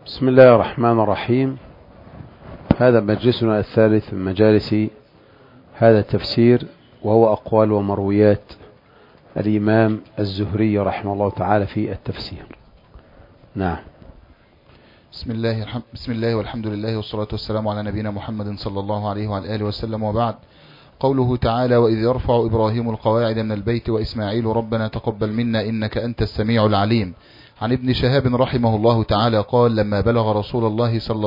بسم الله الرحمن الرحيم. هذا مجلسنا الثالث من مجالس هذا التفسير، وهو أقوال ومرويات الإمام الزهري رحمه الله تعالى في التفسير. نعم. بسم الله والحمد لله والصلاة والسلام على نبينا محمد صلى الله عليه وعلى آله وسلم، وبعد. قوله تعالى: وإذ يرفع إبراهيم القواعد من البيت وإسماعيل ربنا تقبل منا إنك أنت السميع العليم. عن ابن شهاب رحمه الله تعالى قال: لما بلغ رسول الله صلى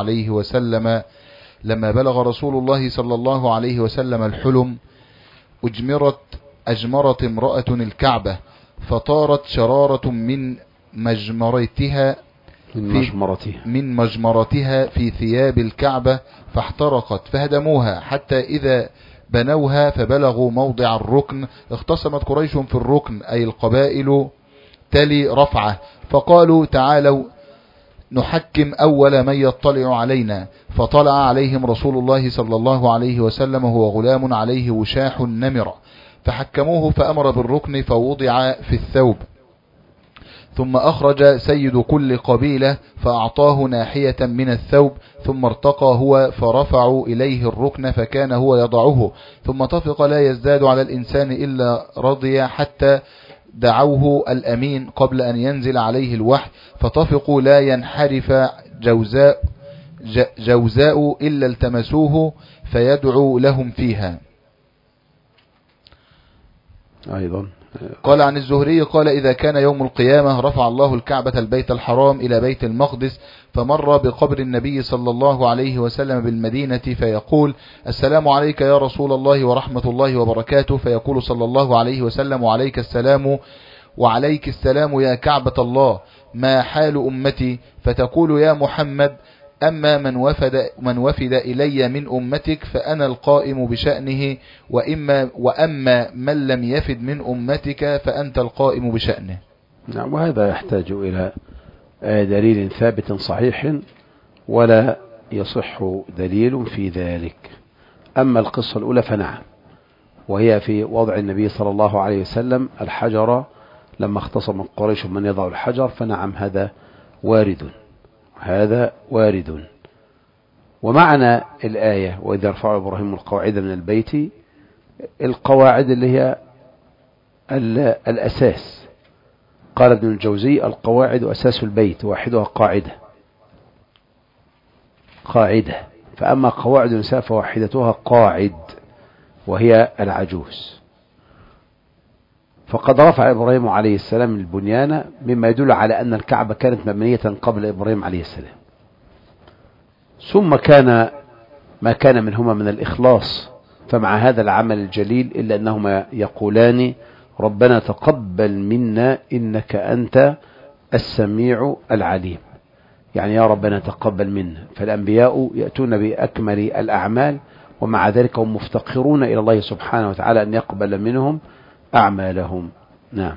الله عليه وسلم الحلم أجمرت امرأة الكعبة، فطارت شرارة من مجمرتها في ثياب الكعبة فاحترقت، فهدموها حتى إذا بنوها فبلغوا موضع الركن اختصمت قريش في الركن، أي القبائل تلي رفعه، فقالوا: تعالوا نحكم أول من يطلع علينا. فطلع عليهم رسول الله صلى الله عليه وسلم وهو غلام عليه وشاح نمر، فحكموه فأمر بالركن فوضع في الثوب، ثم أخرج سيد كل قبيلة فأعطاه ناحية من الثوب، ثم ارتقى هو فرفعوا إليه الركن فكان هو يضعه، ثم طفق لا يزداد على الإنسان إلا رضي حتى دعوه الأمين قبل أن ينزل عليه الوحي، فطفقوا لا ينحرف جوزاء إلا التمسوه فيدعو لهم فيها. أيضا قال عن الزهري قال: إذا كان يوم القيامة رفع الله الكعبة البيت الحرام إلى بيت المقدس، فمر بقبر النبي صلى الله عليه وسلم بالمدينة فيقول: السلام عليك يا رسول الله ورحمة الله وبركاته، فيقول صلى الله عليه وسلم: وعليك السلام يا كعبة الله، ما حال أمتي؟ فتقول: يا محمد، أما من وفد إلي من أمتك فأنا القائم بشأنه، وأما من لم يفد من أمتك فأنت القائم بشأنه. نعم. وهذا يحتاج إلى دليل ثابت صحيح، ولا يصح دليل في ذلك. أما القصة الأولى فنعم، وهي في وضع النبي صلى الله عليه وسلم الحجر لما اختصم قريش من يضع الحجر، فنعم هذا وارد. ومعنى الآية: وإذا رفع إبراهيم القواعد من البيت، القواعد اللي هي الأساس. قال ابن الجوزي: القواعد أساس البيت، واحدها قاعدة، فأما قواعد النساء فواحدتها قاعد، وهي العجوز. فقد رفع إبراهيم عليه السلام البنيان، مما يدل على أن الكعبة كانت مبنية قبل إبراهيم عليه السلام، ثم كان ما كان منهما من الإخلاص. فمع هذا العمل الجليل إلا أنهما يقولان: ربنا تقبل منا إنك أنت السميع العليم، يعني يا ربنا تقبل منا. فالأنبياء يأتون بأكمل الأعمال، ومع ذلك هم مفتقرون إلى الله سبحانه وتعالى أن يقبل منهم أعمالهم. نعم.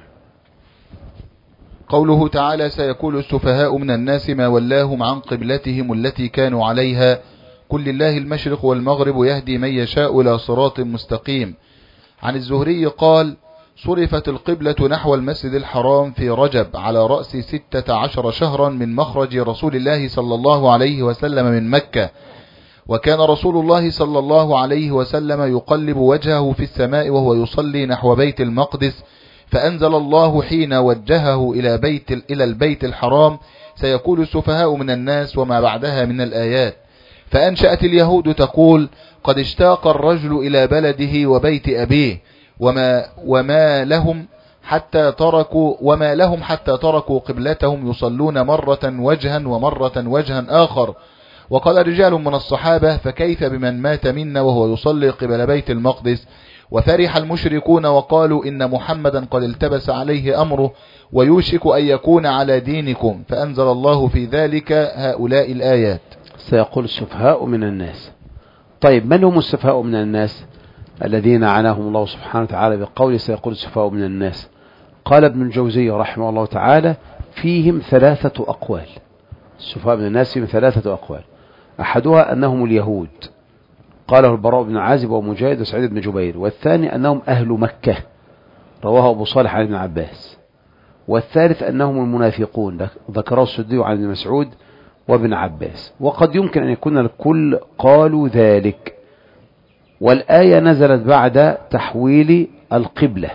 قوله تعالى: سيقول السفهاء من الناس ما ولاهم عن قبلتهم التي كانوا عليها، قل لله المشرق والمغرب يهدي من يشاء إلى صراط مستقيم. عن الزهري قال: صرفت القبلة نحو المسجد الحرام في رجب على رأس 16 شهرا من مخرج رسول الله صلى الله عليه وسلم من مكة، وكان رسول الله صلى الله عليه وسلم يقلب وجهه في السماء وهو يصلي نحو بيت المقدس، فأنزل الله حين وجهه إلى البيت الحرام: سيقول السفهاء من الناس، وما بعدها من الآيات. فأنشأت اليهود تقول: قد اشتاق الرجل إلى بلده وبيت أبيه، وما لهم حتى تركوا قبلتهم يصلون مرة وجها ومرة وجها آخر. وقال رجال من الصحابة: فكيف بمن مات منا وهو يصلي قبل بيت المقدس؟ وفرح المشركون وقالوا: إن محمدا قد التبس عليه أمره ويوشك أن يكون على دينكم، فأنزل الله في ذلك هؤلاء الآيات. سيقول السفهاء من الناس. طيب، من هم السفهاء من الناس الذين عناهم الله سبحانه وتعالى بقوله سيقول السفهاء من الناس؟ قال ابن الجوزي رحمه الله تعالى: فيهم 3 أقوال. السفهاء من الناس فيهم 3 أقوال. أحدها أنهم اليهود، قاله البراء بن عازب ومجاهد وسعيد بن جبير. والثاني أنهم أهل مكة، رواه أبو صالح عن ابن عباس. والثالث أنهم المنافقون، ذكره السدي عن ابن مسعود وابن عباس، وقد يمكن أن يكون الكل قالوا ذلك. والآية نزلت بعد تحويل القبلة،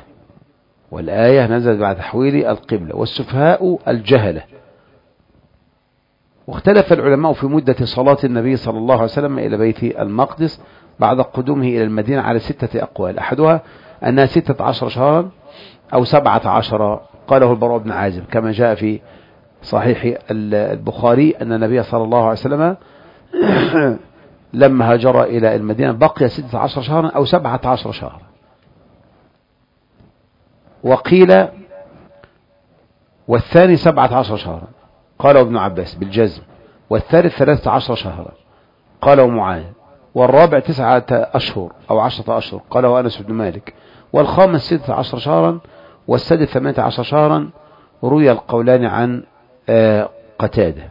والسفهاء الجهلة. واختلف العلماء في مدة صلاة النبي صلى الله عليه وسلم إلى بيت المقدس بعد قدومه إلى المدينة على 6 أقوال، أحدها أنها 16 شهرا أو 17، قاله البراء بن عازب كما جاء في صحيح البخاري أن النبي صلى الله عليه وسلم لما هاجر إلى المدينة بقي 16 شهرا أو 17 شهرا. وقيل والثاني 17 شهرا قاله ابن عباس بالجزم، والثالث 13 شهرا قاله معاذ، والرابع 9 أشهر أو 10 أشهر قاله أنس بن مالك، والخامس 16 شهرا، والسادس 18 شهرا. روي القولان عن قتادة.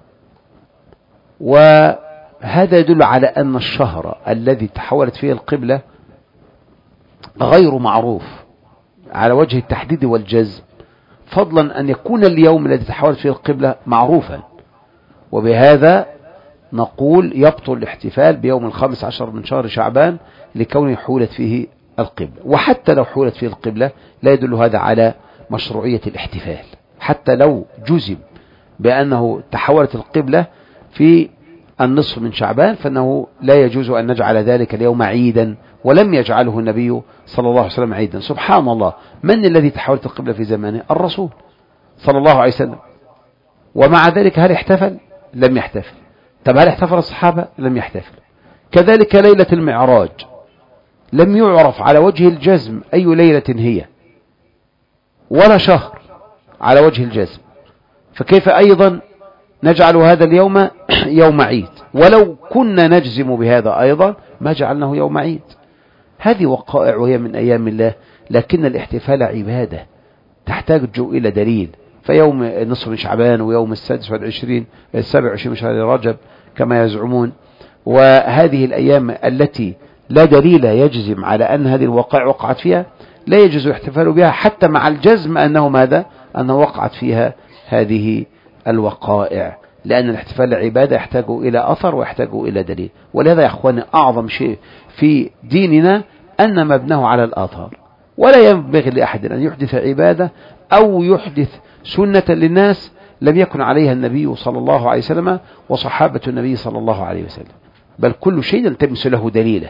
وهذا يدل على أن الشهر الذي تحولت فيه القبلة غير معروف على وجه التحديد والجزم، فضلا أن يكون اليوم الذي تحولت فيه القبلة معروفا. وبهذا نقول يبطل الاحتفال بيوم 15 من شهر شعبان لكونه حولت فيه القبلة. وحتى لو حولت فيه القبلة لا يدل هذا على مشروعية الاحتفال، حتى لو جزم بأنه تحولت القبلة في النصف من شعبان فإنه لا يجوز أن نجعل ذلك اليوم عيدا، ولم يجعله النبي صلى الله عليه وسلم عيدا. سبحان الله، من الذي تحولت القبلة في زمانه؟ الرسول صلى الله عليه وسلم. ومع ذلك هل احتفل؟ لم يحتفل. طب هل احتفل الصحابة؟ لم يحتفل. كذلك ليلة المعراج لم يعرف على وجه الجزم أي ليلة هي، ولا شهر على وجه الجزم، فكيف أيضا نجعل هذا اليوم يوم عيد؟ ولو كنا نجزم بهذا أيضا ما جعلناه يوم عيد. هذه وقائع وهي من أيام الله، لكن الاحتفال عبادة تحتاج إلى دليل. فيوم نصف من شعبان ويوم 26 من شهر رجب كما يزعمون، وهذه الأيام التي لا دليل يجزم على أن هذه الوقائع وقعت فيها لا يجوز الاحتفال بها، حتى مع الجزم أنه ماذا؟ أنه وقعت فيها هذه الوقائع، لأن الاحتفال عبادة يحتاج إلى أثر ويحتاج إلى دليل. ولهذا يا أخواني أعظم شيء في ديننا أن مبناه على الآثار، ولا ينبغي لأحد أن يحدث عبادة أو يحدث سنة للناس لم يكن عليها النبي صلى الله عليه وسلم وصحابة النبي صلى الله عليه وسلم، بل كل شيء يلتمس له دليله.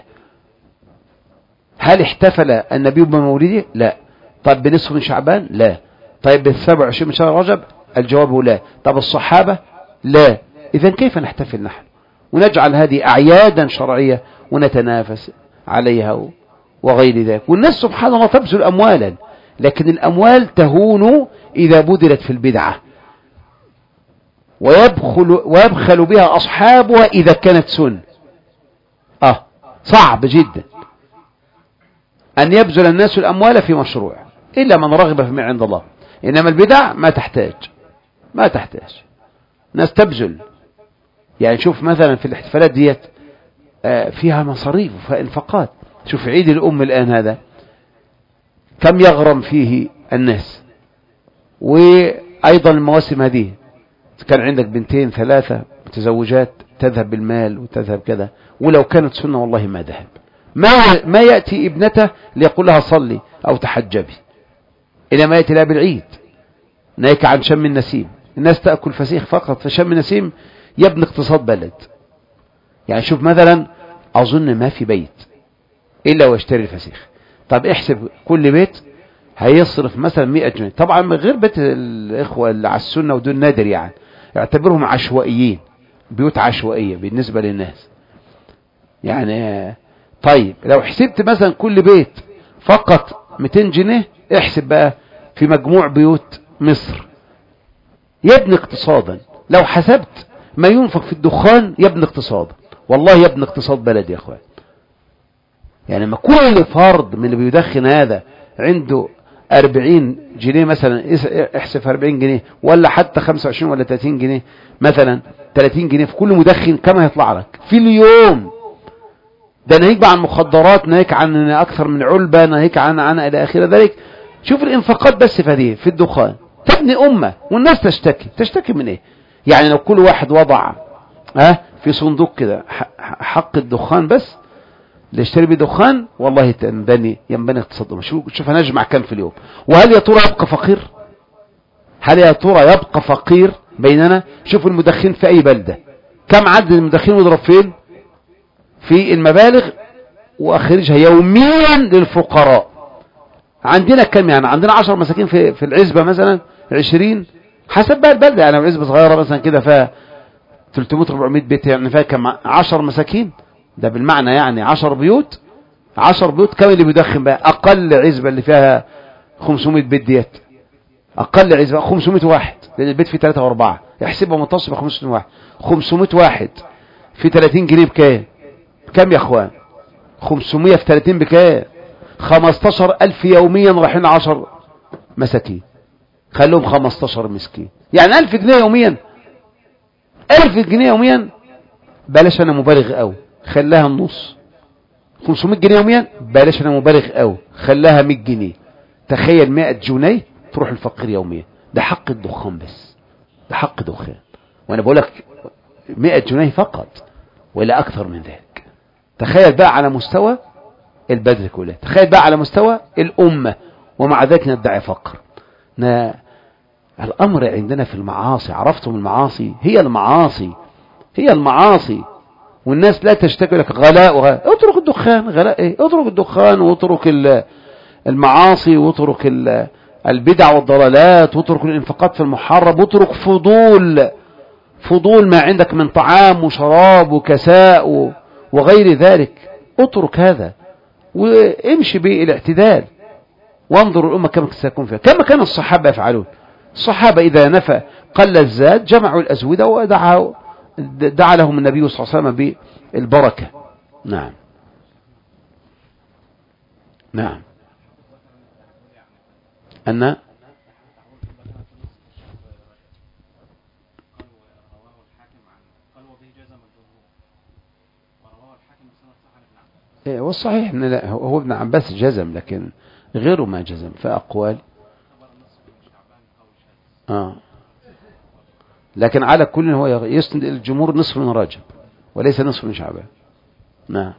هل احتفل النبي بمولده؟ لا. طيب بنصف من شعبان؟ لا. طيب ب27 من شهر رجب؟ الجواب لا. طب الصحابة؟ لا. إذن كيف نحتفل نحن ونجعل هذه أعيادا شرعية ونتنافس عليها وغير ذلك؟ والناس سبحان الله تبذل أموالا، لكن الأموال تهون إذا بذلت في البدعة، ويبخل بها أصحابها إذا كانت سنة. صعب جدا أن يبذل الناس الأموال في مشروع إلا من رغب فيما عند الله، إنما البدع ما تحتاج ناس تبذل. يعني شوف مثلا في الاحتفالات ديت فيها مصاريف وفيها انفاقات. شوف عيد الأم الآن هذا كم يغرم فيه الناس، وأيضا المواسم هذه كان عندك 2 3 متزوجات تذهب بالمال وتذهب كذا، ولو كانت سنة والله ما ذهب. ما يأتي ابنته ليقول لها صلي أو تحجبي، إنما يأتي لها بالعيد ناهيك عن شم النسيم. الناس تأكل فسيخ فقط، فشم النسيم يبني اقتصاد بلد. يعني شوف مثلا أظن ما في بيت إلا ويشتري الفسيخ. طب احسب كل بيت هيصرف مثلا 100 جنيه، طبعا من غير بيت الإخوة اللي على السنة ودول نادر، يعني اعتبرهم عشوائيين، بيوت عشوائية بالنسبة للناس يعني. طيب لو حسبت مثلا كل بيت فقط 200 جنيه، احسب بقى في مجموع بيوت مصر يبني اقتصادا. لو حسبت ما ينفق في الدخان يبني اقتصادا، والله يبني اقتصاد بلد يا اخوان. يعني ما كل فرد من اللي بيدخن هذا عنده 40 جنيه مثلا، احسب 40 جنيه ولا حتى 25 ولا 30 جنيه مثلا، 30 جنيه في كل مدخن كما يطلع لك في اليوم؟ ده ناهيك بقى عن مخدرات، ناهيك عن أكثر من علبة، ناهيك عن إلى آخر ذلك. شوف الانفاقات بس في الدخان تبني أمة، والناس تشتكي من إيه؟ يعني لو كل واحد وضع في صندوق كده حق الدخان بس اللي يشتري بدخان، والله ينبني اقتصاد. شوف هنجمع كم في اليوم. وهل يا ترى يبقى فقير؟ هل يا ترى يبقى فقير بيننا؟ شوف المدخين في اي بلدة كم عدد المدخين، وضرب فين في المبالغ واخرجها يوميا للفقراء. عندنا كم؟ يعني عندنا 10 مساكين في العزبة مثلا، 20 حسب بقى البلدة. يعني عزبة صغيرة مثلا كده فيها 300-400 بيت، يعني فيها كم 10 مساكين، ده بالمعنى يعني 10 بيوت. 10 بيوت كم اللي بيدخن بقى؟ اقل عزبة اللي فيها 500 بيت ديت، اقل عزبة 500 واحد، لان البيت فيه 3 و4، احسبها متصل ب 500 واحد. 500 واحد في 30 جنيه بكام؟ كم يا اخوان؟ 500 في 30 بكام؟ 15,000 يوميا رايحين 10 مساكين، خلوهم 15 مسكين، يعني 1000 جنيه يوميا. 1000 جنيه يوميا، بلاش انا مبالغ قوي خلاها النص. 500 جنيه يوميا، بلاش انا مبالغ قوي خلاها 100 جنيه. تخيل 100 جنيه تروح الفقير يوميا. ده حق الدخان بس، ده حق دخان. وانا بقول لك 100 جنيه فقط ولا اكثر من ذلك. تخيل بقى على مستوى البلد كلها، تخيل بقى على مستوى الامه، ومع ذلك ندعي فقر. الامر عندنا في المعاصي. عرفتم المعاصي؟ هي المعاصي والناس لا تشتكي لك غلاء اترك الدخان. غلاء ايه؟ اترك الدخان، واترك المعاصي، واترك البدع والضلالات، واترك الانفاقات في المحرم، واترك فضول ما عندك من طعام وشراب وكساء وغير ذلك. اترك هذا وامشي بالاعتدال، وانظر الأمة كما سيكون فيها، كما كان الصحابة يفعلون. الصحابة إذا نفى قل الزاد جمعوا الأزودة ودعا لهم النبي صلى الله عليه وسلم بالبركة. نعم أن والصحيح ان لا، هو ابن عباس جزم، لكن غيره ما جزم فأقوال. لكن على كل هو يسند الجمهور نصف من رجب وليس نصف من شعبان. نعم.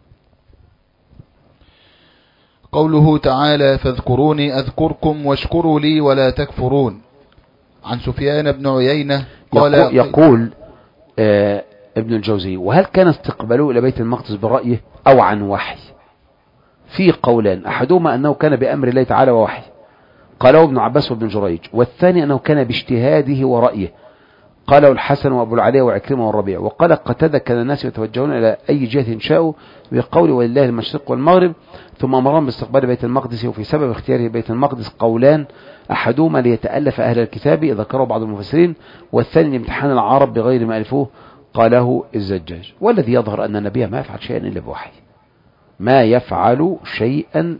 قوله تعالى: فاذكروني أذكركم واشكروا لي ولا تكفرون. عن سفيان بن عيينة قال: يقول ابن الجوزي: وهل كان استقباله إلى بيت المقدس برأيه أو عن وحي؟ في قولان، أحدهما أنه كان بأمر الله تعالى ووحي، قاله ابن عباس وابن جريج، والثاني أنه كان باجتهاده ورأيه، قاله الحسن وأبو العلي وعكرمة والربيع. وقال قتادة: كان الناس يتوجهون إلى أي جهة شاءوا بقول ولله المشرق والمغرب، ثم أمرهم باستقبال بيت المقدس. وفي سبب اختياره بيت المقدس قولان، أحدهما ليتألف أهل الكتاب ذكره بعض المفسرين، والثاني لامتحان العرب بغير ما ألفوه، قاله الزجاج. والذي يظهر أن النبي ما يفعل شيئا إلا بوحي، ما يفعل شيئا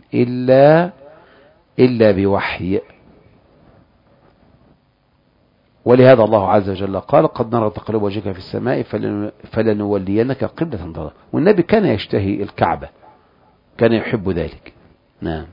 إلا بوحي. ولهذا الله عز وجل قال: قد نرى تقلب وجهك في السماء فلنولينك قبلة ترضاها. والنبي كان يشتهي الكعبة، كان يحب ذلك. نعم.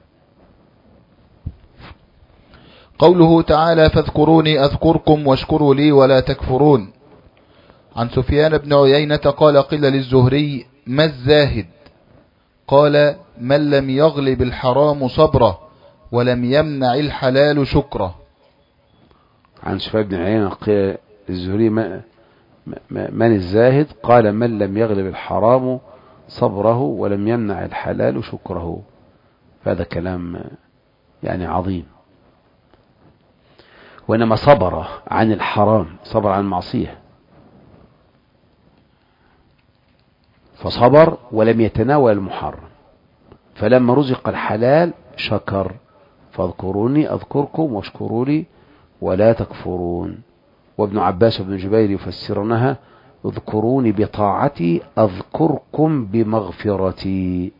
قوله تعالى: فاذكروني أذكركم واشكروا لي ولا تكفرون. عن سفيان بن عيينة قال: قيل للزهري: ما الزاهد؟ قال: من لم يغلب الحرام صبره ولم يمنع الحلال شكره. عن سفيان بن عيينة قيل للزهري: من الزاهد؟ قال: من لم يغلب الحرام صبره ولم يمنع الحلال شكره. هذا كلام يعني عظيم. وإنما صبر عن الحرام، صبر عن المعصية، فصبر ولم يتناول المحرم، فلما رزق الحلال شكر. فاذكروني أذكركم واشكروا لي ولا تكفرون. وابن عباس وابن جبير يفسرونها: اذكروني بطاعتي أذكركم بمغفرتي.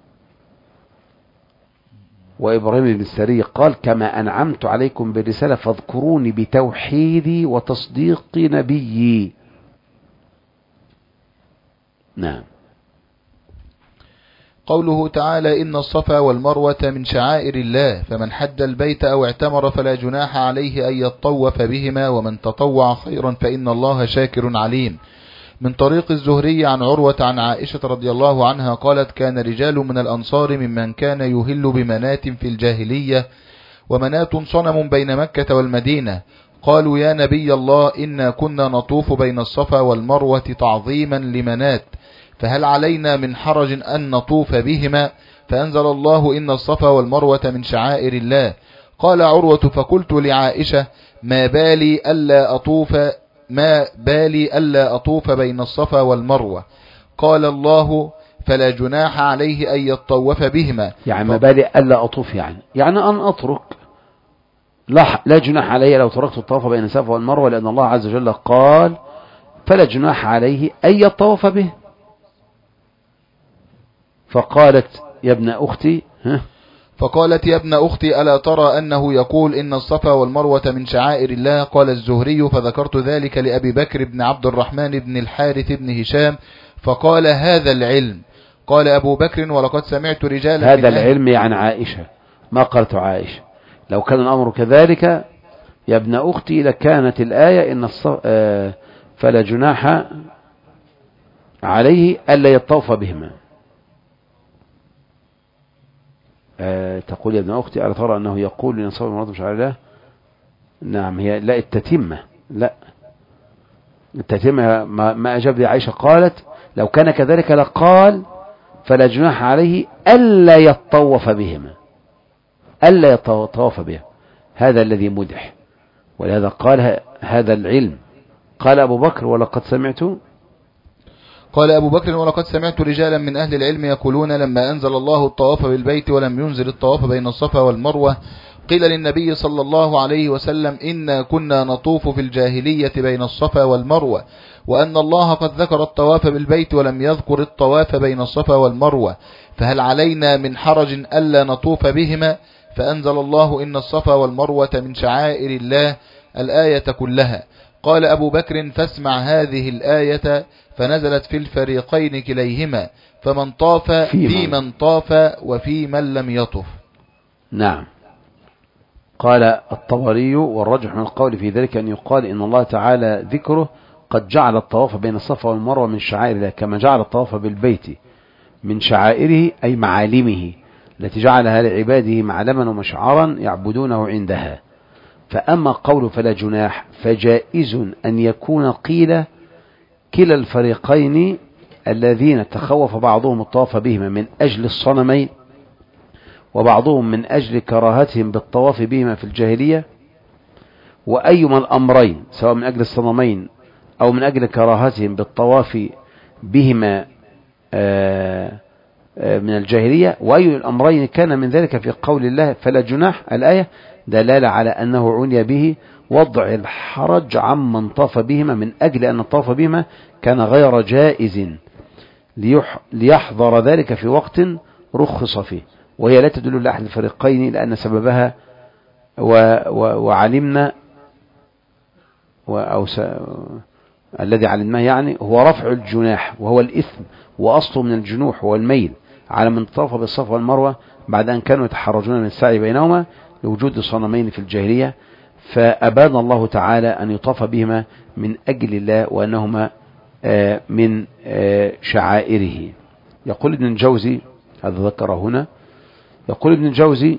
وإبراهيم بن السري قال: كما أنعمت عليكم بالرسالة فاذكروني بتوحيدي وتصديق نبيي. نعم. قوله تعالى إن الصفا والمروة من شعائر الله فمن حج البيت أو اعتمر فلا جناح عليه أن يطوف بهما ومن تطوع خيرا فإن الله شاكر عليم. من طريق الزهري عن عروة عن عائشة رضي الله عنها قالت كان رجال من الأنصار ممن كان يهل بمنات في الجاهلية، ومنات صنم بين مكة والمدينة، قالوا يا نبي الله إنا كنا نطوف بين الصفا والمروة تعظيما لمنات، فهل علينا من حرج أن نطوف بهما؟ فأنزل الله إن الصفا والمروة من شعائر الله. قال عروة فقلت لعائشة ما بالي ألا أطوف بين الصفا والمروة؟ قال الله فلا جناح عليه أن يطوف بهما. يعني ما بالي ألا أطوف يعني أن أترك، لا جناح عليه لو تركت الطواف بين الصفا والمروة، لأن الله عز وجل قال فلا جناح عليه أن يطوف به. فقالت يا ابن أختي ألا ترى أنه يقول إن الصفا والمروة من شعائر الله؟ قال الزهري فذكرت ذلك لأبي بكر بن عبد الرحمن بن الحارث بن هشام فقال هذا العلم. قال أبو بكر ولقد سمعت رجالا هذا العلم يعني عائشة، ما قالت عائشة. لو كان الأمر كذلك يا ابن أختي لكانت الآية إن فلا جناح عليه ألا يطوف بهما. تقول يا ابن أختي ألا ترى أنه يقول إن الصفا والمروة من شعائر الله؟ نعم، هي لا التتمة، لا التتمة ما أجاب لي عائشة. قالت لو كان كذلك لقال فلا جناح عليه ألا يطوف بهما، ألا يطوف بها، هذا الذي مدح، ولهذا قال هذا العلم. قال أبو بكر ولقد سمعت رجالا من أهل العلم يقولون لما أنزل الله الطواف بالبيت ولم ينزل الطواف بين الصفا والمروة قيل للنبي صلى الله عليه وسلم إنا كنا نطوف في الجاهلية بين الصفا والمروة، وأن الله قد ذكر الطواف بالبيت ولم يذكر الطواف بين الصفا والمروة، فهل علينا من حرج ألا نطوف بهما؟ فأنزل الله إن الصفا والمروة من شعائر الله الآية كلها. قال أبو بكر فاسمع هذه الآية فنزلت في الفريقين كليهما، فمن طاف في من طاف وفي من لم يطف. نعم. قال الطبري والرجح من القول في ذلك أن يقال إن الله تعالى ذكره قد جعل الطواف بين الصفا والمروة من شعائر الله كما جعل الطواف بالبيت من شعائره أي معالمه التي جعلها لعباده معلما ومشعرا يعبدونه عندها. فأما قول فلا جناح فجائز أن يكون قيل كلا الفريقين الذين تخوف بعضهم الطواف بهما من أجل الصنمين وبعضهم من أجل كراهتهم بالطواف بهما في الجاهلية، وأيما الأمرين سواء من أجل الصنمين أو من أجل كراهتهم بالطواف بهما من الجاهلية، وأي الأمرين كان من ذلك في قول الله فلا جناح الآية دلالة على أنه عني به وضع الحرج عمن طاف بهما من أجل أن الطواف بهما كان غير جائز ليحضر ذلك في وقت رخص فيه، وهي لا تدل لأحد الفريقين لأن سببها وعلمنا الذي علمناه يعني هو رفع الجناح وهو الإثم، وأصله من الجنوح والميل على من طاف بالصفا والمروة بعد أن كانوا يتحرجون من السعي بينهما لوجود صنمين في الجاهلية، فأبان الله تعالى أن يطاف بهما من أجل الله وأنهما من شعائره. يقول ابن الجوزي، هذا ذكر هنا، يقول ابن الجوزي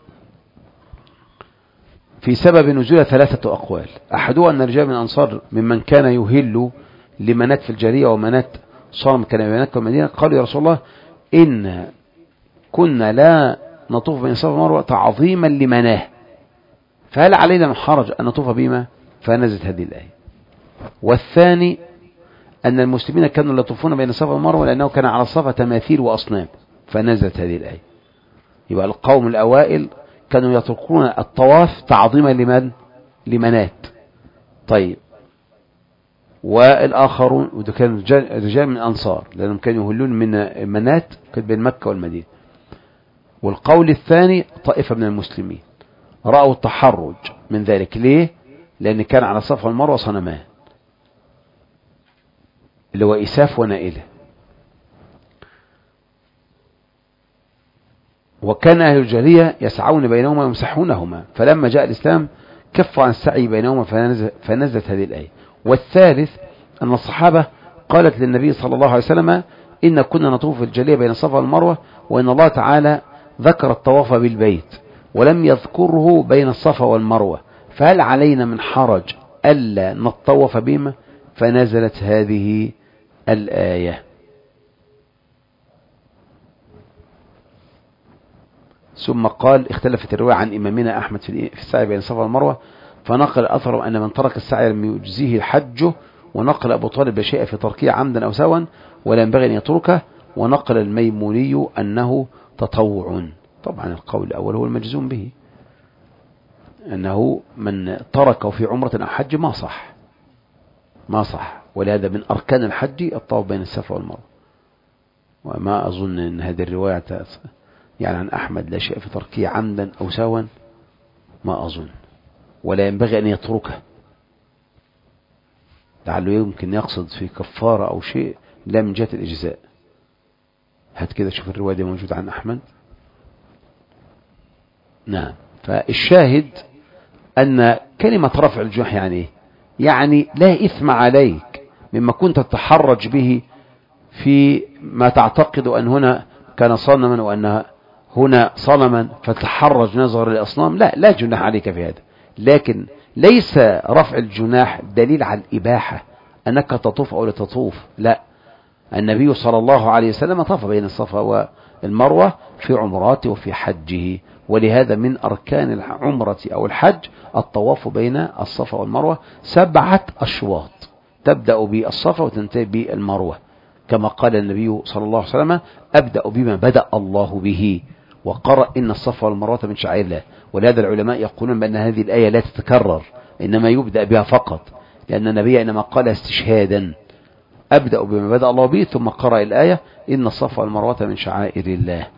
في سبب نزول 3 أقوال، أحدها أن الرجال من الأنصار ممن كان يهل لمنات في الجاهلية ومنات صنم كان بمنات والمدينة قالوا يا رسول الله إن كنا لا نطوف بين الصفا والمروة تعظيما لمناه، فهل علينا من حرج أن نطوف بهما؟ فنزلت هذه الآية. والثاني أن المسلمين كانوا لا يطوفون بين الصفا والمروة لأنه كان على الصفا تماثيل وأصنام، فنزلت هذه الآية. يبقى القوم الأوائل كانوا يتركون الطواف تعظيما لمنات. طيب، والآخرون وده كانوا رجال من الأنصار لأنهم كانوا يهلون من منات كانت بين مكة والمدينة. والقول الثاني طائفة من المسلمين رأوا التحرج من ذلك. ليه؟ لأن كان على الصفا والمروة صنمان اللي هو إساف ونائلة. وكان أهل الجاهلية يسعون بينهما ويمسحونهما، فلما جاء الإسلام كف عن السعي بينهما فنزلت هذه الآية. والثالث أن الصحابة قالت للنبي صلى الله عليه وسلم إن كنا نطوف في الجاهلية بين الصفا والمروة، وإن الله تعالى ذكر الطواف بالبيت ولم يذكره بين الصفا والمروة، فهل علينا من حرج ألا نطوف بهما؟ فنزلت هذه الآية. ثم قال اختلفت الرواية عن إمامنا أحمد في السعي بين الصفا والمروة، فنقل أثر أن من ترك السعي لم يجزيه حجه، ونقل أبو طالب شيء في تركه عمدا أو سوا ولا ينبغي أن يتركه، ونقل الميموني أنه تطوع. طبعا القول الأول هو المجزوم به، أنه من تركه في عمرة أو حج ما صح، ولهذا من أركان الحج الطواف بين الصفا والمروة. وما أظن أن هذه الرواية يعني عن أحمد لا شيء في تركه عمدا أو سوا، ما أظن، ولا ينبغي أن يتركه، لعله يمكن يقصد في كفارة أو شيء لا من جهة الإجزاء. هات كده شوف الرواية دي موجودة عن أحمد. نعم. فالشاهد أن كلمة رفع الجناح يعني لا إثم عليك مما كنت تتحرج به في ما تعتقد أن هنا كان صنما وأن هنا صنما فتحرج نظر للأصنام، لا جناح عليك في هذا. لكن ليس رفع الجناح دليل على الإباحة أنك تطوف أو لا تطوف، لا. النبي صلى الله عليه وسلم طاف بين الصفا والمروة في عمراته وفي حجه، ولهذا من أركان العمرة أو الحج الطواف بين الصفا والمروة 7 أشواط، تبدأ بالصفا وتنتهي بالمروة، كما قال النبي صلى الله عليه وسلم أبدأ بما بدأ الله به، وقرأ إن الصفا والمروة من شعائر الله. ولهذا العلماء يقولون بأن هذه الآية لا تتكرر، إنما يبدأ بها فقط، لأن النبي إنما قال استشهادا أبدأ بما بدأ الله به، ثم قرأ الآية إن الصفا والمروة من شعائر الله.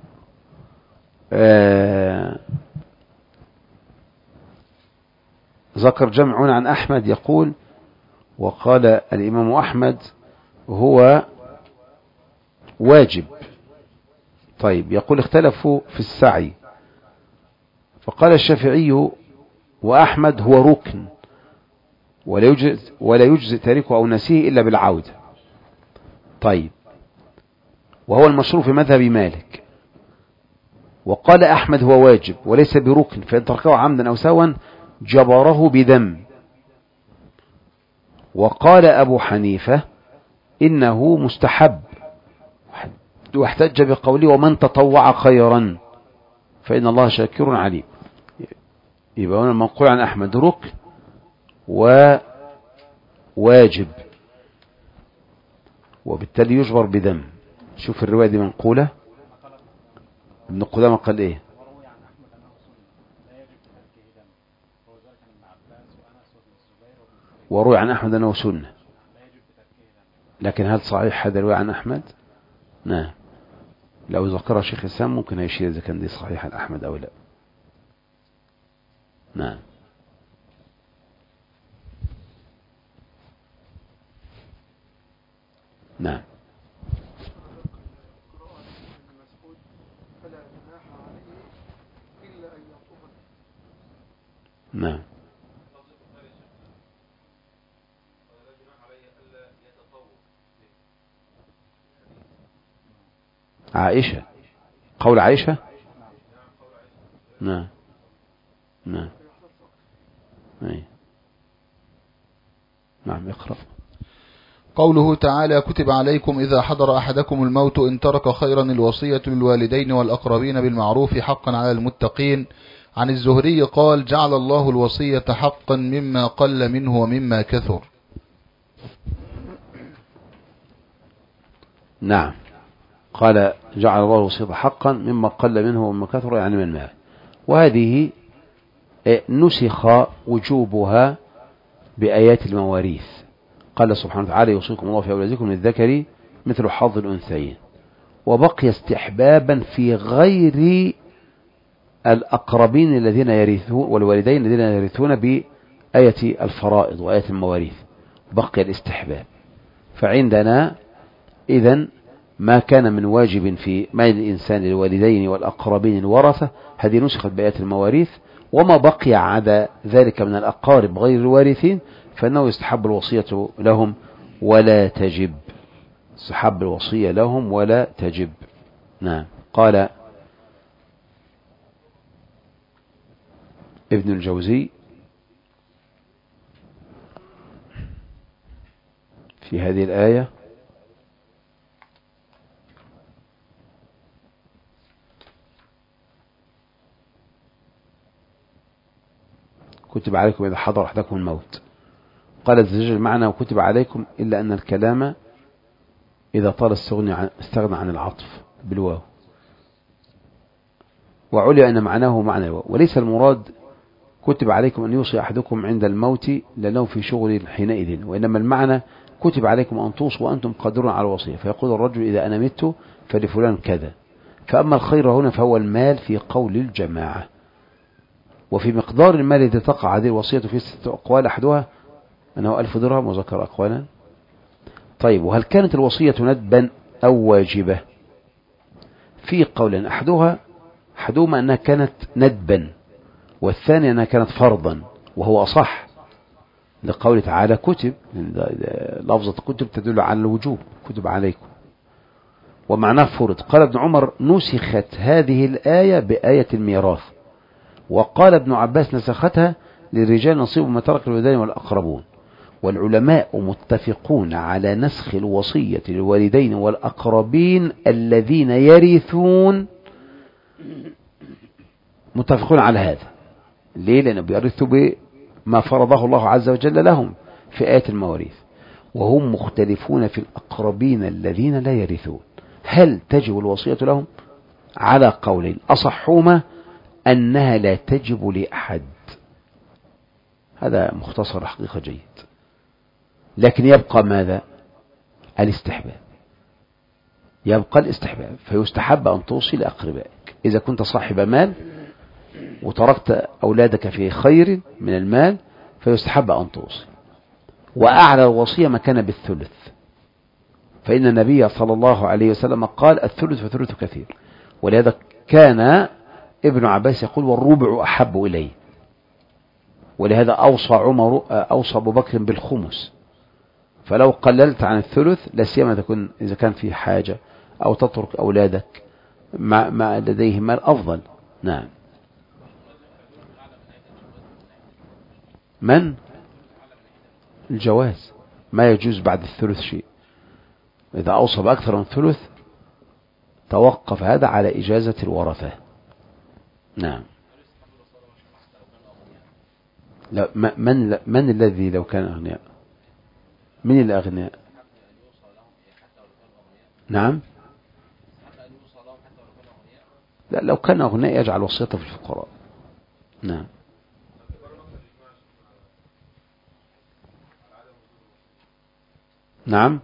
ذكر جمع عن أحمد يقول، وقال الإمام أحمد هو واجب. طيب، يقول اختلفوا في السعي، فقال الشافعي وأحمد هو ركن ولا يجزئ تاركه أو نسيه إلا بالعودة. طيب، وهو المشروع في مذهب مالك. وقال أحمد هو واجب وليس بركن، فإن تركه عمدا أو سوا جبره بدم. وقال أبو حنيفة إنه مستحب، واحتج بقوله ومن تطوع خيرا فإن الله شاكر عليم. يبقى هنا المنقول عن أحمد ركن وواجب، وبالتالي يجبر بدم. شوف الرواية دي منقولة، ابن قدامة قال ايه؟ وروي عن أحمد أنه سنة، لكن هل صحيح هذا الرواية عن أحمد؟ نعم، لو ذكرها شيخ الإسلام ممكن يشير إذا كان دي صحيح عن أحمد أو لا. نعم. نعم. نعم. عائشة، قول عائشة. نعم. نعم. نعم. اقرأ. قوله تعالى كتب عليكم إذا حضر أحدكم الموت إن ترك خيرا الوصية للوالدين والأقربين بالمعروف حقا على المتقين. عن الزهري قال جعل الله الوصية حقا مما قل منه ومما كثر. نعم، قال جعل الله الوصية حقا مما قل منه ومما كثر، يعني من المال. وهذه نسخ وجوبها بآيات المواريث. قال سبحانه وتعالى يوصيكم الله في أولادكم للذكر مثل حظ الأنثيين، وبقي استحبابا في غير الأقربين الذين يرثون والوالدين الذين يرثون بآية الفرائض وآية المواريث، بقي الاستحباب. فعندنا إذن ما كان من واجب في مال الإنسان للوالدين والأقربين الورثة، هذه نسخت بآيات المواريث. وما بقي عدا ذلك من الأقارب غير الوارثين فإنه يستحب الوصية لهم ولا تجب. يستحب الوصية لهم ولا تجب. نعم. قال ابن الجوزي في هذه الآية: كتب عليكم إذا حضر أحدكم الموت. قال الزجاج المعنى وكتب عليكم، إلا أن الكلام إذا طال استغنى عن العطف بالواو، وعلي أن معناه معنى الواو، وليس المراد كتب عليكم أن يوصي أحدكم عند الموت لأنه في شغل حينئذ، وإنما المعنى كتب عليكم أن توصوا وأنتم قادرون على الوصية، فيقول الرجل إذا أنا مت فلفلان كذا. فأما الخير هنا فهو المال في قول الجماعة. وفي مقدار المال الذي تقع هذه الوصية في 6 أقوال، أحدها أنه 1000 درهم، وذكر أقوالا. طيب، وهل كانت الوصية ندبا أو واجبة؟ في قول، أحدهما أنها كانت ندبا، والثاني أنها كانت فرضا، وهو أصح لقول تعالى كتب. لفظة كتب تدل على الوجوب، كتب عليكم، ومعناه فرض. قال ابن عمر: نسخت هذه الآية بآية الميراث. وقال ابن عباس: نسختها للرجال نصيب ما ترك الوالدين والأقربون. والعلماء متفقون على نسخ الوصية للوالدين والأقربين الذين يرثون، متفقون على هذا. ليه؟ لأنه بيرثوا بما فرضه الله عز وجل لهم في آية المواريث. وهم مختلفون في الأقربين الذين لا يرثون، هل تجب الوصية لهم؟ على قولين، أصحهما أنها لا تجب لأحد. هذا مختصر حقيقة جيد، لكن يبقى ماذا؟ الاستحباب. يبقى الاستحباب، فيستحب أن توصي لأقربائك. إذا كنت صاحب مال وتركت أولادك في خير من المال فيستحب أن توصي. وأعلى الوصية ما كان بالثلث، فإن النبي صلى الله عليه وسلم قال: الثلث فثلث كثير. ولهذا كان ابن عباس يقول: والربع أحب إليه. ولهذا أوصى أبو بكر بالخمس. فلو قللت عن الثلث لسيما تكون إذا كان في حاجة، أو تترك أولادك ما لديهم مال أفضل. نعم. من الجواز، ما يجوز بعد الثلث شيء. إذا أوصى بأكثر من الثلث توقف هذا على إجازة الورثة. نعم. لا، من الذي لو كان أغنياء؟ من الأغنياء؟ نعم. لا، لو كان أغنياء يجعل وصيته في الفقراء. نعم. نعم.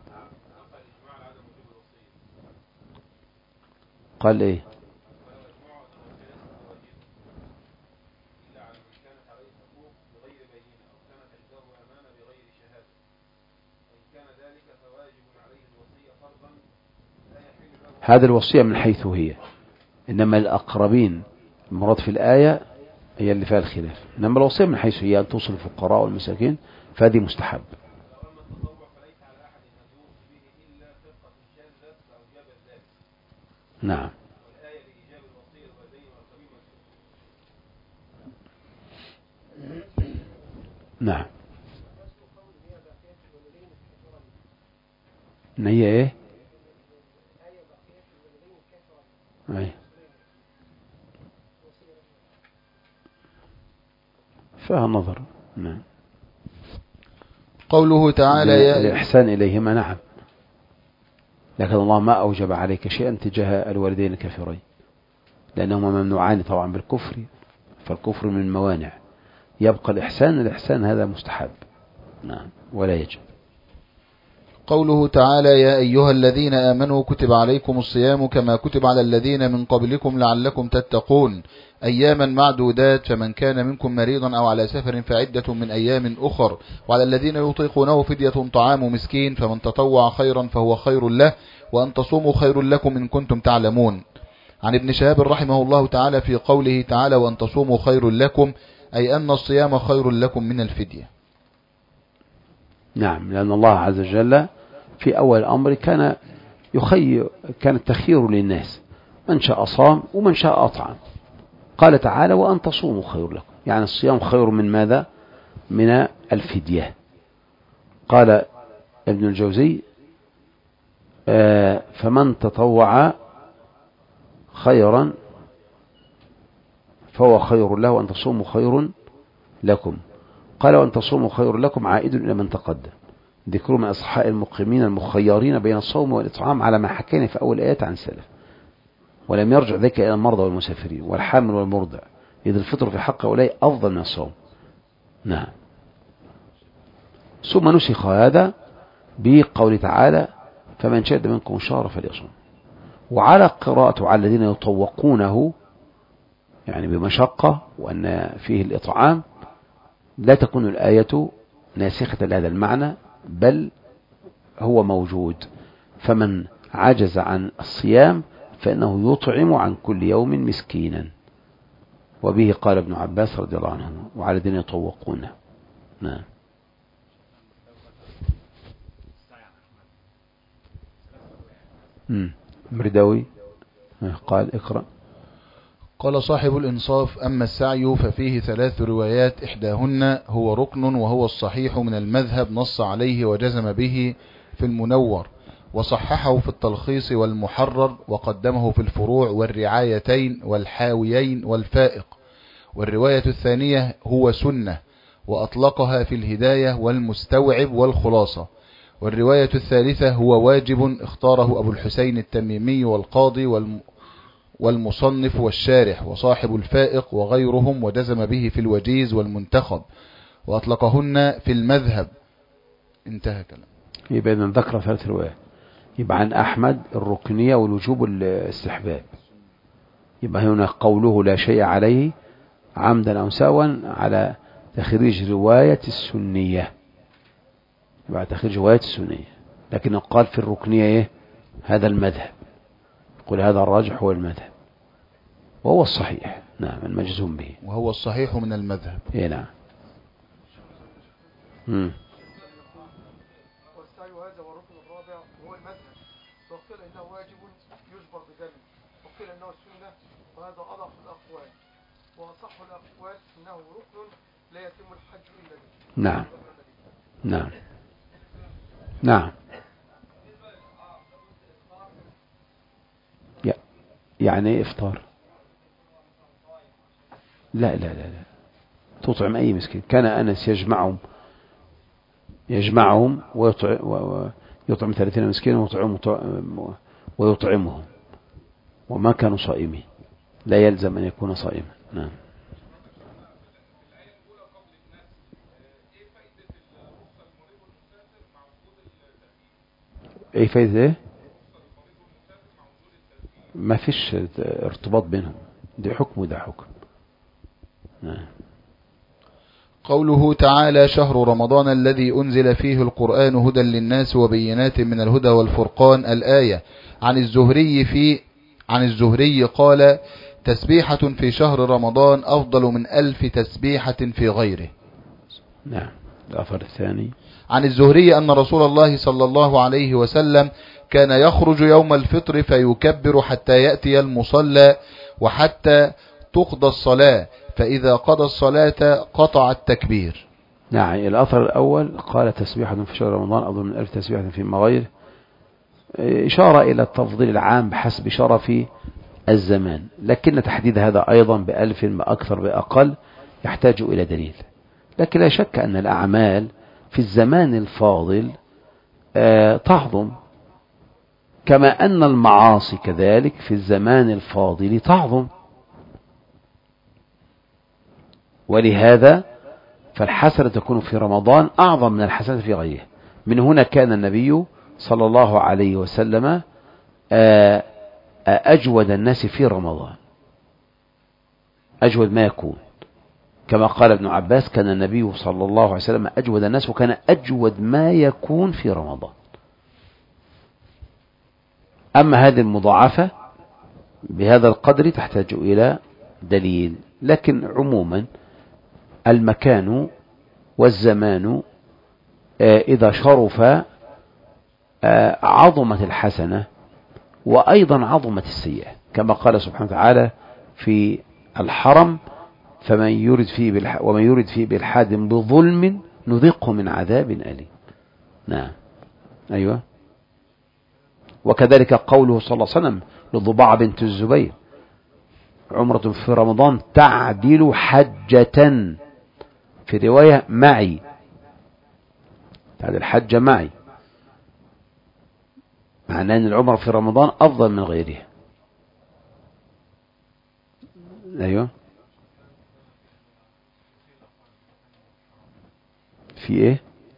قال إيه؟ هذه الوصية من حيث هي، إنما الأقربين المراد في الآية هي اللي فيها الخلاف. إنما الوصية من حيث هي أن توصل الفقراء والمساكين فهذه مستحب. نعم. نعم. إن هي إيه؟ أي. فيها نظر. نعم. قوله تعالى: الإحسان إليهما. نعم. لكن الله ما أوجب عليك شيئا تجاه الوالدين الكافرين، لأنهما ممنوعان طبعا بالكفر، فالكفر من الموانع. يبقى الإحسان هذا مستحب. نعم، ولا يجب. قوله تعالى يا أيها الذين آمنوا كتب عليكم الصيام كما كتب على الذين من قبلكم لعلكم تتقون أياما معدودات فمن كان منكم مريضا أو على سفر فعدة من أيام أخر وعلى الذين يطيقونه فدية طعام مسكين فمن تطوع خيرا فهو خير له وأن تصوموا خير لكم إن كنتم تعلمون. عن ابن شهاب رحمه الله تعالى في قوله تعالى وأن تصوموا خير لكم أي أن الصيام خير لكم من الفدية. نعم، لأن الله عز وجل في أول الأمر كان التخيير للناس، من شاء صام ومن شاء أطعم. قال تعالى وأن تصوموا خير لكم، يعني الصيام خير من ماذا؟ من الفدية. قال ابن الجوزي فمن تطوع خيرا فهو خير له وأن تصوموا خير لكم. قال وأن تصوموا خير لكم عائد إلى من تقدم، ذكر من أصحاء المقيمين المخيرين بين الصوم والإطعام على ما حكينا في أول آيات عن السلف، ولم يرجع ذلك إلى المرضى والمسافرين والحامل والمرضع، إذ الفطر في حق أولئك أفضل من الصوم. نعم. ثم نسخ هذا بقول تعالى فمن شهد منكم الشهر فليصوم. وعلى قراءته على الذين يطوقونه يعني بمشقة وأن فيه الإطعام لا تكون الآية ناسخة لهذا المعنى، بل هو موجود. فمن عجز عن الصيام فإنه يطعم عن كل يوم مسكينا، وبه قال ابن عباس رضي الله عنه وعلى الذين يطوقونه. نعم. مرداوي قال اقرأ. قال صاحب الإنصاف أما السعي ففيه 3 روايات، إحداهن هو ركن وهو الصحيح من المذهب نص عليه وجزم به في المنور وصححه في التلخيص والمحرر وقدمه في الفروع والرعايتين والحاويين والفائق. والرواية الثانية هو سنة وأطلقها في الهداية والمستوعب والخلاصة. والرواية الثالثة هو واجب اختاره أبو الحسين التميمي والقاضي والمصنف والشارح وصاحب الفائق وغيرهم، وجزم به في الوجيز والمنتخب وأطلقهن في المذهب. انتهى كلام. يبقى إذن ذكر 3 روايات، يبقى عن أحمد الركنية والوجوب والاستحباب. يبقى هنا قوله لا شيء عليه عمدا أو سهوا على تخريج رواية السنية، يبقى تخريج رواية السنية، لكن قال في الركنية إيه؟ هذا المذهب، يقول هذا الراجح هو المذهب وهو الصحيح. نعم، المجزوم به وهو الصحيح من المذهب. إيه نعم. والسعي هذا والركن الرابع هو المذهب، وقيل انه واجب يجبر بدم، وقيل انه السنه، وهذا اضعف الاقوال، واصح الاقوال انه ركن لا يتم الحج الا به. نعم نعم نعم. يعني افطار؟ لا لا لا لا، تطعم أي مسكين. كان أنس يجمعهم ويطعم 30 مسكين ويطعمهم، وما كانوا صائمين، لا يلزم أن يكون صائما. نعم. ايه فايدة ايه؟ ما فيش ارتباط بينهم، دي حكم وده حكم. نعم. قوله تعالى شهر رمضان الذي أنزل فيه القرآن هدى للناس وبينات من الهدى والفرقان الآية. عن الزهري قال تسبيحة في شهر رمضان أفضل من 1000 تسبيحة في غيره. نعم. الأثر الثاني عن الزهري أن رسول الله صلى الله عليه وسلم كان يخرج يوم الفطر فيكبر حتى يأتي المصلى وحتى تقضى الصلاة، فإذا قضى الصلاة قطع التكبير. نعم. الأثر الأول قال تسبيحة في شهر رمضان أفضل من 1000 تسبيحة فيما غيره، إشارة إلى التفضيل العام بحسب شرف الزمان، لكن تحديد هذا أيضا ب1000 بأكثر بأقل يحتاج إلى دليل. لكن لا شك أن الأعمال في الزمان الفاضل تعظم، كما أن المعاصي كذلك في الزمان الفاضل تعظم، ولهذا فالحسنة تكون في رمضان أعظم من الحسنة في غيره. من هنا كان النبي صلى الله عليه وسلم أجود الناس في رمضان، أجود ما يكون، كما قال ابن عباس كان النبي صلى الله عليه وسلم أجود الناس وكان أجود ما يكون في رمضان. أما هذه المضاعفة بهذا القدر تحتاج إلى دليل، لكن عموما المكان والزمان إذا شرف عظمت الحسنة وأيضا عظمت السيئة، كما قال سبحانه وتعالى في الحرم ومن يرد فيه بالحاد بظلم نذقه من عذاب أليم. نعم أيوة. وكذلك قوله صلى الله عليه وسلم لضباع بنت الزبير عمرة في رمضان تعدل حجة، في رواية معي، تعدل حجة معي، معناه أن العمرة في رمضان أفضل من غيرها. أيوة. في إيه؟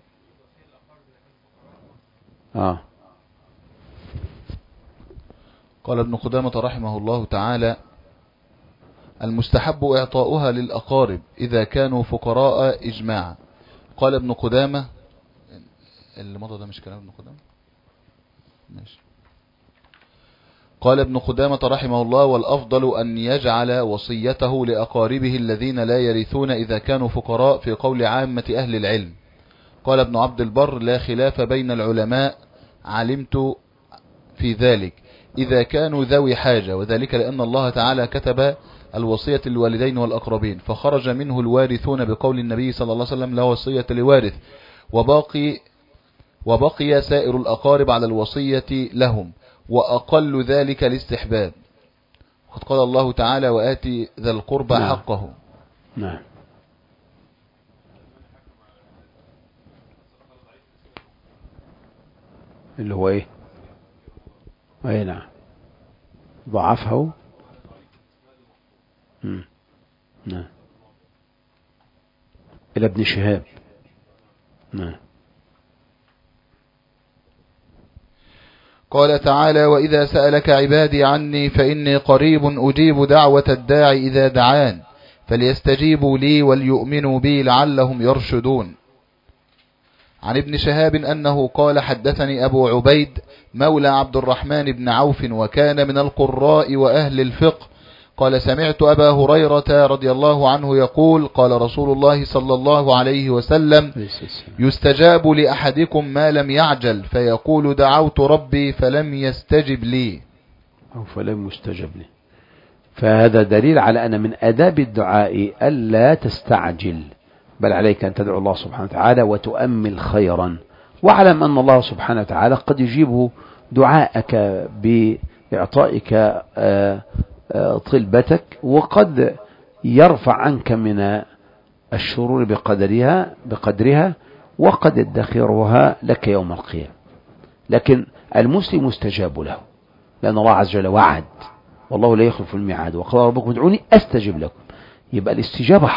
قال ابن قدامة رحمه الله تعالى: المستحب إعطاؤها للأقارب إذا كانوا فقراء إجماعا. قال ابن قدامة، اللي مضى ده مش كلام ابن قدامة، ماشي. قال ابن قدامة رحمه الله: والأفضل أن يجعل وصيته لأقاربه الذين لا يرثون إذا كانوا فقراء، في قول عامة أهل العلم. قال ابن عبد البر: لا خلاف بين العلماء، علمت في ذلك إذا كانوا ذوي حاجة، وذلك لأن الله تعالى كتب الوصية للوالدين والأقربين، فخرج منه الوارثون بقول النبي صلى الله عليه وسلم: لا وصية لوارث، وبقي سائر الأقارب على الوصية لهم، وأقل ذلك الاستحباب. وقد قال الله تعالى: وآتي ذا القربى حقه. نعم. اللي هو ايه؟ اي نعم، ضعفه. نعم. إلى ابن شهاب. نعم. قال تعالى: وإذا سألك عبادي عني فإني قريب أجيب دعوة الداعي إذا دعان فليستجيبوا لي وليؤمنوا بي لعلهم يرشدون. عن ابن شهاب أنه قال: حدثني أبو عبيد مولى عبد الرحمن بن عوف، وكان من القراء وأهل الفقه، قال: سمعت أبا هريرة رضي الله عنه يقول: قال رسول الله صلى الله عليه وسلم: يستجاب لأحدكم ما لم يعجل، فيقول: دعوت ربي فلم يستجب لي، أو فلم يستجب لي. فهذا دليل على أن من آداب الدعاء ألا تستعجل، بل عليك أن تدعو الله سبحانه وتعالى وتؤمل خيرا، واعلم أن الله سبحانه وتعالى قد يجيب دعاءك بإعطائك طلبتك، وقد يرفع عنك من الشرور بقدرها، وقد يدخرها لك يوم القيامة. لكن المسلم مستجاب له، لأن الله عز وجل وعد، والله لا يخلف الميعاد، وقال ربكم ادعوني أستجب لكم. يبقى الاستجابة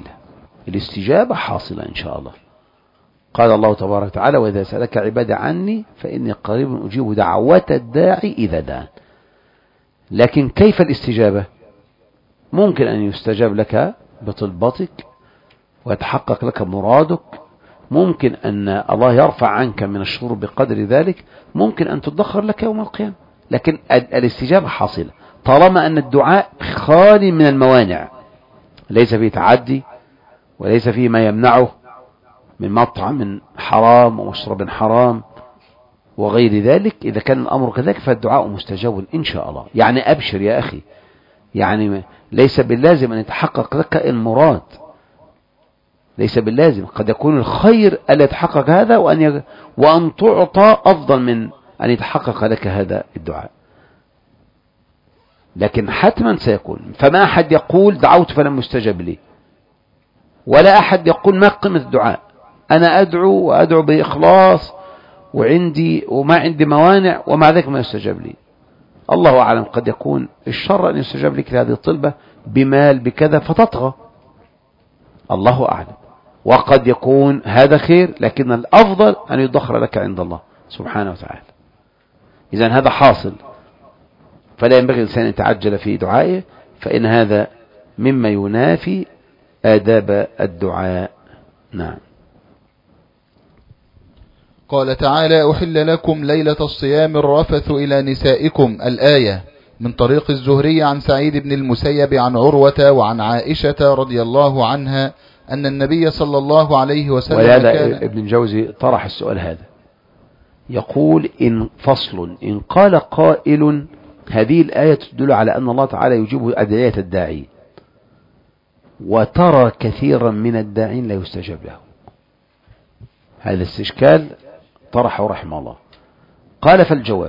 حاصلة إن شاء الله. قال الله تبارك وتعالى: وإذا سألك عبادي عني فإني قريب أجيب دعوة الداعي إذا دعان. لكن كيف الاستجابة؟ ممكن أن يستجاب لك بطلبتك ويتحقق لك مرادك، ممكن أن الله يرفع عنك من الشرور بقدر ذلك، ممكن أن تدخر لك يوم القيامة. لكن الاستجابة حاصلة طالما أن الدعاء خالي من الموانع، ليس فيه تعدي، وليس فيه ما يمنعه من مطعم حرام ومشرب حرام وغير ذلك. إذا كان الأمر كذلك فالدعاء مستجاب إن شاء الله. يعني أبشر يا أخي، يعني ليس باللازم أن يتحقق لك المراد، ليس باللازم، قد يكون الخير ألا يتحقق هذا، وأن تعطى أفضل من أن يتحقق لك هذا الدعاء. لكن حتما سيكون. فما أحد يقول دعوت فلم يستجب لي، ولا أحد يقول ما قيمة الدعاء، أنا أدعو وأدعو بإخلاص وما عندي موانع ومع ذلك ما يستجاب لي. الله أعلم، قد يكون الشر أن يستجاب لك لهذه الطلبة بمال بكذا فتطغى، الله أعلم. وقد يكون هذا خير، لكن الأفضل أن يدخر لك عند الله سبحانه وتعالى. إذن هذا حاصل، فلا ينبغي الإنسان أن يتعجل في دعائه، فإن هذا مما ينافي آداب الدعاء. نعم. قال تعالى: أحل لكم ليلة الصيام الرفث إلى نسائكم، الآية، من طريق الزهري عن سعيد بن المسيب عن عروة وعن عائشة رضي الله عنها أن النبي صلى الله عليه وسلم ولهذا ابن الجوزي طرح السؤال هذا، يقول إن فصل إن قال قائل هذه الآية تدل على أن الله تعالى يجيب أدعية الداعي، وترى كثيرا من الداعين لا يستجاب له. هذا استشكال طرحه رحمه الله. قال: فالجواب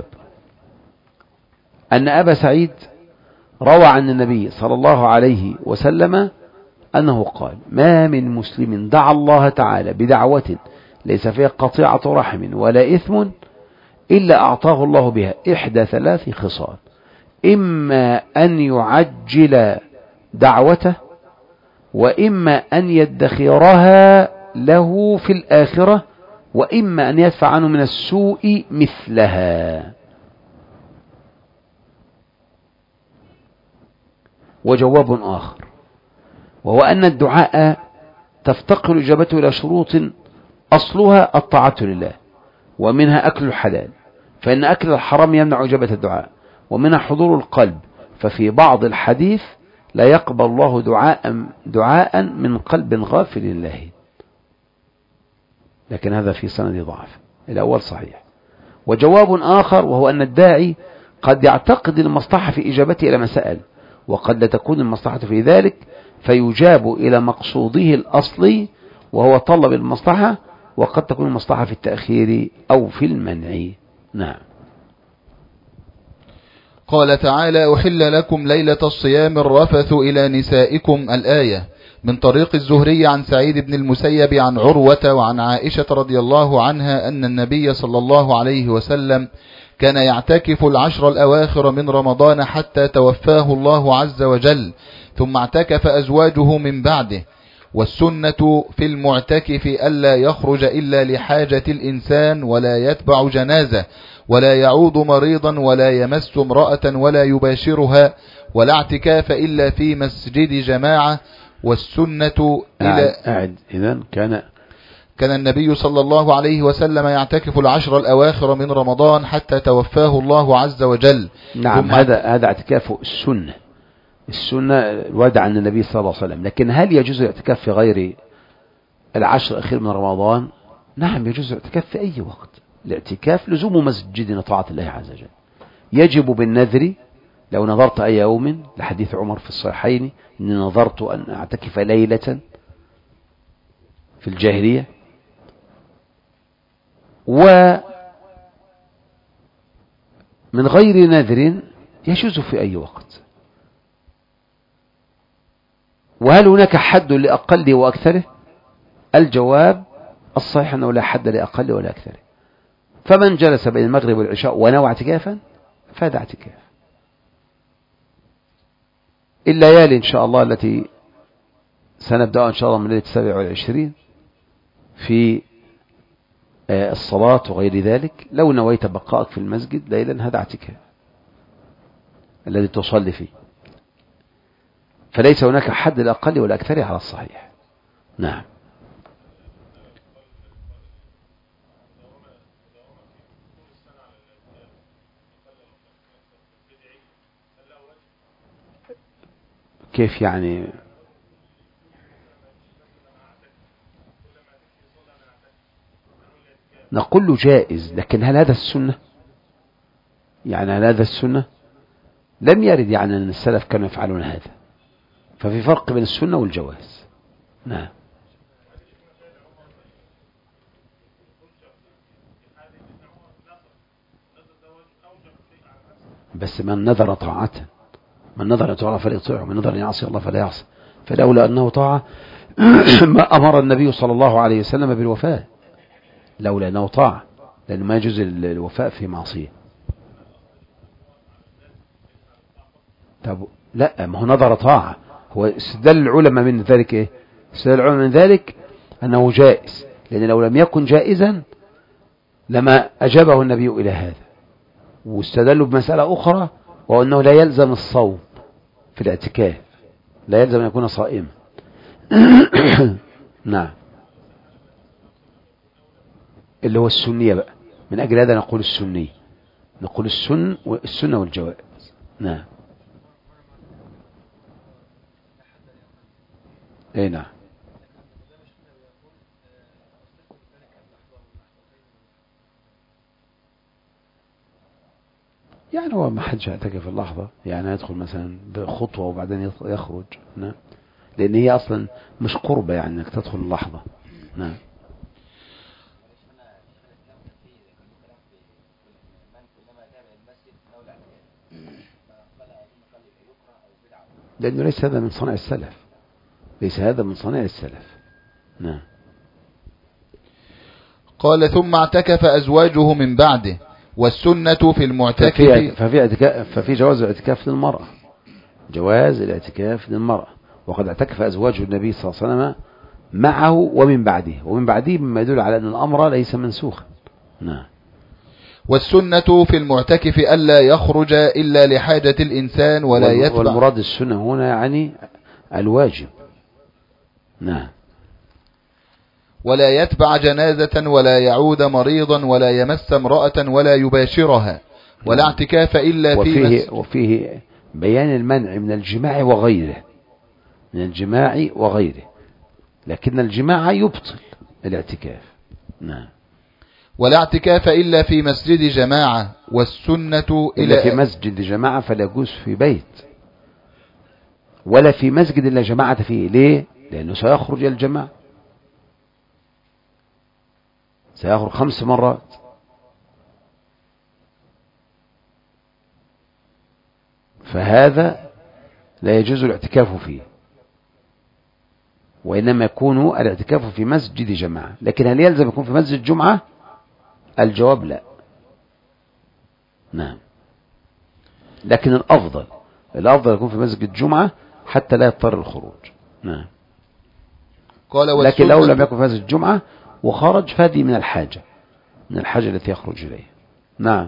أن أبا سعيد روى عن النبي صلى الله عليه وسلم أنه قال: ما من مسلم دعا الله تعالى بدعوة ليس فيها قطيعة رحم ولا إثم إلا أعطاه الله بها إحدى ثلاث خصال: إما أن يعجل دعوته، وإما أن يدخرها له في الآخرة، وإما أن يدفع عنه من السوء مثلها. وجواب آخر، وهو أن الدعاء تفتقر إجابته إلى شروط أصلها الطاعة لله، ومنها أكل الحلال، فإن أكل الحرام يمنع إجابة الدعاء، ومنها حضور القلب، ففي بعض الحديث لا يقبل الله دعاء من قلب غافل لله، لكن هذا في سند ضعف، الأول صحيح. وجواب آخر، وهو أن الداعي قد يعتقد المصلحة في إجابته إلى مسائل، وقد لا تكون المصلحة في ذلك، فيجاب إلى مقصوده الأصلي وهو طلب المصلحة، وقد تكون المصلحة في التأخير أو في المنع. نعم. قال تعالى: أحل لكم ليلة الصيام الرفث إلى نسائكم، الآية، من طريق الزهري عن سعيد بن المسيب عن عروة وعن عائشة رضي الله عنها أن النبي صلى الله عليه وسلم كان يعتكف العشر الأواخر من رمضان حتى توفاه الله عز وجل، ثم اعتكف أزواجه من بعده. والسنة في المعتكف ألا يخرج إلا لحاجة الإنسان، ولا يتبع جنازة، ولا يعود مريضا، ولا يمس امرأة، ولا يباشرها، ولا اعتكاف إلا في مسجد جماعة. والسنة إذن كان النبي صلى الله عليه وسلم يعتكف العشر الأواخر من رمضان حتى توفاه الله عز وجل. نعم، هذا اعتكاف السنة الوعد عن النبي صلى الله عليه وسلم. لكن هل يجوز الاعتكاف في غير العشر الأخير من رمضان؟ نعم، يجوز الاعتكاف في أي وقت. الاعتكاف لزوم مسجد طاعة الله عز وجل، يجب بالنذر. لو نظرت أي يوم، لحديث عمر في الصحيحين: إني نظرت أن أعتكف ليلة في الجاهلية. ومن غير نذر يجوز في أي وقت. وهل هناك حد لأقله وأكثره؟ الجواب الصحيح أنه لا حد لأقله ولا أكثره. فمن جلس بين المغرب والعشاء ونوى اعتكافا فهذا اعتكاف. الليالي إن شاء الله التي سنبدأ إن شاء الله من ليلة 27 في الصلاة وغير ذلك، لو نويت بقائك في المسجد ليلا هذا اعتكاف الذي تصلي فيه، فليس هناك حد الأقل والأكثر على الصحيح. نعم. كيف يعني؟ نقول له جائز، لكن هل هذا السنة؟ يعني هل هذا السنة؟ لم يرد يعني أن السلف كانوا يفعلون هذا، ففي فرق بين السنة والجواز. نعم. بس من نذر طاعة، من نذر طاعة فليطيع، ومن نذر يعصي الله فلا يعصي، فلولا أنه طاعة ما أمر النبي صلى الله عليه وسلم بالوفاء، لولا أنه طاعة، لأنه ما يجوز الوفاء في معصية. طب لا، ما هو نظر طاعة. هو استدل العلماء من ذلك إيه؟ استدل العلماء من ذلك أنه جائز، لأن لو لم يكن جائزا لما أجابه النبي إلى هذا، واستدلوا بمسألة أخرى، وأنه لا يلزم الصوم في الاعتكاف، لا يلزم أن يكون صائما. نعم، اللي هو السنية بقى، من أجل هذا نقول السنية، نقول السنة والجواز. نعم. اي نعم. يعني هو ما حدش يعتكف في اللحظة، يعني يدخل مثلا بخطوة وبعدين يخرج. نعم، لأن هي أصلا مش قربة يعني أنك تدخل اللحظة. نعم. لأنه ليس هذا من صنع السلف، ليس هذا من صنع السلف. نعم. قال ثم اعتكف أزواجه من بعده، والسنة في المعتكف ففي جواز الاعتكاف للمرأة، جواز الاعتكاف للمرأة، وقد اعتكف أزواج النبي صلى الله عليه وسلم معه ومن بعده، ومن بعده مما يدل على أن الأمر ليس منسوخا. نعم. والسنة في المعتكف ألا يخرج إلا لحاجة الإنسان ولا يتبع. والمراد السنة هنا يعني الواجب. نعم. ولا يتبع جنازة ولا يعود مريضا ولا يمس امرأة ولا يباشرها، ولا اعتكاف إلا وفيه بيان المنع من الجماع وغيره، من الجماع وغيره، لكن الجماع يبطل الاعتكاف. نعم. ولا اعتكاف إلا في مسجد جماعة، والسنة إلا في مسجد جماعة، فلا يجوز في بيت ولا في مسجد لا جماعة فيه. ليه؟ لأنه سيخرج إلى الجماعة، سيخرج 5 مرات. فهذا لا يجوز الاعتكاف فيه، وإنما يكون الاعتكاف في مسجد جماعة. لكن هل يلزم يكون في مسجد جمعة؟ الجواب لا. نعم. لكن الأفضل يكون في مسجد جمعة حتى لا يضطر الخروج. نعم. لكن لو لم يكن في مسجد جمعة وخرج فهذه من الحاجة التي يخرج إليها. نعم.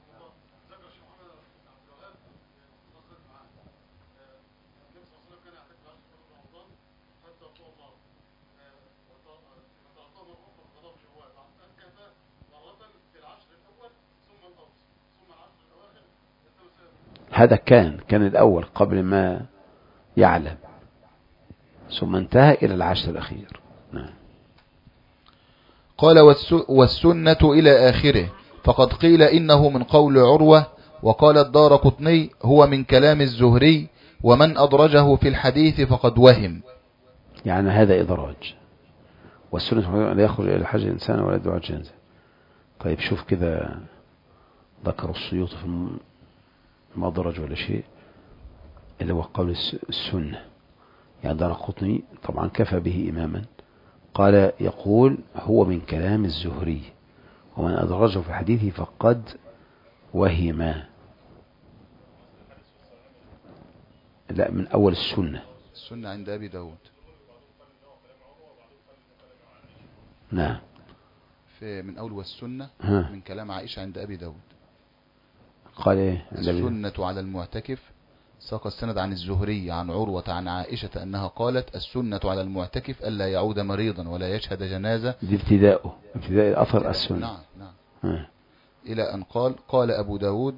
هذا كان الأول قبل ما يعلم، ثم انتهى إلى العشر الأخير. نعم. قال والسنة إلى آخره، فقد قيل إنه من قول عروة، وقال الدارقطني هو من كلام الزهري، ومن أدرجه في الحديث فقد وهم. يعني هذا إدراج. والسنة لا يخرج إلى الحج الإنسان ولا يدعو جنازة. طيب شوف كذا، ذكر السيوطي في المدرج ولا شيء اللي هو قول السنة، يعني الدارقطني طبعا كفى به إماما، قال يقول هو من كلام الزهري، ومن أدرجه في حديثه فقد وهما. لا، من أول السنة عند أبي داود. نعم. من أول والسنة من كلام عائشة عند أبي داود. قال إيه؟ السنة على المعتكف، ساق السند عن الزهري عن عروة عن عائشة أنها قالت السنة على المعتكف ألا يعود مريضا ولا يشهد جنازة. دي ابتداء أثر السنة. نعم. إلى أن قال أبو داود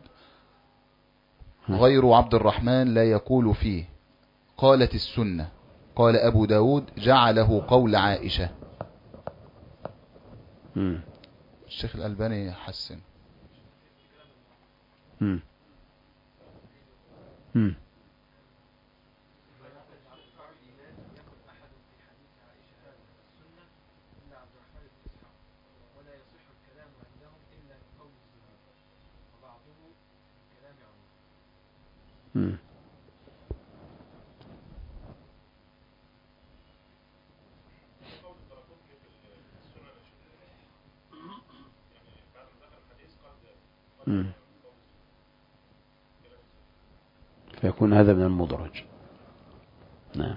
غير عبد الرحمن لا يقول فيه، قالت السنة. قال أبو داود جعله قول عائشة. الشيخ الألباني حسن. فيكون هذا من المدرج. نعم.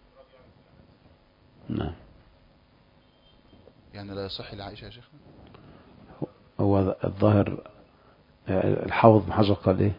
يعني لا يصح لعائشة يا شيخنا. هو الظاهر الحافظ بن حجر قال ايه؟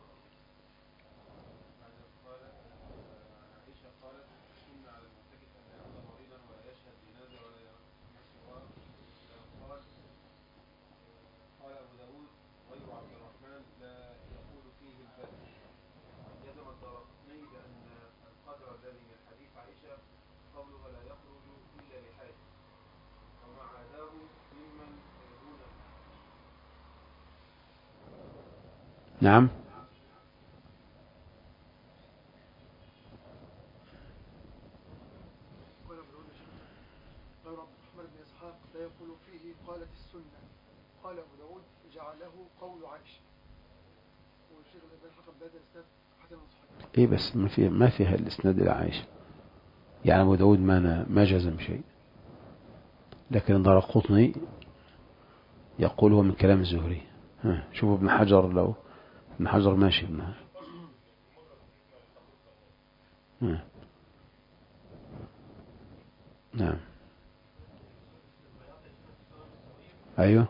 نعم. قال ابن عون غير عبد الرحمن بن إسحاق لا يقول فيه قالت السنة. قال أبو داود جعله قول عائشة. والشيخ الألباني حكم بهذا الإسناد حسن صحيح. ايه بس ما فيها الاسناد الى عائشة، يعني ابو داود ما جزم شيء، لكن الدارقطني يقول هو من كلام الزهري. شوفوا ابن حجر، لو ابن حجر ماشي ابن نعم. ايوه.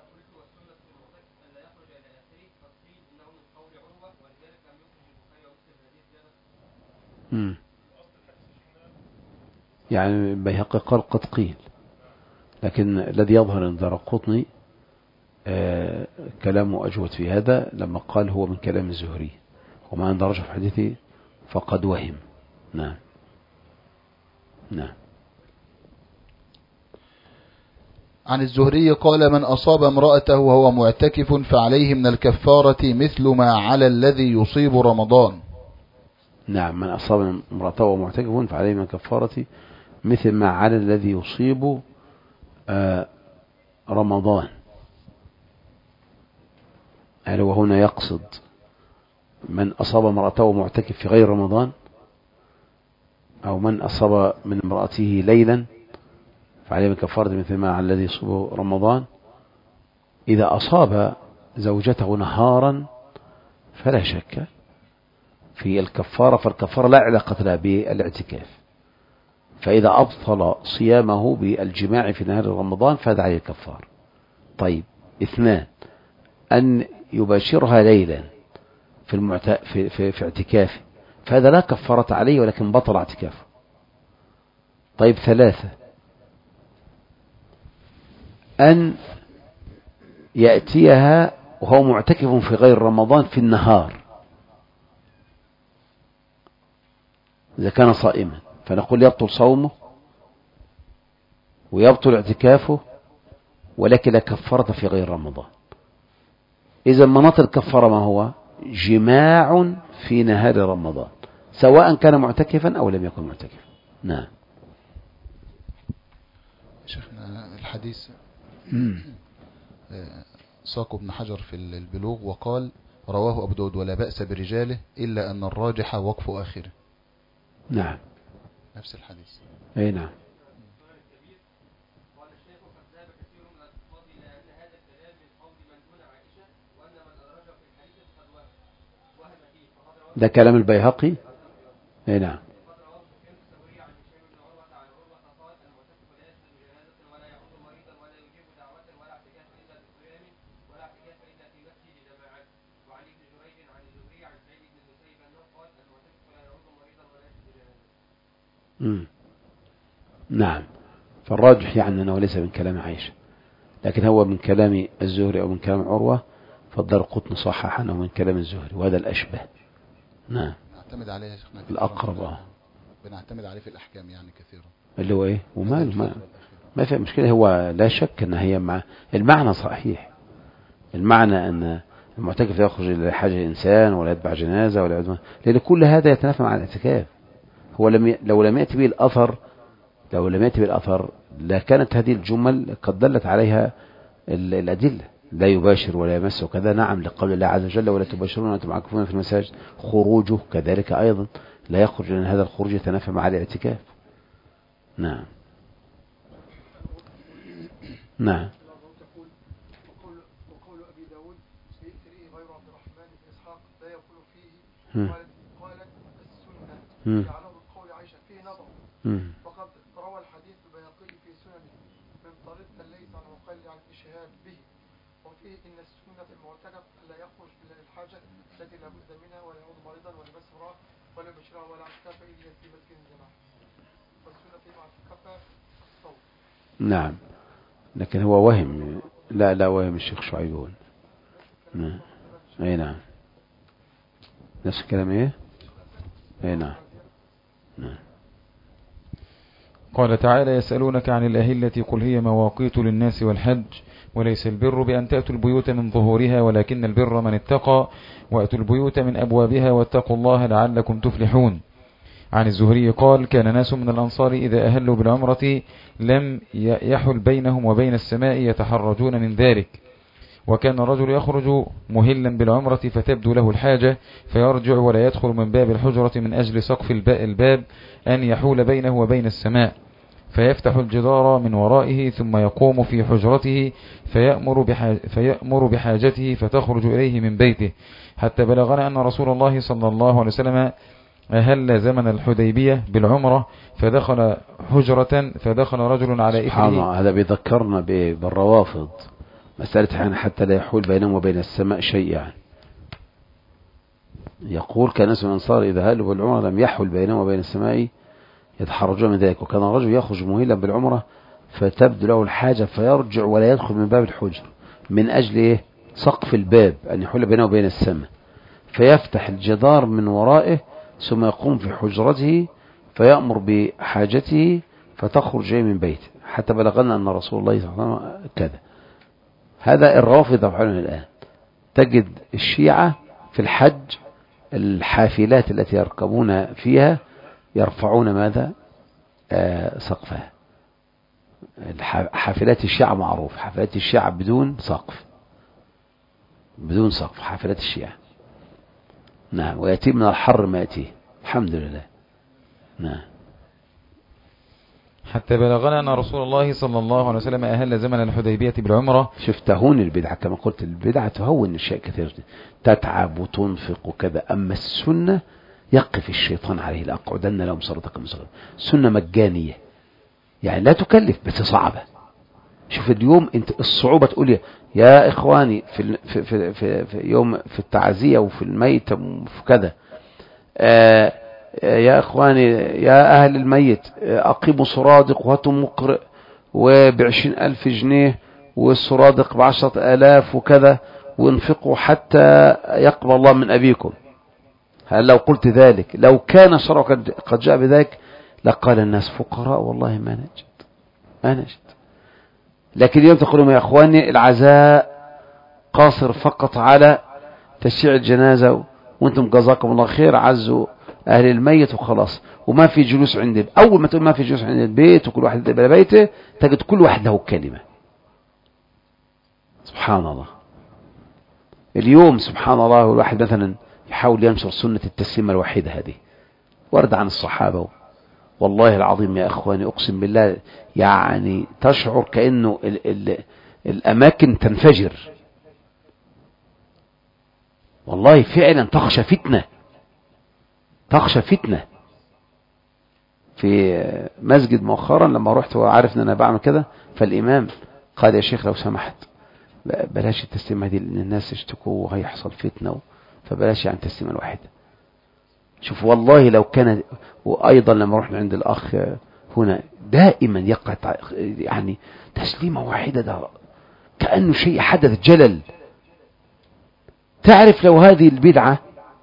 يعني بيهقي قال قد قيل، لكن الذي يظهر عند الدارقطني كلامه أجود في هذا لما قال هو من كلام الزهري، وما عند رجح في حديثه فقد وهم. نعم. نعم. عن الزهري قال: من أصاب امرأته وهو معتكف فعليه من الكفارة مثل ما على الذي يصيب رمضان. نعم، من أصاب امرأته وهو معتكف فعليه من الكفارة مثل ما على الذي يصيب رمضان. يعني وهنا يقصد من أصاب امرأته معتكف في غير رمضان، أو من أصاب من امرأته ليلا فعليه من كفارة مثل ما على الذي يصيب رمضان. إذا أصاب زوجته نهارا فلا شك في الكفارة، فالكفارة لا علاقة لها بالاعتكاف، فإذا أبطل صيامه بالجماع في نهار رمضان فهذا عليه الكفار. طيب، اثنان: أن يباشرها ليلا في اعتكافه، فهذا لا كفارة عليه ولكن بطل اعتكافه. طيب، ثلاثة: أن يأتيها وهو معتكف في غير رمضان في النهار إذا كان صائما، فنقول يبطل صومه ويبطل اعتكافه، ولكن لا كفارة في غير رمضان. إذا مناط الكفارة ما هو؟ جماع في نهار رمضان، سواء كان معتكفا أو لم يكن معتكفا. نعم. شيخنا الحديث ساق ابن حجر في البلوغ وقال: رواه أبو داود ولا بأس برجاله إلا أن الراجح وقف آخره. نعم، نفس الحديث. أي نعم. ده كلام البيهقي. أي نعم. نعم، فالراجح يعني أنه ليس من كلام عائشة، لكن هو من كلام الزهري أو من كلام عروة، فالدارقطني صحح أنه من كلام الزهري، وهذا الأشبه. نعم، نعتمد عليه يا شيخنا الأقرب. بنعتمد عليه في الأحكام يعني كثيرا. اللي هو إيه؟ ما في مشكلة. هو لا شك أن هي مع المعنى صحيح. المعنى أن المعتكف لا يخرج إلى حاجة إنسان ولا يتبع جنازة ولا يتبع، لأن كل هذا يتنافى مع الاعتكاف. هو لو لم يأتي به الأثر لكانت هذه الجمل قد دلت عليها الأدلة: لا يباشر ولا يمس وكذا. نعم، لقول الله عز وجل: ولا تباشرون وأنتم عاكفون في المساجد. خروجه كذلك أيضا لا يخرج، لأن هذا الخروج يتنافى مع الاعتكاف. نعم. نعم. وقول أبي داود بإثره غير عبد الرحمن بن إسحاق لا يقول فيه قالت السنة، جعله القول عائشة فيه نظر. فقد روى الحديث البيهقي في سننه من طريق الليث عن عقيل عن ابن شهاب به، وفيه إن السنة في المعتكف لا يخرج إلا للحاجة التي لا بد منها، ولا يعود مريضا ولا يمس امرأة ولا يبشرها ولا اعتكاف إلا في مسجد الجماعة. والسنة في معتكف الصوم. نعم، لكن هو وهم. لا وهم الشيخ شعيب يقول. نعم. اي نعم، نفس الكلام. ايه اي نعم. نعم. قال تعالى: يسألونك عن الأهلة قل هي مواقيت للناس والحج وليس البر بأن تأتوا البيوت من ظهورها ولكن البر من اتقى وأتوا البيوت من أبوابها واتقوا الله لعلكم تفلحون. عن الزهري قال: كان ناس من الأنصار إذا أهلوا بالعمرة لم يحل بينهم وبين السماء يتحرجون من ذلك، وكان الرجل يخرج مهلا بالعمرة فتبدو له الحاجة فيرجع ولا يدخل من باب الحجرة من أجل سقف الباب أن يحول بينه وبين السماء، فيفتح الجدار من ورائه ثم يقوم في حجرته فيأمر بحاجته فتخرج إليه من بيته، حتى بلغنا أن رسول الله صلى الله عليه وسلم أهل زمن الحديبية بالعمرة فدخل حجرة فدخل رجل على إثره. هذا بيذكرنا بالروافض، مسألة حتى لا يحول بينهم وبين السماء شيء. يعني يقول كان ناس من الأنصار إذا هلوا بالعمرة لم يحول بينهم وبين السماء يتحرجون من ذلك، وكان الرجل يخرج مهلا بالعمرة فتبدو له الحاجة فيرجع ولا يدخل من باب الحجر من أجل سقف الباب أن يحول بينه وبين السماء، فيفتح الجدار من ورائه ثم يقوم في حجرته فيأمر بحاجته فتخرج من بيته، حتى بلغنا أن رسول الله صلى الله عليه وسلم كذا. هذا الرافضة يفعلون الآن. تجد الشيعة في الحج الحافلات التي يركبون فيها يرفعون ماذا؟ سقفها. حافلات الشيعة معروف، حافلات الشيعة بدون سقف، بدون سقف حافلات الشيعة. نعم. ويأتي من الحر ما يأتيه الحمد لله. نعم. حتى بلغنا أن رسول الله صلى الله عليه وسلم أهل زمن الحديبية بالعمرة. شفت تهون البدعة، كما قلت البدعة تهون الشيء كثير، تتعب وتنفق وكذا. أما السنة يقف الشيطان عليه لأقعدن لهم صراطك المستقيم. سنة مجانية يعني لا تكلف بس صعبة. شوف اليوم انت الصعوبة تقول يا إخواني في يوم في التعزية وفي الميت وفي كذا، يا إخواني يا أهل الميت أقيموا صرادق وهاتوا مقرئ وب20,000 جنيه والصرادق ب10,000 وكذا، وانفقوا حتى يقبل الله من أبيكم. هل لو قلت ذلك لو كان الشرع قد جاء بذلك لقال الناس فقراء والله ما نجد. لكن اليوم تقولون يا إخواني العزاء قاصر فقط على تشييع الجنازة وانتم جزاكم الله خير عزوا أهل الميت وخلاص، وما في جلوس عند أول ما تقول ما في جلوس عند البيت وكل واحد يبقى بيته تجد كل واحد له كلمة. سبحان الله. اليوم سبحان الله الواحد مثلا يحاول ينشر سنة التسليمة الوحيدة هذه ورد عن الصحابة، والله العظيم يا أخواني أقسم بالله يعني تشعر كأنه الأماكن تنفجر، والله فعلا تخشى فتنة. في مسجد مؤخرا لما رحت وعارف ان انا بعمل كده، فالامام قال يا شيخ لو سمحت بلاش التسليمة دي لان الناس يشتكوا وهيحصل فتنة، فبلاش يعني التسليمة الواحدة. شوف والله لو كان، وايضا لما رحنا عند الاخ هنا دائما يقع يعني تسليمة واحدة، ده كأنه شيء حدث جلل. تعرف لو هذه البدعة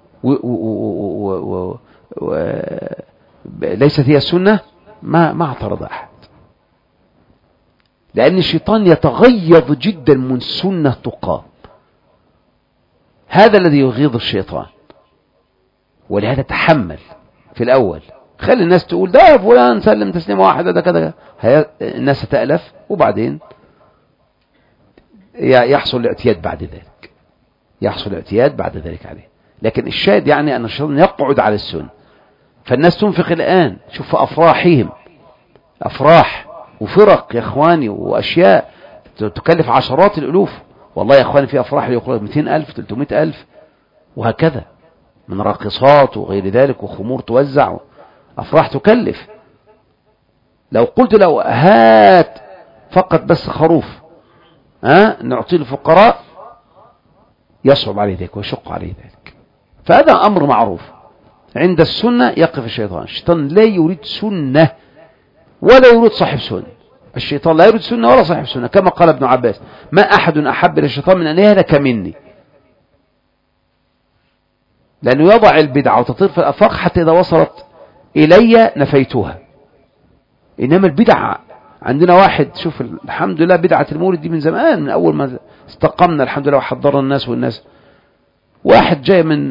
ليست هي السنة ما اعترض أحد، لأن الشيطان يتغيظ جدا من سنة تقام. هذا الذي يغيظ الشيطان، ولهذا تحمل في الأول، خلي الناس تقول ده فلان سلم تسليمة واحدة ده كذا، الناس تألف وبعدين يحصل الاعتياد بعد ذلك عليه. لكن الشاهد يعني أن الشيطان يقعد على السنة، فالناس تنفق الآن. شوف أفراحهم، أفراح وفرق يا إخواني وأشياء تكلف عشرات الألوف. والله يا إخواني في أفراح يقول 200,000 300,000 وهكذا، من راقصات وغير ذلك وخمور توزع، أفراح تكلف. لو قلت له هات فقط بس خروف نعطي الفقراء، يصعب عليه ذلك ويشق عليه ذلك. فهذا أمر معروف. عند السنة يقف الشيطان لا يريد سنة ولا يريد صاحب سنة. الشيطان لا يريد سنة ولا صاحب سنة، كما قال ابن عباس: ما أحد أحب إلى الشيطان من أن يهلك مني، لأنه يضع البدعة وتطير في الأفاق حتى إذا وصلت إلي نفيتها. إنما البدعة عندنا واحد، شوف الحمد لله بدعة المولد دي من زمان، من أول ما استقمنا الحمد لله وحضرنا الناس والناس. واحد جاي من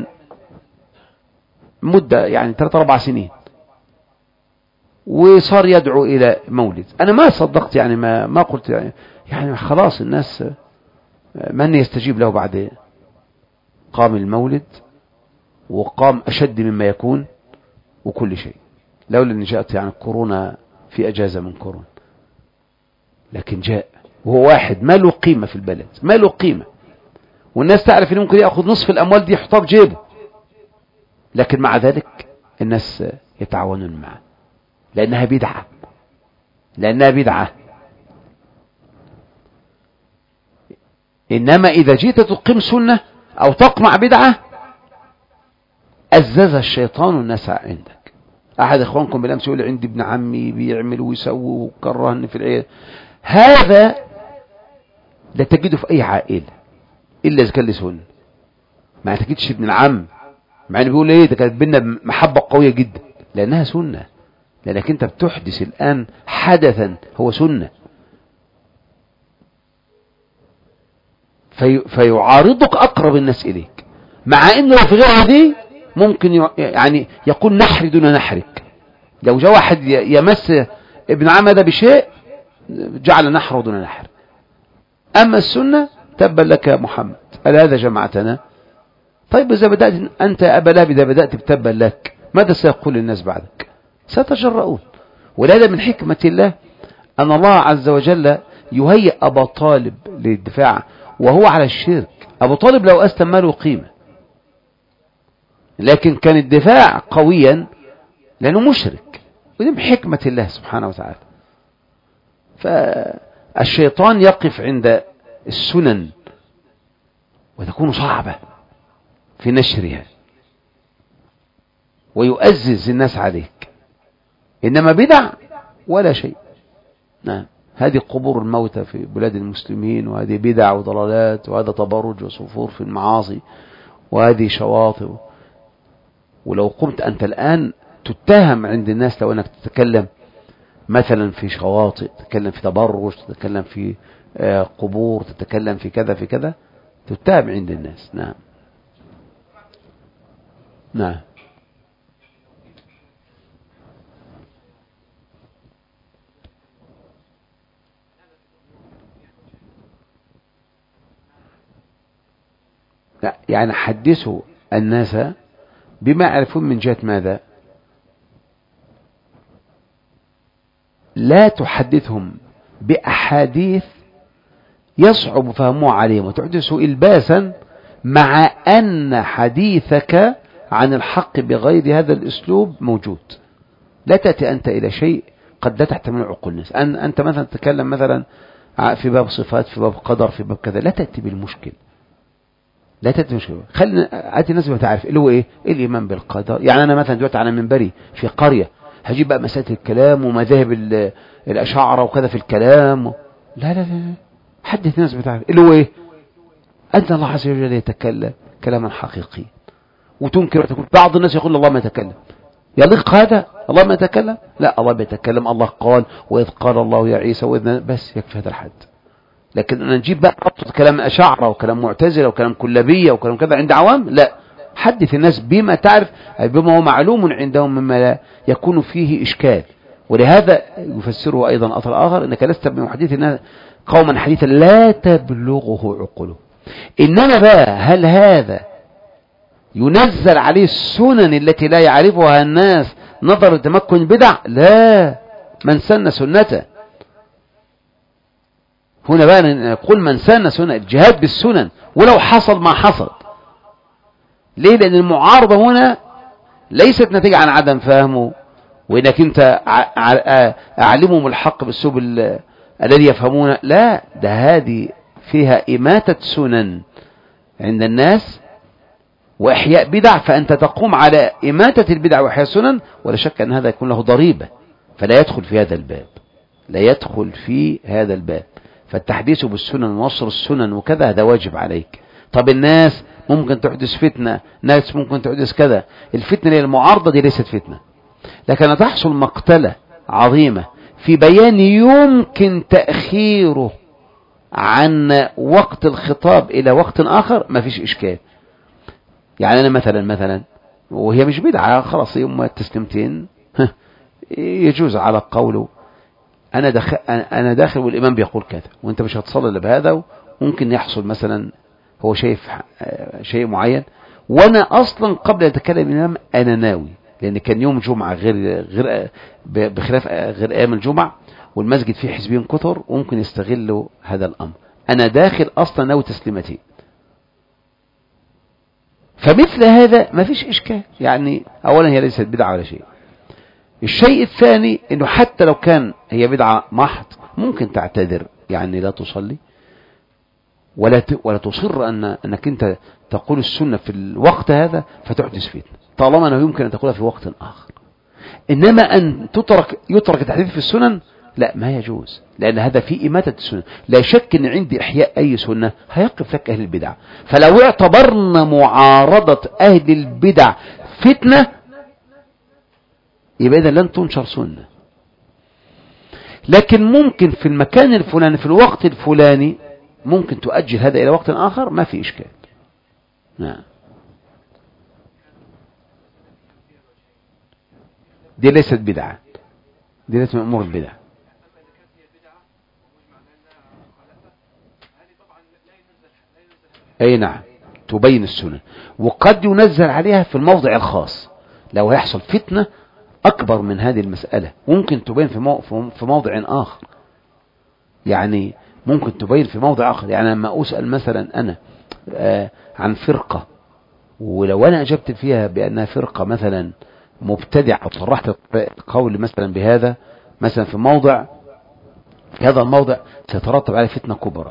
مدة يعني 3-4 سنين وصار يدعو إلى مولد. أنا ما صدقت يعني، ما قلت يعني خلاص الناس من يستجيب له بعد قام المولد وقام أشد مما يكون وكل شيء، لولا أن جاءت يعني كورونا في أجازة من كورونا. لكن جاء وهو واحد ما له قيمة في البلد، ما له قيمة، والناس تعرف أنه ممكن يأخذ نصف الأموال دي يحطها في جيبه، لكن مع ذلك الناس يتعاونون معه لأنها بدعة، لأنها بدعة. إنما إذا جيت تقيم سنة أو تقمع بدعة أزز الشيطان الناس عندك. أحد إخوانكم بالأمس يقول: عندي ابن عمي بيعمل ويسوي وكرهني في العيال. هذا لا تجده في أي عائلة إلا إذا كان له سنة. ما تجدش ابن العم مع إنه بيقول إيه ده كانت بينا محبة قوية جدا، لأنها سنة، لأنك أنت بتحدث الآن حدثا هو سنة، فيعارضك أقرب الناس إليك، مع إنه لو في غيرها دي ممكن يعني يقول نحر دون نحرك. لو جاء واحد يمس ابن عم هذا بشيء جعل نحره دون نحر. أما السنة تبا لك محمد، ألا هذا جمعتنا؟ طيب إذا بدأت أنت أبا لهب، إذا بدأت بتبا لك ماذا سيقول الناس بعدك؟ سيتجرؤون. ولهذا من حكمة الله أن الله عز وجل يهيئ أبا طالب للدفاع وهو على الشرك. أبو طالب لو أسلم ما له قيمة، لكن كان الدفاع قويا لأنه مشرك، ودي من حكمة الله سبحانه وتعالى. فالشيطان يقف عند السنن وتكون صعبة في نشرها ويؤزز الناس عليك، إنما بدع ولا شيء. نعم، هذه قبور الموتى في بلاد المسلمين، وهذه بدع وضلالات، وهذا تبرج وصفور في المعاصي، وهذه شواطئ. ولو قمت أنت الآن تتهم عند الناس لو أنك تتكلم مثلا في شواطئ، تتكلم في تبرج، تتكلم في قبور، تتكلم في كذا في كذا، تتهم عند الناس. نعم نعم. لا يعني حدثوا الناس بما يعرفون من جهة ماذا؟ لا تحدثهم بأحاديث يصعب فهمه عليهم وتحدث إلباسا، مع أن حديثك عن الحق بغير هذا الأسلوب موجود. لا تأتي أنت إلى شيء قد لا تحتمل عقول الناس. أنت مثلا تتكلم مثلا في باب صفات، في باب قدر، في باب كذا، لا تأتي بالمشكل، لا تأتي بالمشكل. خلينا أتي الناس بتعرف اللي هو إيه الإيمان بالقدر. يعني أنا مثلا دلوقتي على منبري في قرية هجيب بقى مسائل الكلام ومذاهب الأشاعرة وكذا في الكلام لا لا لا، حدث الناس بتعرف اللي هو إيه أن الله عز وجل يتكلم كلاما حقيقيا، وتنكر وتقول بعض الناس يقول الله ما يتكلم. يليق هذا؟ الله ما يتكلم؟ لا، الله بيتكلم. الله قال وإذ قال الله يا عيسى وإذ، بس يكفي هذا الحد. لكن أنا نجيب بقى كلام أشاعرة وكلام معتزلة وكلام كلابية وكلام كذا عند عوام، لا، حدث الناس بما تعرف، أي بما هو معلوم عندهم مما لا يكون فيه إشكال. ولهذا يفسره أيضا أثر آخر: إنك لست بمحدث الناس قوما حديثا لا تبلغه عقله. إنما بقى هل هذا ينزل عليه السنن التي لا يعرفها الناس نظر لتمكن بدع؟ لا، من سن سنته. هنا بقى نقول من سن سنة، الجهاد بالسنن ولو حصل ما حصل. ليه؟ لأن المعارضة هنا ليست نتيجة عن عدم فهمه وإنك أنت أعلمهم الحق بالسبل الذي يفهمونه، لا، ده هذه فيها إماتة سنن عند الناس وإحياء بدع، فأنت تقوم على إماتة البدع وإحياء السنن، ولا شك أن هذا يكون له ضريبة، فلا يدخل في هذا الباب، لا يدخل في هذا الباب. فالتحديث بالسنن ونصر السنن وكذا هذا واجب عليك. طب الناس ممكن تحدث فتنة، ناس ممكن تحدث كذا، الفتنة المعارضة دي ليست فتنة، لكن تحصل مقتلة عظيمة في بيان يمكن تأخيره عن وقت الخطاب إلى وقت آخر، ما فيش إشكال. يعني أنا مثلا وهي مش بدعة خلاص يوم التسليمتين يجوز على قوله أنا داخل والإمام بيقول كذا وأنت مش هتصلي إلا بهذا، وممكن يحصل مثلا هو شايف شيء معين، وأنا أصلا قبل أن أتكلم الإمام أنا ناوي، لأن كان يوم جمعة غير بخلاف غير أيام الجمعة، والمسجد فيه حزبين كثر وممكن يستغلوا هذا الأمر. أنا داخل أصلا ناوي تسليمتين، فمثل هذا ما فيش إشكال. يعني أولا هي ليست بدعة ولا شيء. الشيء الثاني إنه حتى لو كان هي بدعة محض ممكن تعتذر، يعني لا تصلي ولا تصر أنك أنت تقول السنة في الوقت هذا فتحدث فتنة، طالما أنه يمكن أن تقولها في وقت آخر. إنما أن يترك التحديث في السنن لا، ما يجوز، لأن هذا في إماتة السنة. لا شك أن عندي إحياء أي سنة هيقف لك أهل البدع، فلو اعتبرنا معارضة أهل البدع فتنة يبقى إذا لن تنشر سنة. لكن ممكن في المكان الفلاني في الوقت الفلاني ممكن تؤجل هذا إلى وقت آخر، ما في إشكال. نعم، دي ليست بدعة، دي ليست من أمور البدع. أي نعم، تبين السنة، وقد ينزل عليها في الموضع الخاص لو هيحصل فتنة أكبر من هذه المسألة، ممكن تبين في موضع آخر. يعني ممكن تبين في موضع آخر. يعني لما أسأل مثلا أنا عن فرقة، ولو أنا أجبت فيها بأنها فرقة مثلا مبتدعة وصرحت القول مثلا بهذا مثلا في موضع، في هذا الموضع سيترتب عليه فتنة كبرى،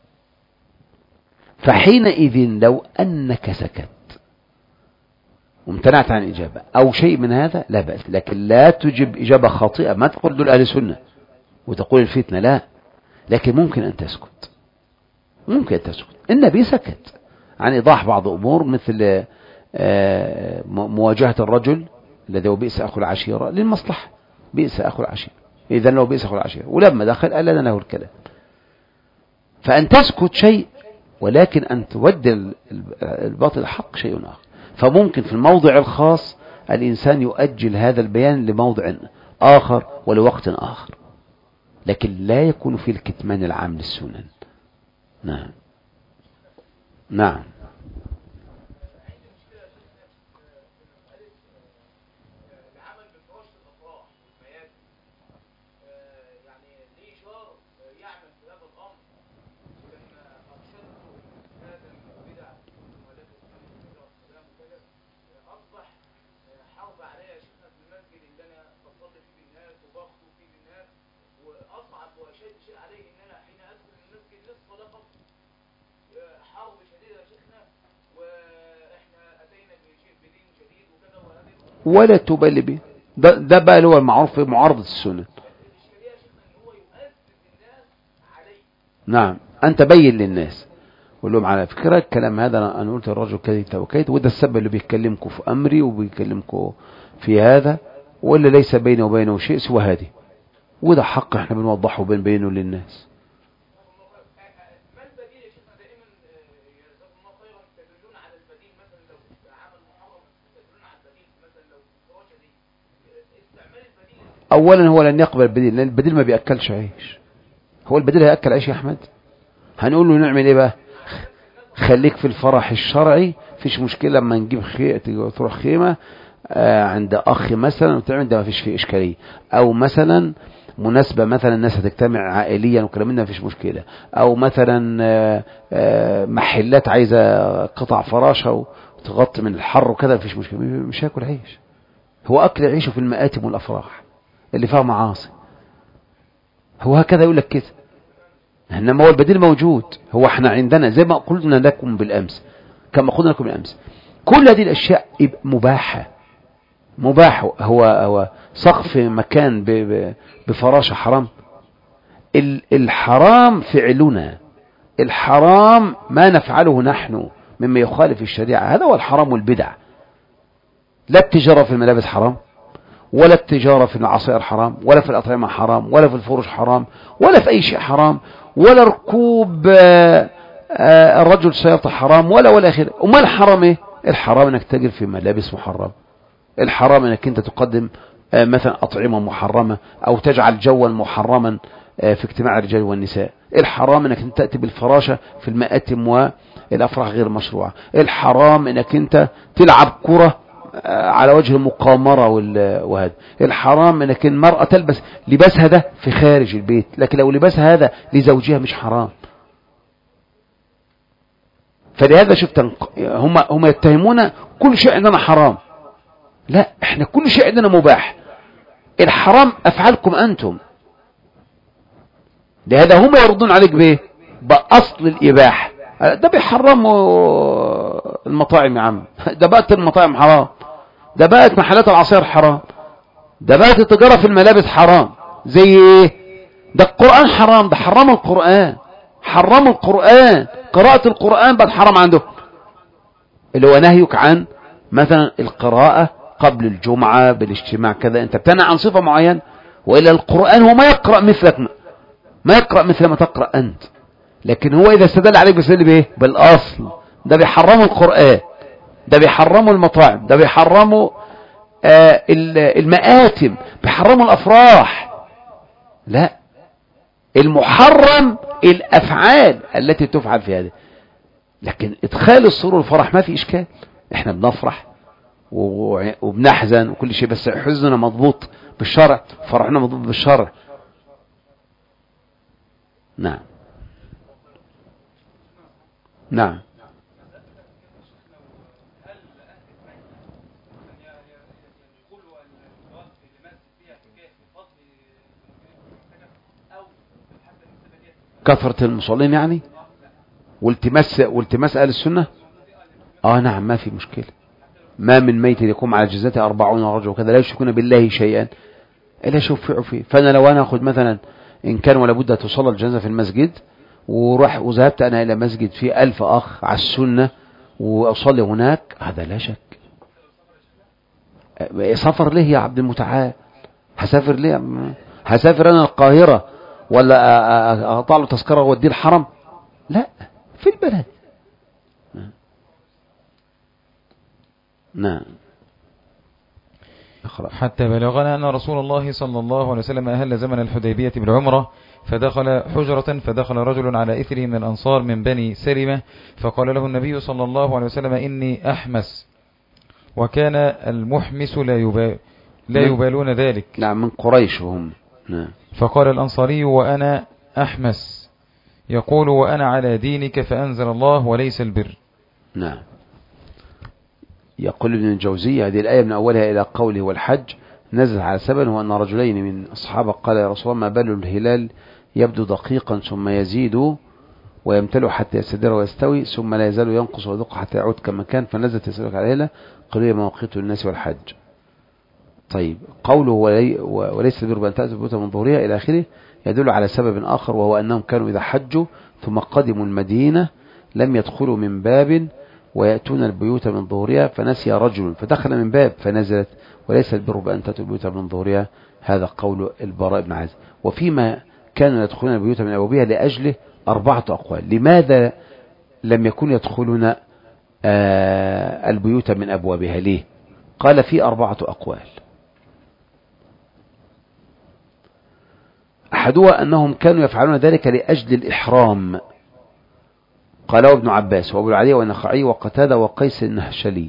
فحينئذ لو أنك سكت وامتنعت عن إجابة أو شيء من هذا لا بأس، لكن لا تجب إجابة خاطئة، ما تقول دول أهل سنة وتقول الفتنة، لا، لكن ممكن أن تسكت، ممكن أن تسكت. النبي سكت عن إيضاح بعض أمور مثل مواجهة الرجل الذي هو بئس أخو العشيرة للمصلحة، بئس أخو العشيرة، إذا لو بئس أخو العشيرة، ولما دخل ألنا له الكلام. فأن تسكت شيء، ولكن أن تودي الباطل حق شيء آخر. فممكن في الموضع الخاص الإنسان يؤجل هذا البيان لموضع آخر ولوقت آخر، لكن لا يكون في الكتمان العام للسنن. نعم نعم. ولا تبالي به، ده بقى اللي هو المعروف في معارضة السنة. نعم، أنت بين للناس قول لهم على فكرة الكلام هذا أنا قلت الرجل كذا وكذا، وده السبب اللي بيتكلمكم في أمري وبيكلمكم في هذا، ولا ليس بيني وبينه شيء سوى هذه، وده حق احنا بنوضحه بينه للناس. اولا هو لن يقبل البديل، لان البديل ما بيأكلش عيش. هو البديل هيأكل عيش يا احمد؟ هنقول له نعمل ايه بقى؟ خليك في الفرح الشرعي، فيش مشكلة لما نجيب تروح خيمة عند اخ مثلا وتعمل ده، ما فيش فيه اشكالية. او مثلا مناسبة مثلا الناس هتجتمع عائليا وكلام من ده، ما فيش مشكلة. او مثلا محلات عايزة قطع فراشة وتغطي من الحر وكذا، ما فيش مشكلة، مش هياكل عيش. هو اكل عيشه في المآتم والافراح اللي فيها معاصي، هو هكذا يقول لك كده. إنما هو البديل موجود. هو احنا عندنا زي ما قلنا لكم بالأمس، كما قلنا لكم بالأمس، كل هذه الأشياء مباحة. هو سقف مكان بفراشة حرام؟ الحرام فعلنا، الحرام ما نفعله نحن مما يخالف الشريعة، هذا هو الحرام والبدع. لا التجارة في الملابس حرام، ولا التجارة في العصائر حرام، ولا في الأطعمة حرام، ولا في الفروش حرام، ولا في أي شيء حرام، ولا ركوب الرجل سيارته حرام، ولا آخر. وما الحرام إيه؟ الحرام أنك تجر في ملابس محرم، الحرام أنك أنت تقدم مثلا أطعمة محرمة، أو تجعل جوا محرما في اجتماع الرجال والنساء. الحرام أنك أنت تأتي بالفراشة في المآتم والأفراح غير مشروعة. الحرام أنك أنت تلعب كرة على وجه المقامرة وهذا. الحرام أنك المرأة تلبس لباسها ده في خارج البيت، لكن لو لباسها هذا لزوجها مش حرام. فلهذا شفت هم يتهمون كل شيء عندنا حرام. لا، احنا كل شيء عندنا مباح. الحرام أفعالكم أنتم. لهذا هم يردون عليك بإيه؟ بأصل الإباحة. ده بيحرموا المطاعم يا عم، ده بقت المطاعم حرام، ده بقت محلات العصير حرام، ده بقت التجارة في الملابس حرام. زي ايه؟ ده القرآن حرام، ده حرموا القرآن، حرموا القرآن، قراءة القرآن بقت حرام عندهم، اللي هو نهيك عن مثلا القراءة قبل الجمعة بالاجتماع كذا، انت بتنهى عن صفة معينة. وإلا القرآن هو ما يقرأ مثلك، ما يقرأ مثل ما تقرأ أنت، لكن هو إذا استدل عليك بيستدل بإيه؟ بالأصل. ده بيحرموا القرآن، ده بيحرموا المطاعم، ده بيحرموا المآتم، بيحرموا الأفراح. لا، المحرم الأفعال التي تفعل في هذا. لكن إدخال السرور والفرح ما في إشكال، إحنا بنفرح وبنحزن وكل شيء، بس حزننا مضبوط بالشرع، فرحنا مضبوط بالشرع. نعم نعم. كثرة المصلين يعني، والتماس أهل السنة. نعم، ما في مشكلة. ما من ميت يقوم على جزته 40 رجل وكذا لا يشركون بالله شيئا إلا شفعوا فيه. فأنا لو أنا أخذ مثلا إن كان ولا بد تصلى الجنازة في المسجد، وذهبت أنا إلى مسجد فيه 1000 أخ على السنة وأصلي هناك، هذا لا شك. سفر ليه يا عبد المتعال؟ هسافر ليه؟ هسافر أنا القاهرة ولا أقطع له تذكرة وأوديه الحرم؟ لا، في البلد. نعم. حتى بلغنا أن رسول الله صلى الله عليه وسلم أهل زمن الحديبية بالعمرة، فدخل حجرة، فدخل رجل على إثره من الأنصار من بني سلمة، فقال له النبي صلى الله عليه وسلم إني أحمس، وكان المحمس لا يبالون ذلك. نعم، من قريش هم. نعم. فقال الأنصاري وأنا أحمس، يقول وأنا على دينك، فأنزل الله وليس البر. نعم. يقول ابن الجوزي هذه الآية من أولها إلى قوله والحج نزل على سبب، وأن رجلين من أصحابه قال يا رسول الله ما بال الهلال يبدو دقيقا ثم يزيد ويمتلئ حتى يستدر ويستوي ثم لا يزال ينقص ويدق حتى يعود كما كان، فنزلت يسألك على الهلال قالوا مواقيت الناس والحج. طيب، قوله وليس البر بأن تأتوا البيوت من ظهورها إلى آخره يدل على سبب آخر، وهو أنهم كانوا إذا حجوا ثم قدموا المدينة لم يدخلوا من باب ويأتون البيوت من ظهورها، فنسي رجل فدخل من باب فنزلت وليس البر بأن تأتوا البيوت من ظهورها. هذا قول البراء بن عازب. وفيما كانوا يدخلون البيوت من أبوابها لأجله 4 أقوال. لماذا لم يكن يدخلون البيوت من أبوابها؟ ليه؟ قال في 4 أقوال. أحدها أنهم كانوا يفعلون ذلك لأجل الإحرام، قاله ابن عباس وابو العلي والنخعي وقتادة وقيس النهشلي.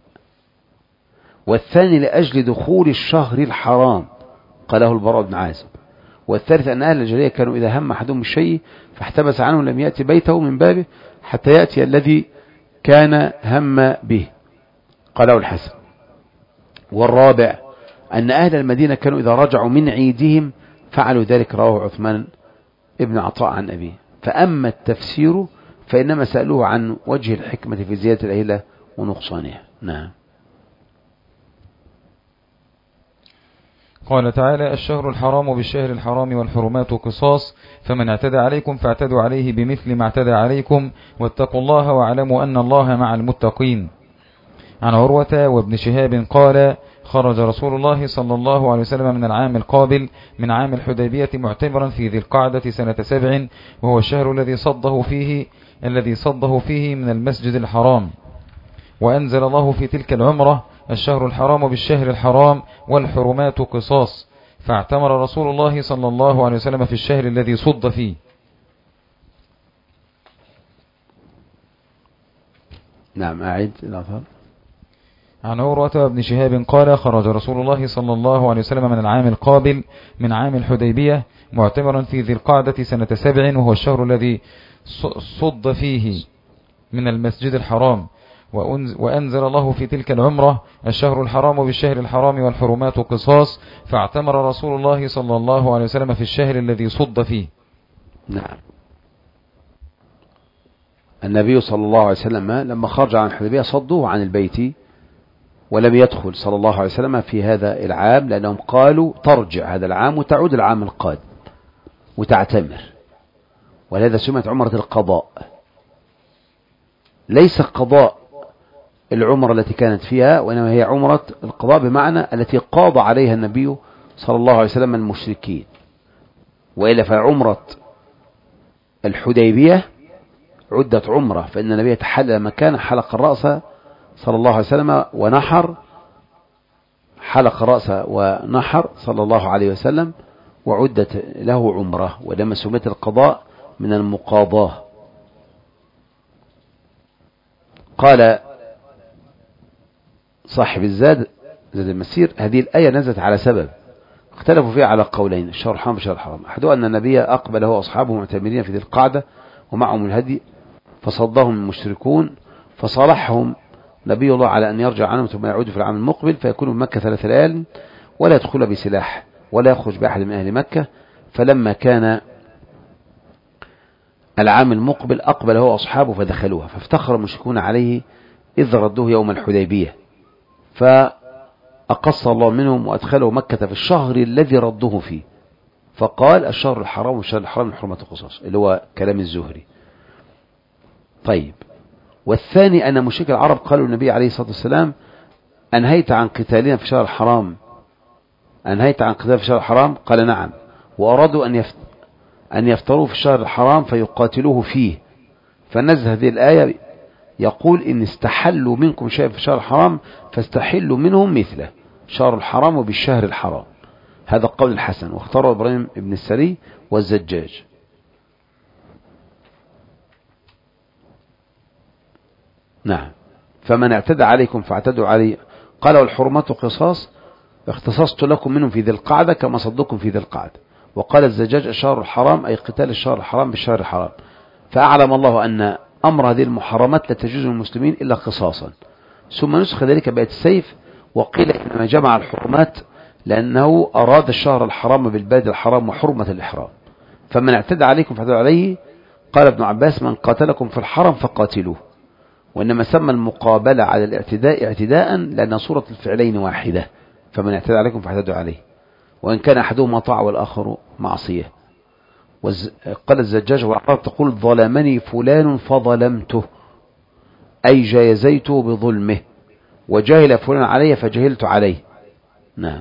والثاني لأجل دخول الشهر الحرام، قاله البراء بن عازب. والثالث أن أهل الجاهلية كانوا إذا هم أحدهم الشيء فاحتبس عنه لم يأتي بيته من بابه حتى يأتي الذي كان هم به، قاله الحسن. والرابع أن أهل المدينة كانوا إذا رجعوا من عيدهم فعلوا ذلك، رواه عثمان ابن عطاء عن أبيه. فأما التفسير فإنما سألوه عن وجه الحكمة في زيادة الأهلة ونقصانها. نعم. قال تعالى: الشهر الحرام بالشهر الحرام والحرمات قصاص، فمن اعتدى عليكم فاعتدوا عليه بمثل ما اعتدى عليكم، واتقوا الله واعلموا أن الله مع المتقين. عن عروة وابن شهاب قال: خرج رسول الله صلى الله عليه وسلم من العام القابل من عام الحديبية معتمرا في ذي القعدة سنة 7، وهو الشهر الذي صده فيه من المسجد الحرام. وأنزل الله في تلك العمرة: الشهر الحرام بالشهر الحرام والحرمات قصاص، فاعتمر رسول الله صلى الله عليه وسلم في الشهر الذي صد فيه. نعم. أعد الأثر. عن عروة وابن شهاب قال: خرج رسول الله صلى الله عليه وسلم من العام القابل من عام الحديبية معتمرا في ذي القعدة سنة 7، وهو الشهر الذي صد فيه من المسجد الحرام. وأنزل الله في تلك العمرة: الشهر الحرام بالشهر الحرام والحرمات قصاص، فاعتمر رسول الله صلى الله عليه وسلم في الشهر الذي صد فيه. نعم. النبي صلى الله عليه وسلم لما خرج عن الحديبية صدوه عن البيت، ولم يدخل صلى الله عليه وسلم في هذا العام، لأنهم قالوا ترجع هذا العام وتعود العام القادم وتعتمر، ولهذا سميت عمرة القضاء. ليس قضاء العمرة التي كانت فيها، وإنما هي عمرة القضاء بمعنى التي قاضى عليها النبي صلى الله عليه وسلم المشركين. وإلا فعمرة الحديبية عدت عمرة، فإن النبي تحلل مكان حلق الرأس صلى الله عليه وسلم ونحر، حلق الرأس ونحر صلى الله عليه وسلم، وعدت له عمرة، ولما سميت القضاء من المقاضاة. قال صاحب زاد المسير: هذه الآية نزلت على سبب اختلفوا فيها على قولين: الشهر الحرام والشهر الحرام. أحدها أن النبي أقبل هو وأصحابه معتمرين في ذي القعدة ومعهم الهدي، فصدهم المشركون، فصالحهم نبي الله على أن يرجع عنهم ثم يعود في العام المقبل، فيكون بمكة 3 ليال ولا يدخل بسلاح ولا يخرج بأحد من أهل مكة. فلما كان العام المقبل أقبل هو وأصحابه فدخلوها، فافتخر المشركون عليه إذ ردوه يوم الحديبية، فأقص الله منهم وأدخله مكة في الشهر الذي ردوه فيه، فقال: الشهر الحرام والشهر الحرام الحرمة قصاص، اللي هو كلام الزهري. طيب. والثاني أن مشرك العرب قالوا النبي عليه الصلاة والسلام: أنهيت عن قتالنا في شهر الحرام، أنهيت عن قتال في شهر الحرام؟ قال: نعم. وأرادوا أن يفتروا في الشهر الحرام فيقاتلوه فيه، فنزل هذه الآية يقول: إن استحلوا منكم شيئا في الشهر الحرام فاستحلوا منهم مثله، شهر الحرام وبالشهر الحرام. هذا القول الحسن، واختاره إبراهيم بن السري والزجاج. نعم. فمن اعتدى عليكم فاعتدوا عليه. قال: والحرمات قصاص، اختصصت لكم منهم في ذي القعدة كما صدكم في ذي القعدة. وقال الزجاج: الشهر الحرام أي قتال الشهر الحرام بالشهر الحرام. فأعلم الله أن أمر هذه المحرمات لا تجوز للمسلمين إلا قصاصا، ثم نسخ ذلك بآية السيف. وقيل إنما جمع الحرمات لأنه أراد الشهر الحرام بالبلد الحرام وحرمة الإحرام. فمن اعتدى عليكم فاعتدوا عليه. قال ابن عباس: من قاتلكم في الحرم فقاتلوه. وإنما سمى المقابلة على الاعتداء اعتداء لأن صورة الفعلين واحدة، فمن اعتدى عليكم فاعتدوا عليه، وإن كان أحدهما طاعة والآخر معصية. قال الزجاج: والعرب تقول: ظلمني فلان فظلمته، أي جايزيته بظلمه، وجاهل فلان علي فجهلت عليه. نعم.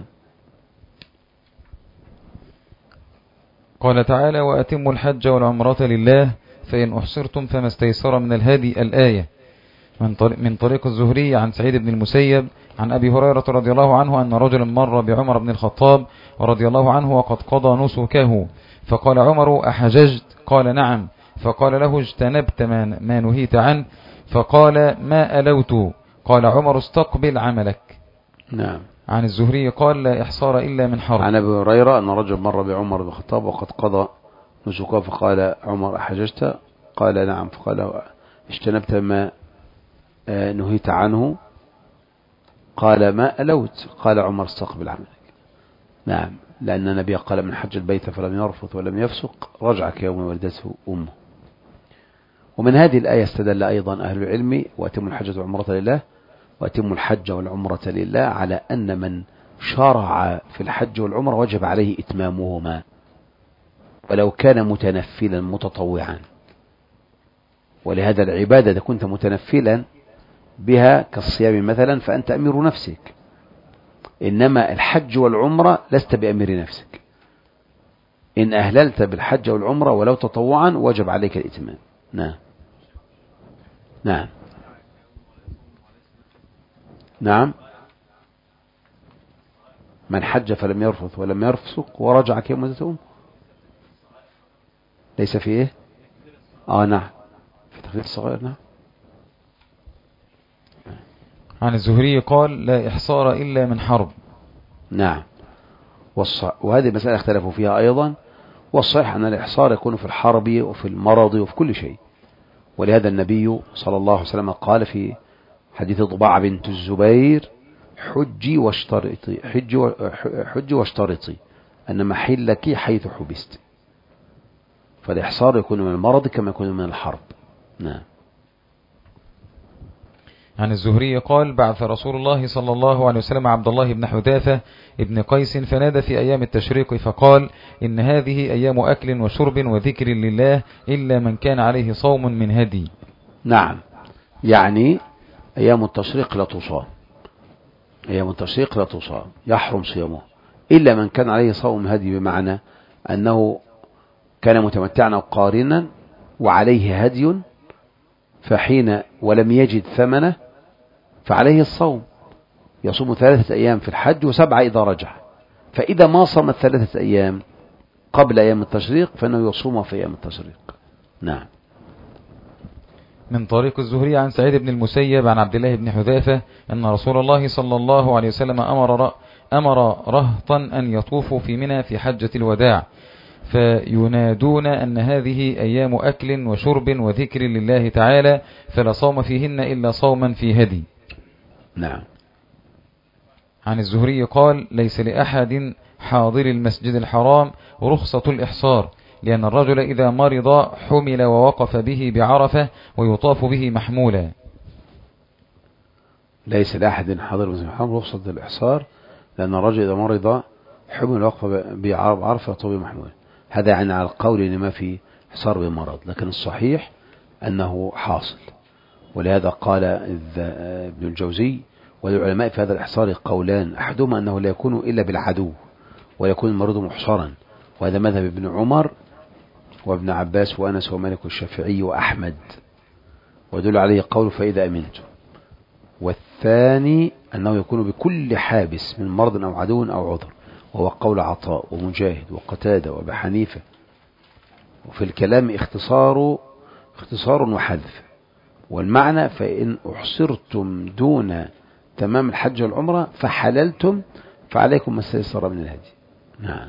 قال تعالى: وأتموا الحج والعمرة لله، فإن أحصرتم فما استيسر من الهدي، الآية. من طريق الزهري عن سعيد بن المسيب عن أبي هريرة رضي الله عنه أن رجلا مر بعمر بن الخطاب رضي الله عنه وقد قضى نسكه، فقال عمر: أحججت؟ قال: نعم. فقال له: اجتنبت ما نهيت عنه؟ فقال: ما ألوت. قال عمر: استقبل عملك. نعم. عن الزهري قال: لا إحصار إلا من حرب. عن أبي هريرة أن رجل مر بعمر بن الخطاب وقد قضى نسكه، فقال عمر: أحججت؟ قال: نعم. فقال: اجتنبت ما نهيت عنه؟ قال: ما ألوت. قال عمر: استقبل عملك. نعم. لأن النبي قال: من حج البيت فلم يرفث ولم يفسق رجع كيوم ولدته أمه. ومن هذه الآية استدل أيضا أهل العلم وأتموا الحج والعمرة لله، وأتموا الحج والعمرة لله، على أن من شرع في الحج والعمرة وجب عليه إتمامهما ولو كان متنفلا متطوعا. ولهذا العبادة إذا كنت متنفلا بها كالصيام مثلا فأنت أمير نفسك، إنما الحج والعمرة لست بأمير نفسك. إن أهللت بالحج والعمرة ولو تطوعا وجب عليك الإتمام. نعم نعم نعم. من حج فلم يرفث ولم يفسق ورجع كيوم ولدته ليس فيه إيه؟ نعم، في تخفيف الصغير. نعم. عن الزهري قال لا إحصار إلا من حرب. نعم. وهذه مسألة اختلفوا فيها أيضا، والصحيح أن الإحصار يكون في الحرب وفي المرض وفي كل شيء. ولهذا النبي صلى الله عليه وسلم قال في حديث ضباعة بنت الزبير حجي واشترطي أن محلك حيث حبست. فالإحصار يكون من المرض كما يكون من الحرب. نعم. عن الزهري قال بعث رسول الله صلى الله عليه وسلم عبد الله بن حذافة ابن قيس فنادى في أيام التشريق فقال إن هذه أيام أكل وشرب وذكر لله إلا من كان عليه صوم من هدي. نعم، يعني أيام التشريق لا تصام، أيام التشريق لا تصام، يحرم صيامه إلا من كان عليه صوم هدي، بمعنى أنه كان متمتعا أو قارنا وعليه هدي فحين ولم يجد ثمنه فعليه الصوم، يصوم 3 أيام في الحج و7 إذا رجع. فإذا ما صام 3 أيام قبل أيام التشريق فإنه يصوم في أيام التشريق. نعم. من طريق الزهري عن سعيد بن المسيب عن عبد الله بن حذافة أن رسول الله صلى الله عليه وسلم أمر رهطا أن يطوفوا في منى في حجة الوداع فينادون أن هذه أيام أكل وشرب وذكر لله تعالى فلا صوم فيهن إلا صوما في هدي. نعم. عن الزهري قال ليس لأحد حاضر المسجد الحرام رخصة الإحصار، لأن الرجل إذا مرض حمل ووقف به بعرفة ويطاف به محمولا. ليس لأحد حاضر المسجد الحرام رخصة الإحصار، لأن الرجل إذا مرض حمل ووقف بعرفة ويطاف به محمولا. هذا يعني على القول إن ما في حصار بمرض، لكن الصحيح أنه حاصل. ولهذا قال ابن الجوزي والعلماء في هذا الإحصار قولان، أحدهما أنه لا يكون إلا بالعدو ولا يكون المريض محصرا، وهذا مذهب ابن عمر وابن عباس وأنس ومالك والشافعي وأحمد، ودل عليه قول فإذا أمنت. والثاني أنه يكون بكل حابس من مرض أو عدو أو عذر، وهو قول عطاء ومجاهد وقتادة وأبي حنيفة. وفي الكلام اختصار وحذف، والمعنى فإن أحصرتم دون تمام الحج والعمرة فحللتم فعليكم ما استيسر من الهدي. نعم.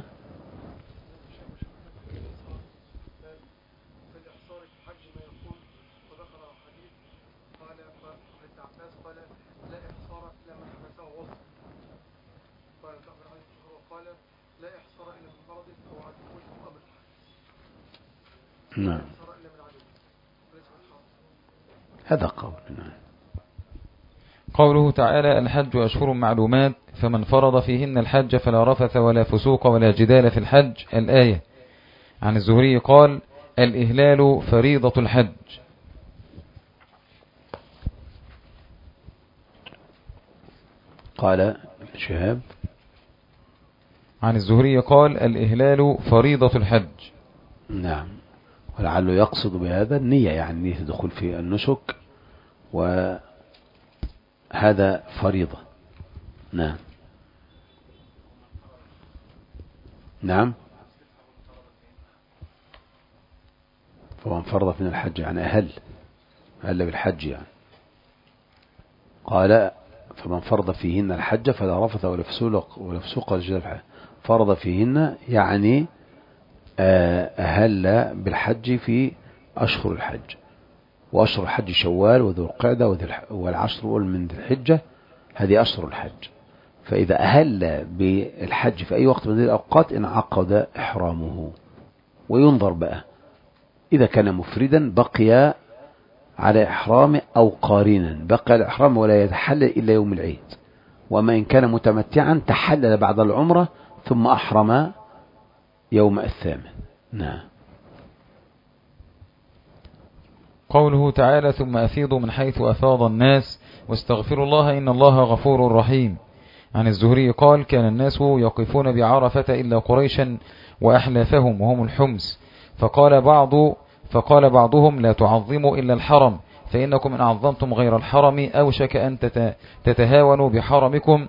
نعم. هذا قول. نعم. قوله تعالى الحج أشهر معلومات فمن فرض فيهن الحج فلا رفث ولا فسوق ولا جدال في الحج الآية. عن الزهري قال الإهلال فريضة الحج. قال شهاب عن الزهري قال الإهلال فريضة الحج. نعم. ولعله يقصد بهذا النية، يعني نية الدخول في النسك، وهذا فريضة. نعم. نعم. فمن فرض من الحج يعني أهل بالحج يعني. قال فمن فرض فيهن الحج فلا رفث ولا فسوق ولا جدال في الحج. فرض فيهن يعني أهل بالحج في أشهر الحج، وأشهر الحج شوال وذو القعدة والعشر الأول من ذي الحجة، هذه أشهر الحج. فإذا أهل بالحج في أي وقت من هذه الأوقات انعقد إحرامه. وينظر بقى إذا كان مفردا بقي على إحرامه أو قارنا بقى الإحرام ولا يتحلل إلا يوم العيد، وما إن كان متمتعا تحلل بعد العمرة ثم أحرم يوم الثامن. نعم. قوله تعالى ثم أفيضوا من حيث أفاض الناس واستغفروا الله إن الله غفور رحيم. عن الزهري قال كان الناس يقفون بعرفة إلا قريشا وأحلافهم وهم الحمس، فقال بعضهم لا تعظموا إلا الحرم فإنكم إن عظمتم غير الحرم أوشك أن تتهاونوا بحرمكم،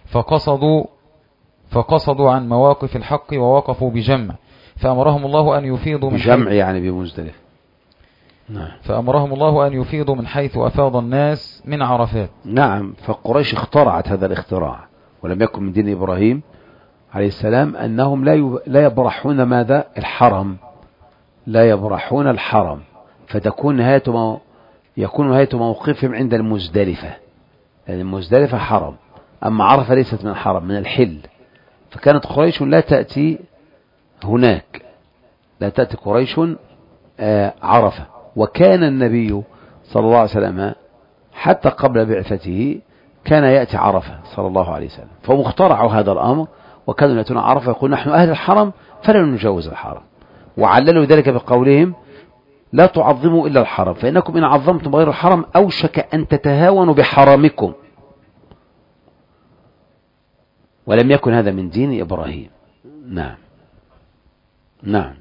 فقصدوا عن مواقف الحق ووقفوا بجمع فأمرهم الله أن يفيضوا من بجمع يعني بمزدلف. نعم. فأمرهم الله أن يفيضوا من حيث أفاض الناس من عرفات. نعم. فقريش اخترعت هذا الاختراع، ولم يكن من دين إبراهيم عليه السلام أنهم لا يبرحون ماذا؟ الحرم، لا يبرحون الحرم، فتكون يكون نهاية موقفهم عند المزدلفة، يعني المزدلفة حرم، أما عرفة ليست من الحرم من الحل. فكانت قريش لا تأتي هناك، لا تأتي قريش عرفة. وكان النبي صلى الله عليه وسلم حتى قبل بعثته كان يأتي عرفة صلى الله عليه وسلم، فهم اخترعوا هذا الأمر وكانوا يأتون عرفة يقول نحن أهل الحرم فلا نجوز الحرم، وعللوا ذلك بقولهم لا تعظموا إلا الحرم فإنكم إن عظمتم غير الحرم أوشك أن تتهاونوا بحرمكم، ولم يكن هذا من دين إبراهيم. نعم. نعم.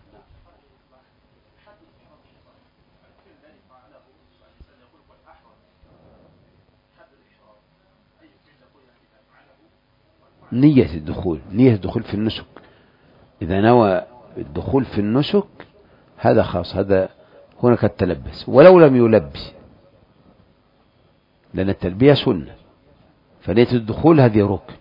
نية الدخول في النسك، إذا نوى الدخول في النسك هذا خاص، هذا هناك التلبس، ولو لم يلبي لأن التلبية سنة، فنية الدخول هذه ركن،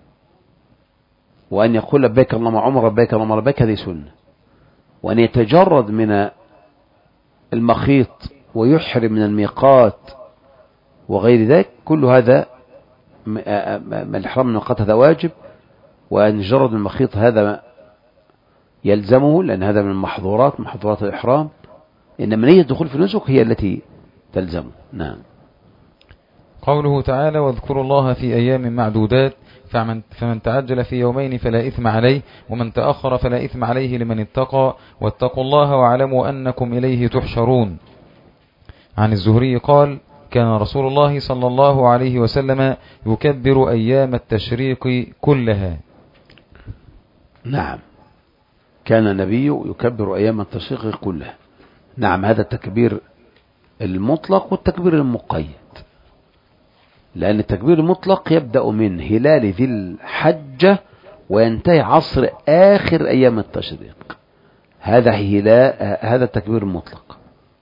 وأن يقول لبيك اللهم عمر لبيك اللهم لبيك هذه سنة، وأن يتجرد من المخيط ويحرم من الميقات وغير ذلك كل هذا الإحرام من الميقات هذا واجب، وأن يجرد من المخيط هذا يلزمه لأن هذا من محظورات الإحرام، إنما نية الدخول في النسك هي التي تلزمه. نعم. قوله تعالى واذكروا الله في أيام معدودات فمن تعجل في يومين فلا إثم عليه ومن تأخر فلا إثم عليه لمن اتقى واتقوا الله واعلموا أنكم إليه تحشرون. عن الزهري قال كان رسول الله صلى الله عليه وسلم يكبر أيام التشريق كلها. نعم. كان النبي يكبر أيام التشريق كلها. نعم. هذا التكبير المطلق والتكبير المقيد، لأن التكبير المطلق يبدأ من هلال ذي الحجة وينتهي عصر آخر أيام التشريق، هذا التكبير المطلق.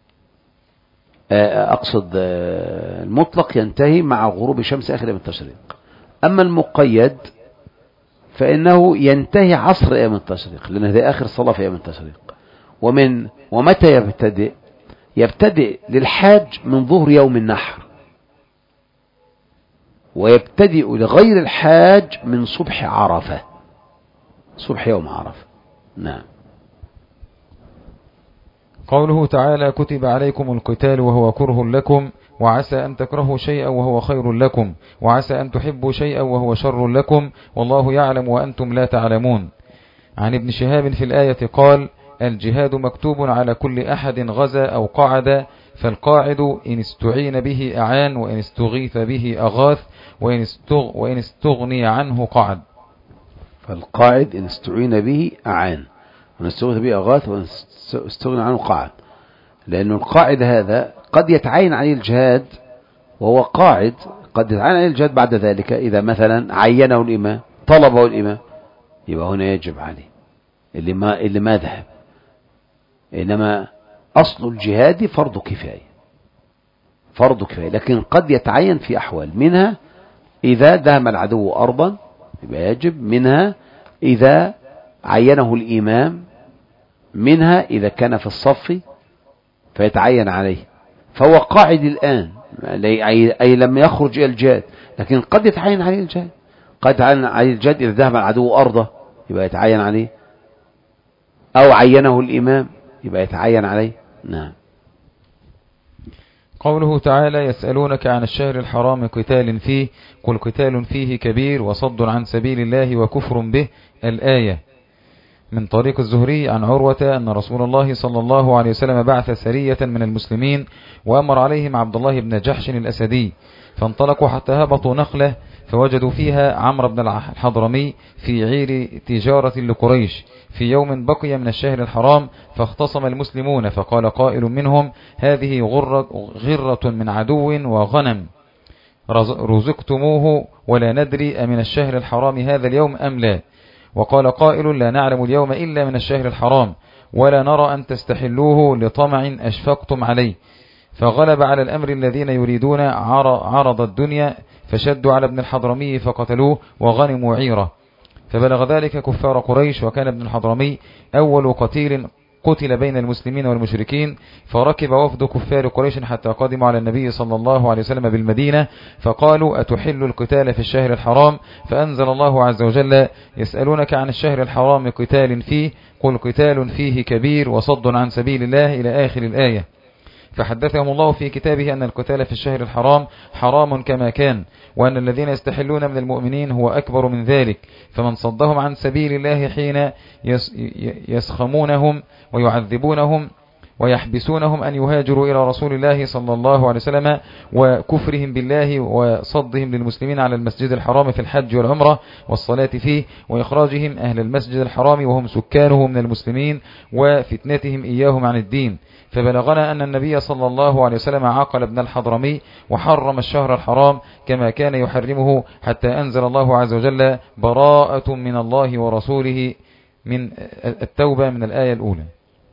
أقصد المطلق ينتهي مع غروب شمس آخر أيام التشريق. أما المقيد فإنه ينتهي عصر أيام التشريق، لأن هذا آخر صلاة في أيام التشريق. ومتى يبتدئ للحاج من ظهر يوم النحر، ويبتدئ لغير الحاج من صبح عرفة، صبح يوم عرفة. نعم. قوله تعالى كتب عليكم القتال وهو كره لكم وعسى أن تكرهوا شيئا وهو خير لكم وعسى أن تحبوا شيئا وهو شر لكم والله يعلم وأنتم لا تعلمون. عن ابن شهاب في الآية قال الجهاد مكتوب على كل أحد غزا أو قعد، فالقاعد إن استعين به أعان وإن استغيث به أغاث وإن استغني عنه قعد. فالقاعد إن استعين به أعان وإن استغيث به أغاث وإن استغني عنه قعد، لأن القاعد هذا قد يتعين عليه الجهاد وهو قاعد، قد يتعين عليه الجهاد بعد ذلك إذا مثلا عينه الإمام طلبه الإمام، يبقى هنا يجب عليه اللي ما ذهب. إنما أصل الجهاد فرض كفاية، لكن قد يتعين في أحوال، منها إذا دهم العدو أرضا يبقى يجب، منها إذا عينه الإمام، منها إذا كان في الصف فيتعين عليه، فهو قاعد الآن أي لم يخرج إلى الجهاد، لكن قد يتعين عليه الجهاد، قد يتعين عليه الجهاد إذا ذهب العدو أرضه يبقى يتعين عليه، أو عينه الإمام يبقى يتعين عليه. نعم. قوله تعالى يسألونك عن الشهر الحرام قتال فيه قل قتال فيه كبير وصد عن سبيل الله وكفر به الآية. من طريق الزهري عن عروة أن رسول الله صلى الله عليه وسلم بعث سرية من المسلمين وأمر عليهم عبد الله بن جحش الأسدي، فانطلقوا حتى هبطوا نخلة فوجدوا فيها عمرو بن الحضرمي في عير تجارة لقريش في يوم بقي من الشهر الحرام، فاختصم المسلمون فقال قائل منهم هذه غرة من عدو وغنم رزقتموه ولا ندري أمن الشهر الحرام هذا اليوم أم لا. وقال قائل لا نعلم اليوم إلا من الشهر الحرام ولا نرى أن تستحلوه لطمع أشفقتم عليه، فغلب على الأمر الذين يريدون عرض الدنيا فشدوا على ابن الحضرمي فقتلوه وغنموا عيره، فبلغ ذلك كفار قريش، وكان ابن الحضرمي أول قتل بين المسلمين والمشركين، فركب وفد كفار قريش حتى قدموا على النبي صلى الله عليه وسلم بالمدينة فقالوا أتحل القتال في الشهر الحرام؟ فأنزل الله عز وجل يسألونك عن الشهر الحرام قتال فيه قل قتال فيه كبير وصد عن سبيل الله إلى آخر الآية. فحدثهم الله في كتابه أن القتال في الشهر الحرام حرام كما كان، وأن الذين يستحلون من المؤمنين هو أكبر من ذلك، فمن صدهم عن سبيل الله حين يسخمونهم ويعذبونهم ويحبسونهم أن يهاجروا إلى رسول الله صلى الله عليه وسلم وكفرهم بالله وصدهم للمسلمين على المسجد الحرام في الحج والعمرة والصلاة فيه وإخراجهم أهل المسجد الحرام وهم سكانه من المسلمين وفتنتهم إياهم عن الدين. فبلغنا أن النبي صلى الله عليه وسلم عاقل ابن الحضرمي وحرم الشهر الحرام كما كان يحرمه حتى أنزل الله عز وجل براءة من الله ورسوله من التوبة من الآية الأولى.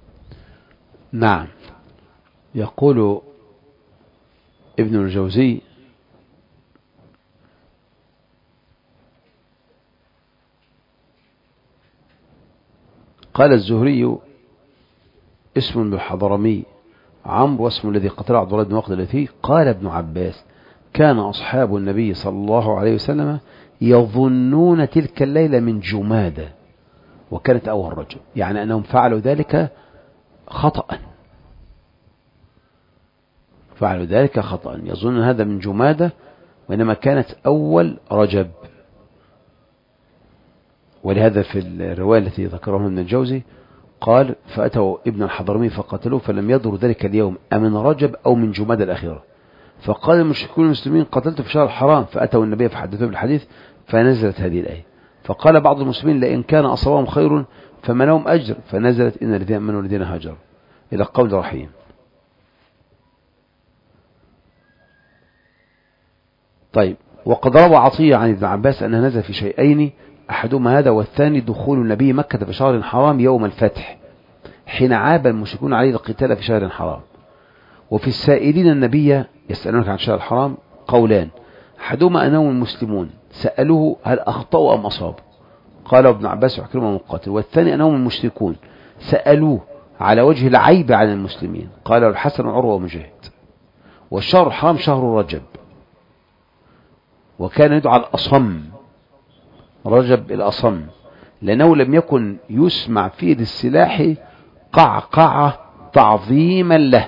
نعم. يقول ابن الجوزي قال الزهري اسم الحضرمي عمرو واسم الذي قتل عبد الله بن مقتل. قال ابن عباس كان أصحاب النبي صلى الله عليه وسلم يظنون تلك الليلة من جمادة وكانت أول رجل، يعني أنهم فعلوا ذلك خطأ، فعلوا ذلك خطأ، يظن هذا من جمادة وإنما كانت أول رجب. ولهذا في الرواية التي ذكرها ابن الجوزي قال فأتوا ابن الحضرمي فقتلوه فلم يضر ذلك اليوم أمن رجب أو من جمادة الأخيرة. فقال المشركون المسلمين قتلت في شهر الحرام، فأتوا النبي فحدثوه بالحديث فنزلت هذه الآية. فقال بعض المسلمين لئن كان أصابهم خير فما لهم أجر، فنزلت إن الذين آمنوا الذين هاجروا إلى قول رحيم. طيب، وقد روى عطية عن ابن عباس أنها نزل في شيئين، أحدهما هذا والثاني دخول النبي مكة في شهر حرام يوم الفتح حين عاب المشركون عليه القتال في شهر حرام. وفي السائلين النبي يسألونك عن شهر الحرام قولان، أحدهما أنهم المسلمون سألوه هل أخطأوا أم أصابوا، قال ابن عباس وعكرمة مقاتل. والثاني أنهم المشركون سألوه على وجه العيب عن المسلمين، قال الحسن وعروة ومجاهد. والشهر الحرام شهر رجب، وكان يدعى الأصم، رجب الأصم، لأنه لم يكن يسمع فيه للسلاح قعقعة تعظيما له.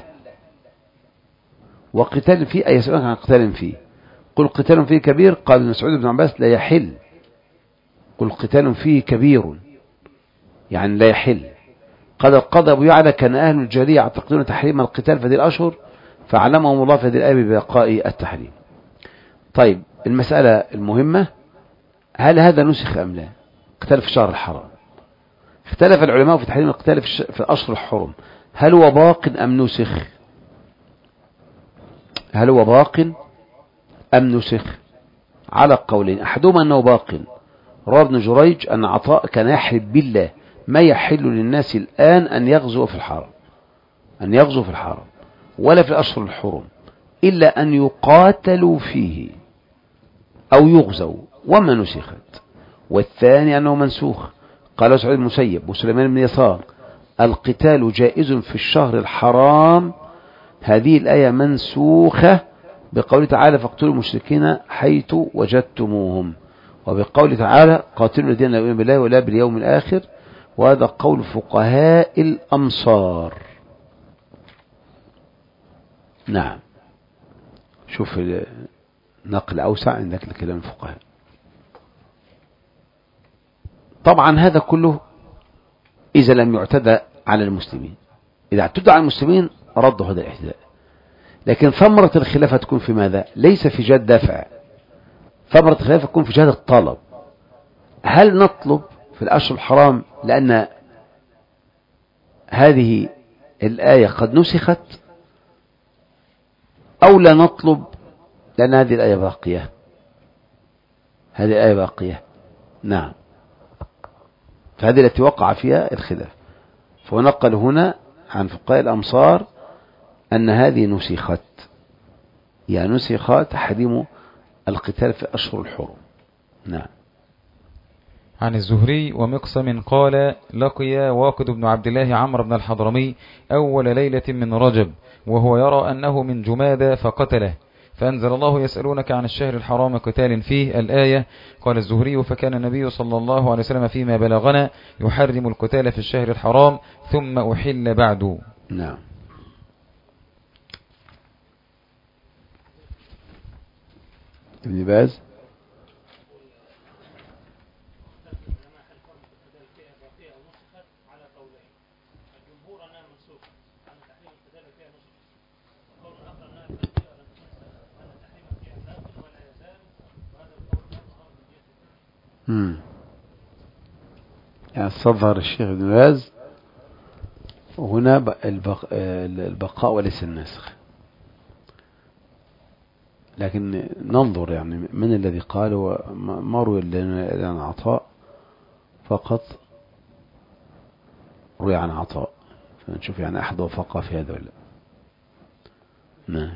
وقتال فيه أي يسألونك عن قتال فيه قل قتال فيه كبير، قال ابن مسعود بن عباس لا يحل، قل قتال فيه كبير يعني لا يحل. قد قضى أبو يعلى كان أهل الجاهلية يعتقدون تحريم القتال في هذه الأشهر فعلمهم الله في هذه الآية ببقاء التحريم. طيب، المسألة المهمة هل هذا نسخ أم لا؟ قتال في شهر الحرام، اختلف العلماء في تحريم القتال في الأشهر الحرم، هل هو باق أم نسخ؟ هل هو باق أم نسخ؟ على قولين، أحدهما أنه باق. روى ابن جريج أن عطاء كان يحلف بالله ما يحل للناس الآن أن يغزوا في الحرم، أن يغزوا في الحرم ولا في الأشهر الحرم، إلا أن يقاتلوا فيه أو يغزوا وما نسخت. والثاني أنه منسوخ، قال سعيد بن المسيب وسليمان بن يسار القتال جائز في الشهر الحرام، هذه الآية منسوخة بقوله تعالى فاقتلوا المشركين حيث وجدتموهم، وبقوله تعالى قاتلوا الذين لا يؤمنون بالله ولا باليوم الآخر، وهذا قول فقهاء الأمصار. نعم. شوف نقل أوسع عندك لكلام الفقهاء. طبعا هذا كله إذا لم يعتدى على المسلمين. إذا اعتدى على المسلمين ردوا هذا الاعتداء. لكن ثمرة الخلافة تكون في ماذا؟ ليس في جهة دافع، ثمرة الخلافة تكون في جهة الطلب. هل نطلب في الأشهر الحرام لأن هذه الآية قد نسخت، أو لا نطلب لأن هذه الآية باقية؟ هذه الآية باقية، نعم. فهذه التي وقع فيها الخلاف. فنقل هنا عن فقهاء الأمصار أن هذه نسخت، يعني نسخ تحريم القتال في أشهر الحرم. نعم. عن الزهري ومقسم قال: لقي واقد بن عبد الله عمرو بن الحضرمي أول ليلة من رجب وهو يرى أنه من جمادى فقتله، فأنزل الله: يسألونك عن الشهر الحرام قتال فيه، الآية. قال الزهري: فكان النبي صلى الله عليه وسلم فيما بلغنا يحرم القتال في الشهر الحرام ثم أحل بعد. نعم. ابن باز. يعني استظهر الشيخ ابن باز هنا البقاء وليس النسخ. لكن ننظر يعني من الذي قال، وما روي لنا عن عطاء، فقط روي عن عطاء، فنشوف يعني أحد وفق في هذا ولا. نعم.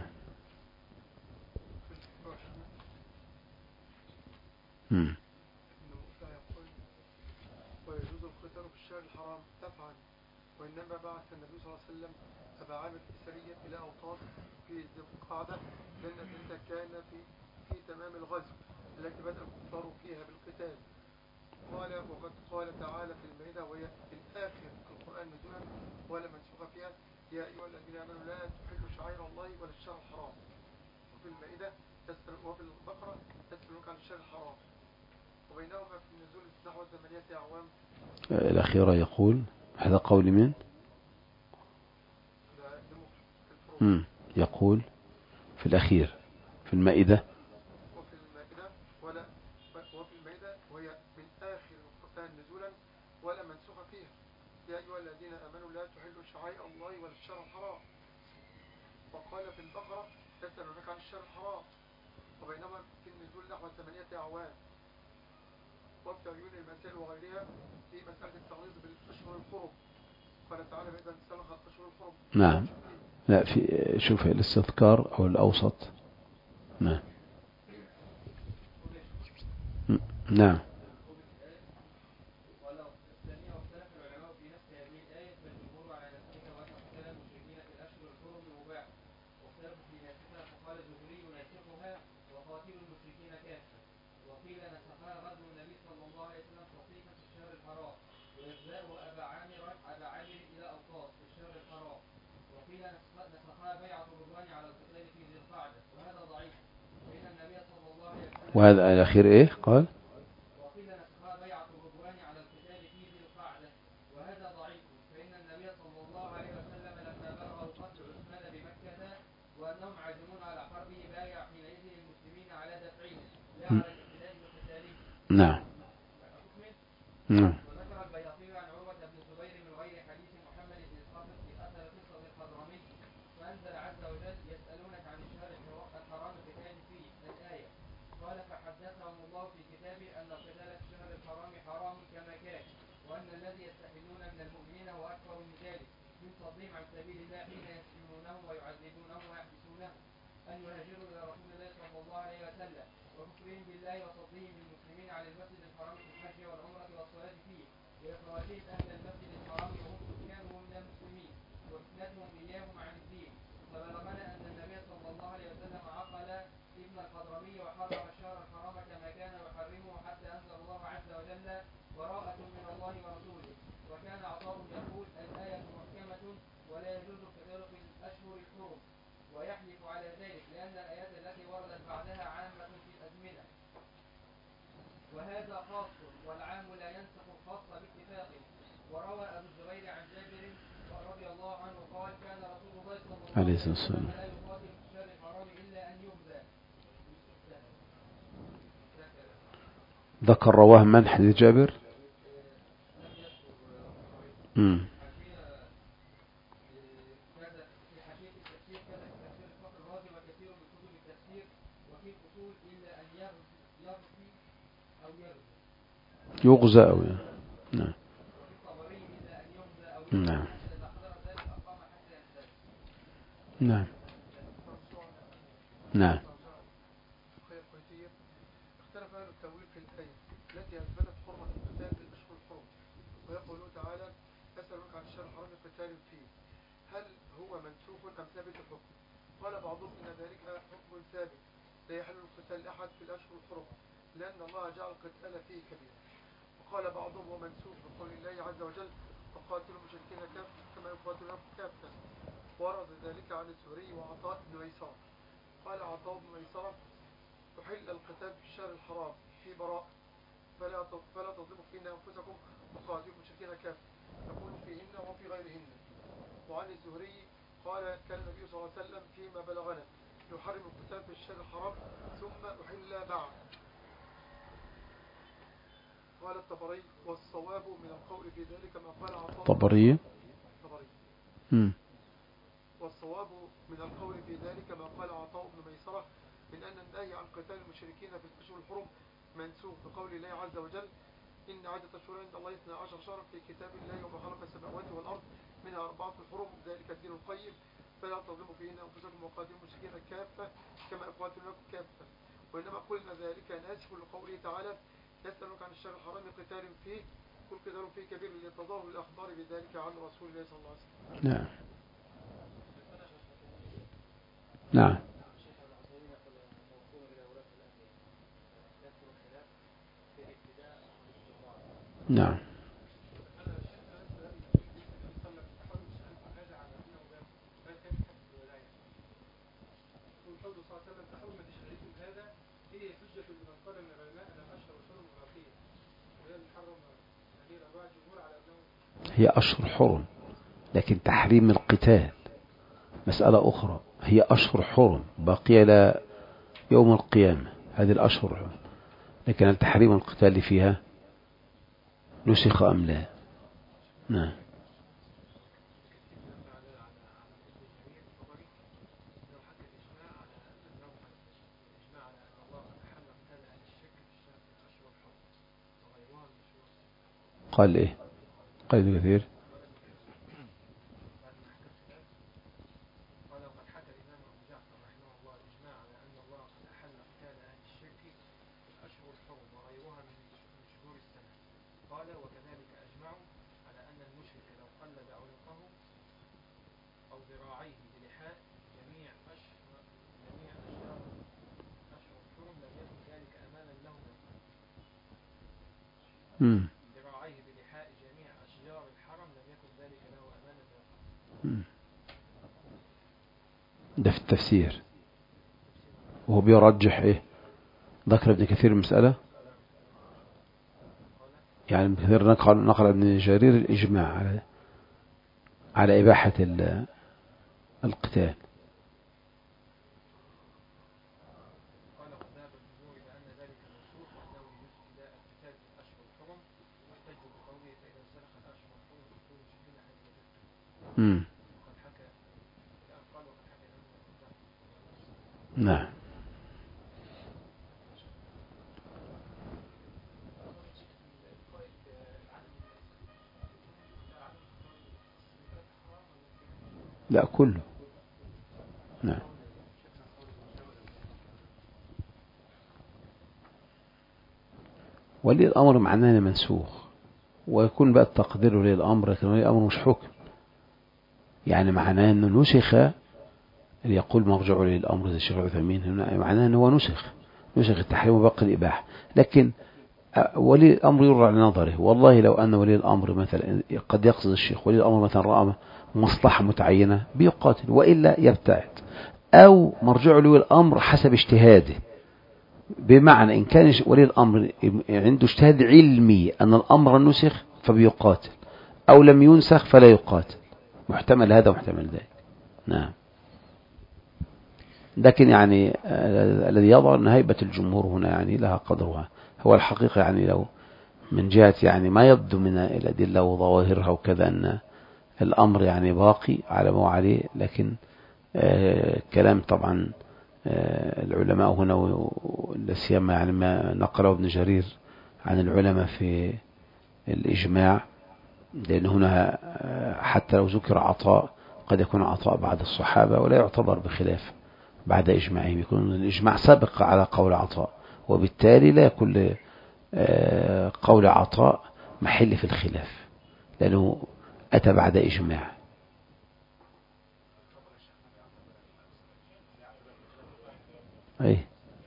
ويجوز القتال في الشهر الحرام تبعا، وإنما بعث النبي صلى الله عليه وسلم أبا عامر السرية إلى أوطاس في ذي القعدة، لأن ذلك كان في تمام الغزو التي بدأ الكفار فيها بالقتال. وقد قال تعالى في المائدة وهي في الآخر القرآن نزولا ولا منسوخ فيها: يا أيها الذين آمنوا لا تحلوا شعائر الله ولا الشهر الحرام. وفي المائدة وفي البقرة يسألونك عن الشهر الحرام، وبينهما في النزول نحو 8 أعوام. الأخيرة يقول هذا قول من؟ يقول في الأخير في المائدة. وفي المائدة وهي من آخر القرآن نزولا ولا منسوخ فيها: يا أيها الذين آمنوا لا تحلوا شعائر الله ولا الشهر الحرام. وقال في البقرة: يسألونك عن الشهر الحرام، وبينهما في النزول نحو 8 أعوام. وفي عيون المسائل وغيرها في مسألة التغليظ بالأشهر الحرم. قال تعالى: فإذا انسلخت أشهر الحرم. نعم. لا، في شوف الاستذكار أو الأوسط. نعم. نعم. وهذا الأخير إيه قال؟ وقيل نسخها بيعة الرضوان على القتال في ذي القعدة، وهذا ضعيف، فإن النبي صلى الله عليه وسلم لما بلغ قتل عثمان بمكة وأنهم عازمون على حربه بايع حينئذ المسلمين على دفعه لا على الابتداء بقتاله. نعم. نعم. وذكر البيهقي عن عروة بن الزبير من غير حديث محمد بن إسحاق في أثر قصة الخضرمي، فأنزل عز وجل: يسألونك عن الشهر الحرام قتال فيه، الآية. قال: فحدثهم الله في كتابه أن القتال في الشهر الحرام حرام كما كان، وأن الذي يستحلون من المؤمنين هو أكبر من ذلك من صدهم عن سبيل الله حين يسجنونهم ويعذبونهم ويحبسونهم أن يهاجروا إلى رسول الله صلى الله عليه وسلم، وكفرهم بالله وصدهم المسلمين عن المسجد الحرام في الحج والعمرة والصلاة فيه، وإخراجهم أهل المسجد الحرام وهم سكانهم من المسلمين، وفتنتهم إياهم عن الدين. فبلغنا أن النبي صلى الله عليه وسلم عقل ابن الخضرمي وحرم الشهر الحرام كما كان يحرمه حتى أنزل الله عز وجل: براءة من الله ورسوله. وكان عطاء يقول: الآية محكمة ولا يجوز القتال في الأشهر الحرم، ويحلف على ذلك لأن الآيات التي وهذا خاص والعام لا ينسخ الخاص باتفاق. وروى أبو الزبير عن جابر رضي الله عنه قال كان رسول الله صلى الله عليه وسلم لا يقاتل في الشهر الحرام إلا أن يغزى. ذكر رواه من حديث جابر؟ يغزى أو نعم نعم نعم نعم. اختلف أهل التأويل في الآية التي أثبتت حرمة القتال في الأشهر الحرم، ويقول تعالى يسألونك عن الشهر الحرام قتال فيه هل هو منسوخ أم ثابت الحكم؟ قال بعضهم إن ذلك حكم ثابت لا يحل القتال لأحد في الأشهر الحرم لأن الله جعل القتال فيه كبيرا. وقال بعضهم هو منسوخ بقول الله عز وجل وقاتلوا المشركين كافة كما يقاتلونكم كافة، ورد ذلك عن الزهري وعطاء بن ميسرة. قال عطاء بن ميسرة أحل القتال في الشهر الحرام في براء فلا تظلموا فينا أنفسكم وقاتلوا المشركين كافة نقول فيهن وفي غيرهن. وعن الزهري قال كان النبي صلى الله عليه وسلم فيما بلغنا يحرم القتال في الشهر الحرام ثم أحل بعد. قال الطبري والصواب من القول في ذلك ما قال عطاء طبري والصواب من القول في ذلك ما قال عطاء بن ميسرة من أن النهي عن قتال المشركين في الأشهر الحرم منسوخ بقول الله عز وجل إن عدة الشهور عند الله 12 شهرا في كتاب الله وما خلق السماوات والأرض منها 4 الحرم ذلك الدين القيم فلا تظلموا فيهن أنفسكم وقاتلوا المشركين كافة كما يقاتلونكم كافة. وإنما قلنا ذلك ناسخ لقوله تعالى يسألونك عن الشهر الحرام قتال فيه كل قتال فيه كبير ليتظاهر الأخبار بذلك عن رسول الله صلى الله عليه وسلم. نعم نعم نعم هي أشهر حرم لكن تحريم القتال مسألة أخرى. هي أشهر حرم باقية إلى يوم القيامة هذه الأشهر حرم، لكن التحريم القتال فيها نسخ أم لا؟ نعم قال إيه؟ قال ابن كثير ذراعيه بلحاء جميع أشجار الحرم لم يكن ذلك له أمانا. ده في التفسير وهو بيرجح إيه؟ ذكر ابن كثير المسألة يعني ابن كثير نقل ابن جرير الإجماع على إباحة القتال. نعم لا كله. نعم ولي الأمر معناه منسوخ ويكون بقى التقدير ولي الأمر، لكن ولي الأمر مش حكم يعني معناه أنه نسخ اللي يقول مرجع ولي الأمر زي الشيخ العثيمين هنا معناه أنه هو نسخ التحريم وباقي الإباحة، لكن ولي الأمر يرجع لنظره. والله لو أن ولي الأمر مثلا قد يقصد الشيخ ولي الأمر مثلا رأى مصلحة متعينة بيقاتل وإلا يبتعد، أو مرجع ولي الأمر حسب اجتهاده بمعنى إن كان ولي الأمر عنده اجتهاد علمي أن الأمر نسخ فبيقاتل، أو لم ينسخ فلا يقاتل، محتمل هذا ومحتمل ذلك. نعم. لكن يعني الذي يظهر أن هيبة الجمهور هنا يعني لها قدرها. هو الحقيقة يعني لو من جهة يعني ما يبدو من الأدلة وظواهرها وكذا أن الأمر يعني باقي على ما هو عليه، لكن كلام طبعا العلماء هنا ولا سيما يعني ما نقله ابن جرير عن العلماء في الإجماع، لأن هنا حتى لو ذكر عطاء قد يكون عطاء بعد الصحابة ولا يعتبر بخلاف بعد إجماعهم، يكون الإجماع سابق على قول عطاء، وبالتالي لا يكون قول عطاء محل في الخلاف لأنه أتى بعد إجماع. أي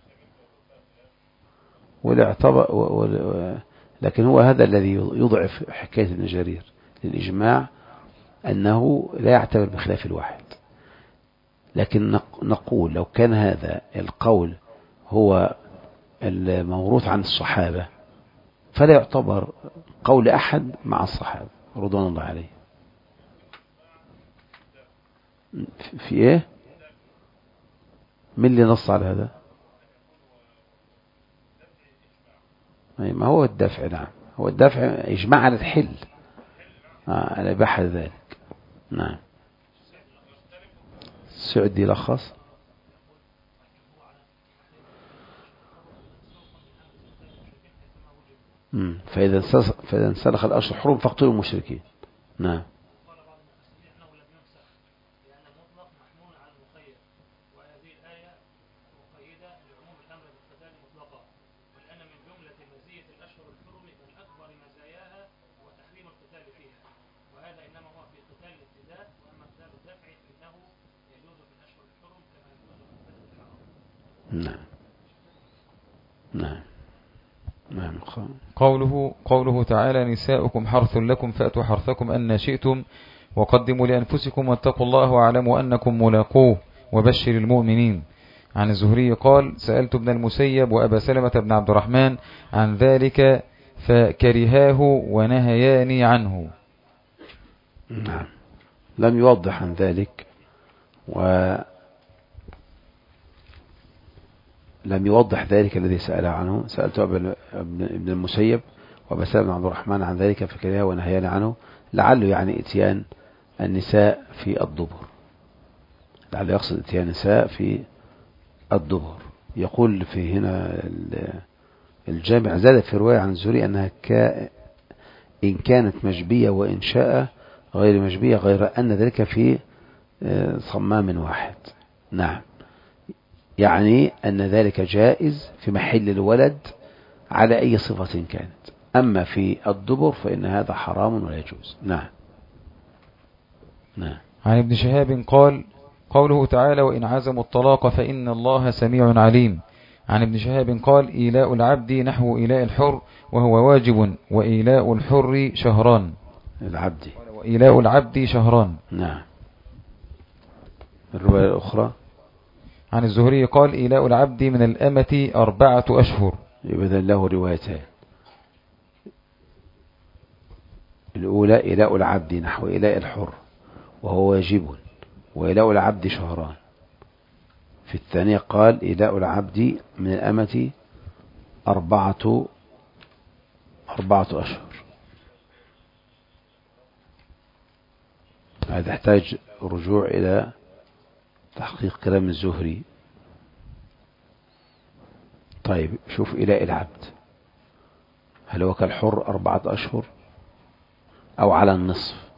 لكن هو هذا الذي يضعف حكاية ابن جرير للإجماع، أنه لا يعتبر بخلاف الواحد. لكن نقول لو كان هذا القول هو الموروث عن الصحابة فلا يعتبر قول أحد مع الصحابة رضوان الله عليه. في إيه؟ من اللي نص على هذا؟ ما هو الدفع. نعم، هو الدفع إجماع على الحل على بحث ذلك. نعم. السعدي لخص فإذا انسلخ الأشهر الحرم فاقتلوا المشركين. نعم. نعم. نعم. نعم. قوله تعالى نساؤكم حرث لكم فأتوا حرثكم أن شئتم وقدموا لأنفسكم واتقوا الله واعلموا أنكم ملاقوه وبشر المؤمنين. عن الزهري قال سألت ابن المسيب وأبا سلمة بن عبد الرحمن عن ذلك فكرهاه ونهياني عنه. نعم. لم يوضح عن ذلك لم يوضح ذلك الذي سأل عنه. سألت ابن المسيب وأبا سلمة بن عبد الرحمن عن ذلك فكرهاه ونهياني عنه، لعله يعني اتيان النساء في الدبر، لعله يقصد اتيان النساء في الدبر. يقول في هنا الجامع زاد في رواية عن الزهري أنها إن كانت مجبية وإن شاء غير مجبية، غير أن ذلك في صمام واحد. نعم، يعني أن ذلك جائز في محل الولد على أي صفة كانت، أما في الدبر فإن هذا حرام ولا يجوز. نعم. نعم. عن ابن شهاب قال قوله تعالى وإن عزموا الطلاق فإن الله سميع عليم. عن ابن شهاب قال إيلاء العبد نحو إيلاء الحر وهو واجب، وإيلاء الحر شهران. وإيلاء العبد شهران. نعم. الرواية الأخرى عن الزهري قال إيلاء العبد من الأمة 4 أشهر. يبدل له روايتين، الأولى إيلاء العبد نحو إيلاء الحر وهو واجب، وإيلاء العبد شهران. في الثانية قال إيلاء العبد من الأمة 4 أشهر. هذا يحتاج رجوع إلى تحقيق كلام الزهري. طيب شوف إيلاء العبد، هل هو كالحر 4 أشهر أو على النصف؟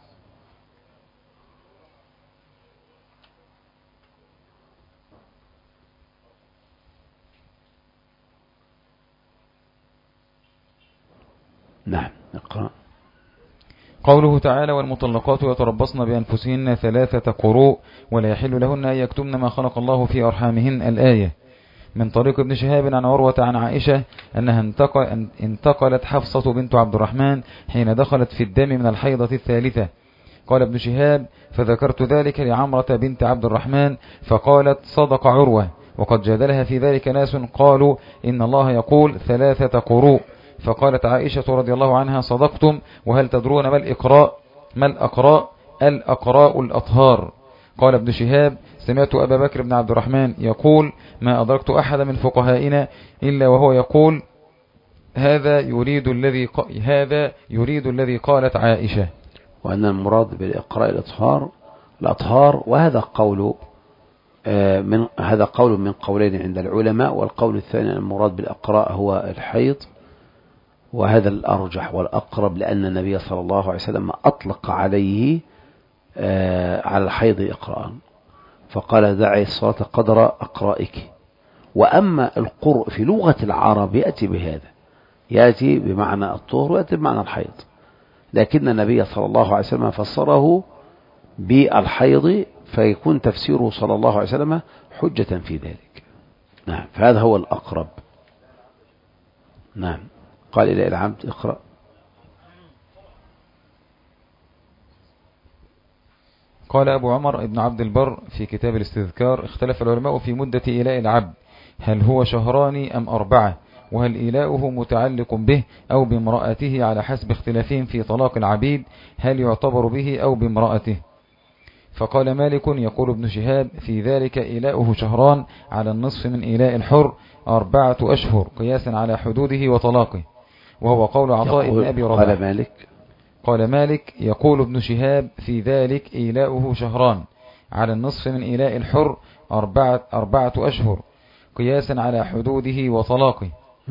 نعم. اقرأ. قوله تعالى والمطلقات يتربصن بأنفسهن 3 قروء ولا يحل لهن أن يكتمن ما خلق الله في أرحامهن. الآية. من طريق ابن شهاب عن عروة عن عائشة أنها انتقلت حفصة بنت عبد الرحمن حين دخلت في الدم من الحيضة 3. قال ابن شهاب فذكرت ذلك لعمرة بنت عبد الرحمن فقالت صدق عروة، وقد جادلها في ذلك ناس قالوا إن الله يقول 3 قروء، فقالت عائشة رضي الله عنها صدقتم، وهل تدرون ما الإقراء؟ ما الأقراء؟ الأقراء الأطهار. قال ابن شهاب سمعت أبا بكر بن عبد الرحمن يقول ما أدركت أحد من فقهائنا إلا وهو يقول هذا يريد الذي قالت عائشة. وأن المراد بالإقراء الأطهار، وهذا قول من قولين عند العلماء، والقول الثاني المراد بالإقراء هو الحيض، وهذا الأرجح والأقرب، لأن النبي صلى الله عليه وسلم أطلق عليه على الحيض إقراء، فقال دعي الصلاة قدر أقرائك. وأما القرء في لغة العرب يأتي بهذا، يأتي بمعنى الطهر ويأتي بمعنى الحيض، لكن النبي صلى الله عليه وسلم فسره بالحيض، فيكون تفسيره صلى الله عليه وسلم حجة في ذلك. نعم، فهذا هو الأقرب. نعم. قال إلى العبد اقرأ. قال أبو عمر ابن عبد البر في كتاب الاستذكار اختلف العلماء في مدة إيلاء العبد، هل هو 2 أم 4، وهل إيلاؤه متعلق به أو بامرأته على حسب اختلافهم في طلاق العبيد، هل يعتبر به أو بامرأته. فقال مالك يقول ابن شهاب في ذلك إيلاؤه 2 على النصف من إيلاء الحر 4 أشهر قياسا على حدوده وطلاقه، وهو قول عطاء بن أبي رباح. قال مالك يقول ابن شهاب في ذلك إيلاؤه 2 على النصف من إيلاء الحر 4 أشهر قياسا على حدوده وطلاقه،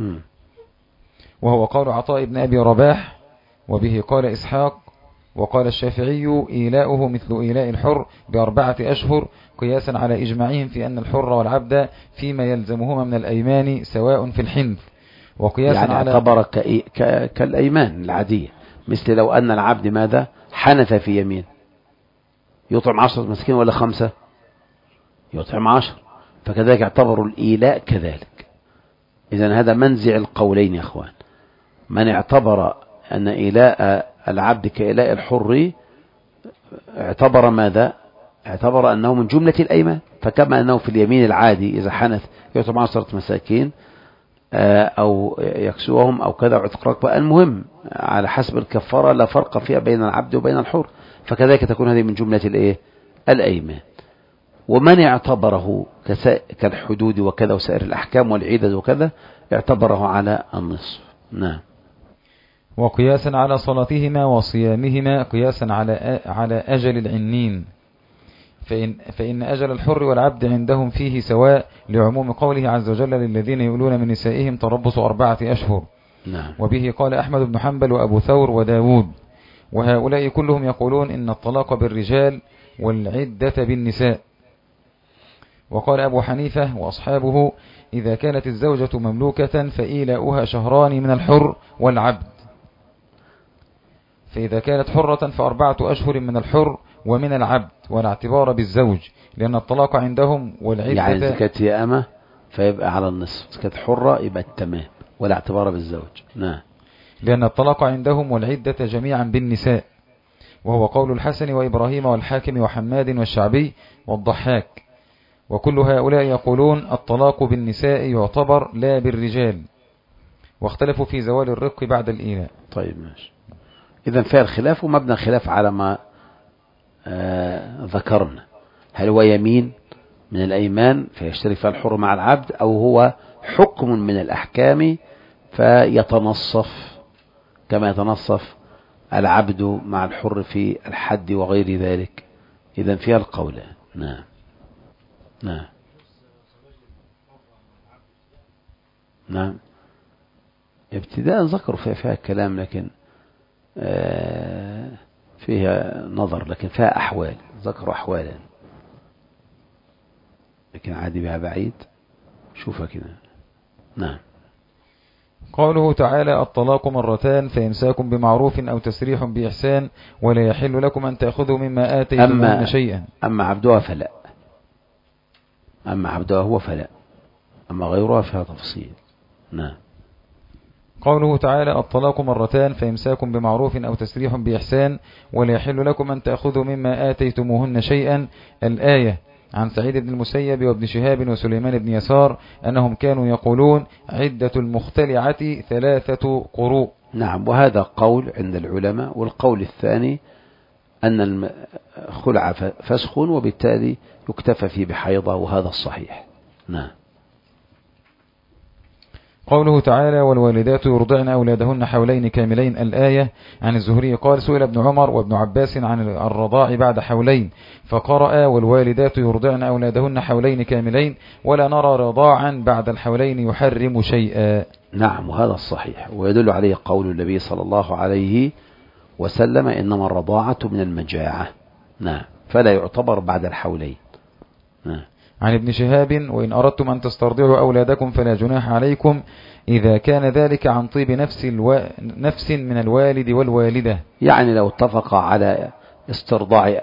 وهو قول عطاء بن أبي رباح، وبه قال إسحاق. وقال الشافعي إيلاؤه مثل إيلاء الحر ب4 أشهر قياسا على إجماعهم في أن الحر والعبد فيما يلزمهما من الأيمان سواء في الحنث، وقياسا يعني على اعتبر كالأيمان العادية، مثل لو أن العبد ماذا حنث في يمين يطعم 10 مسكين ولا 5، يطعم 10، فكذلك اعتبروا الإيلاء كذلك. إذن هذا منزع القولين يا أخوان. من اعتبر أن إيلاء العبد كإيلاء الحر اعتبر ماذا؟ اعتبر أنه من جملة الأيمان، فكما أنه في اليمين العادي إذا حنث يطعم 10 مساكين أو يكسوهم أو كذا عتق رقبة، المهم على حسب الكفارة لا فرق فيها بين العبد وبين الحر، فكذلك تكون هذه من جملة الأيمان. ومن اعتبره كالحدود وكذا وسائر الأحكام والعدد وكذا اعتبره على النصف. نعم. وقياسا على صلاتهما وصيامهما قياسا على أجل العنين، فإن أجل الحر والعبد عندهم فيه سواء، لعموم قوله عز وجل للذين يؤلون من نسائهم تربص 4 أشهر. نعم. وبه قال أحمد بن حنبل وأبو ثور وداود، وهؤلاء كلهم يقولون إن الطلاق بالرجال والعدة بالنساء. وقال أبو حنيفة وأصحابه إذا كانت الزوجة مملوكة فإيلاؤها 2 من الحر والعبد، فإذا كانت حرة ف4 أشهر من الحر ومن العبد، ولا اعتبار بالزوج، لأن الطلاق عندهم والعدة يعني إذا كانت هي أمة فيبقى على النصف، إذا كانت حرة يبقى التمام ولا اعتبار بالزوج. نعم. لأن الطلاق عندهم والعدة جميعا بالنساء، وهو قول الحسن وإبراهيم والحاكم وحماد والشعبي والضحاك. وكل هؤلاء يقولون الطلاق بالنساء يعتبر لا بالرجال، واختلفوا في زوال الرق بعد الإيلاء. طيب ماشي. إذن فيها الخلاف، ومبنى الخلاف على ما ذكرنا، هل هو يمين من الأيمان فيشترك فيها الحر مع العبد، أو هو حكم من الأحكام فيتنصف كما يتنصف العبد مع الحر في الحد وغير ذلك. إذن فيها القول. نعم. نعم. نعم. ابتداء ذكروا فيها كلام، لكن فيها نظر، لكن فيها أحوال، ذكروا أحوالا، لكن عادي بها بعيد. شوفها كده. نعم. قوله تعالى الطلاق 2 فإمساك بمعروف أو تسريح بإحسان ولا يحل لكم أن تأخذوا مما آتيتموهن شيئا. أما عبدها فلا، أما عبدها هو فلا، أما غيرها فيها تفصيل. نعم. قوله تعالى الطلاق 2 فإمساك بمعروف أو تسريح بإحسان ولا يحل لكم أن تأخذوا مما آتيتموهن شيئا، الآية عن سعيد بن المسيب وابن شهاب وسليمان بن يسار أنهم كانوا يقولون عدة المختلعة 3 قروء. نعم، وهذا قول عند العلماء. والقول الثاني أن الخلع فسخ وبالتالي يكتفى فيه بحيضة، وهذا الصحيح. نعم. قوله تعالى والوالدات يرضعن أولادهن حولين كاملين الآية. عن الزهري قال سئل ابن عمر وابن عباس عن الرضاع بعد حولين فقرأ والوالدات يرضعن أولادهن حولين كاملين ولا نرى رضاعا بعد الحولين يحرم شيئا. نعم، وهذا الصحيح، ويدل عليه قول النبي صلى الله عليه وسلم إنما الرضاعة من المجاعة. نعم، فلا يعتبر بعد الحولين. نعم. عن ابن شهاب وإن أردتم أن تسترضعوا أولادكم فلا جناح عليكم إذا كان ذلك عن طيب نفس من الوالد والوالدة. يعني لو اتفق على استرضاع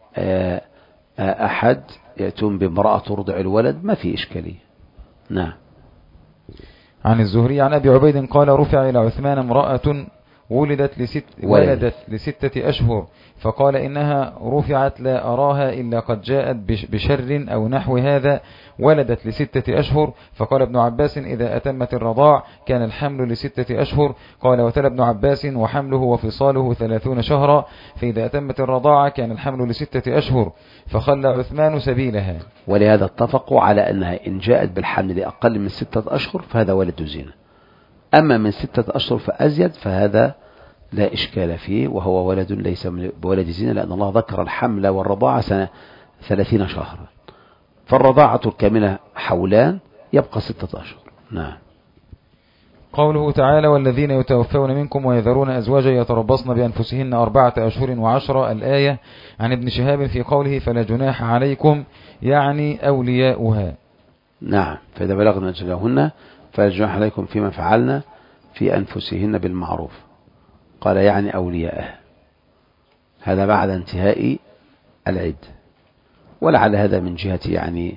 أحد يأتون بامرأة ترضع الولد ما في إشكالية. نعم. عن الزهري عن أبي عبيد قال رفع إلى عثمان امرأة ولدت ل6 أشهر فقال إنها رفعت لا أراها إلا قد جاءت بشر أو نحو هذا ولدت ل6 أشهر. فقال ابن عباس إذا أتمت الرضاع كان الحمل ل6 أشهر. قال وتلا ابن عباس وحمله وفصاله 30 شهرا فإذا أتمت الرضاعة كان الحمل ل6 أشهر فخلى عثمان سبيلها. ولهذا اتفقوا على أنها إن جاءت بالحمل لأقل من 6 أشهر فهذا ولد زنا، أما من 6 أشهر فأزيد فهذا لا إشكال فيه، وهو ولد ليس بولد زنا، لأن الله ذكر الحمل والرضاعة 30 شهرا، فالرضاعة الكاملة حولان يبقى 6 أشهر. نعم. قوله تعالى والذين يتوفون منكم ويذرون أزواجا يتربصن بأنفسهن 4 أشهر و10 الآية. عن ابن شهاب في قوله فلا جناح عليكم يعني أولياؤها. نعم، فإذا بلغن أجلهن فلا جناح عليكم فيما فعلنا في أنفسهن بالمعروف. قال يعني أولياءه، هذا بعد انتهاء العد، ولعل هذا من جهة يعني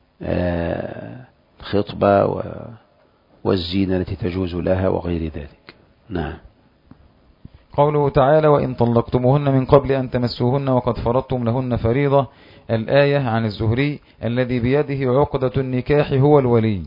الخطبة والزينة التي تجوز لها وغير ذلك. نعم. قوله تعالى وإن طلقتموهن من قبل أن تمسوهن وقد فرضتم لهن فريضة الآية. عن الزهري الذي بيده عقدة النكاح هو الولي.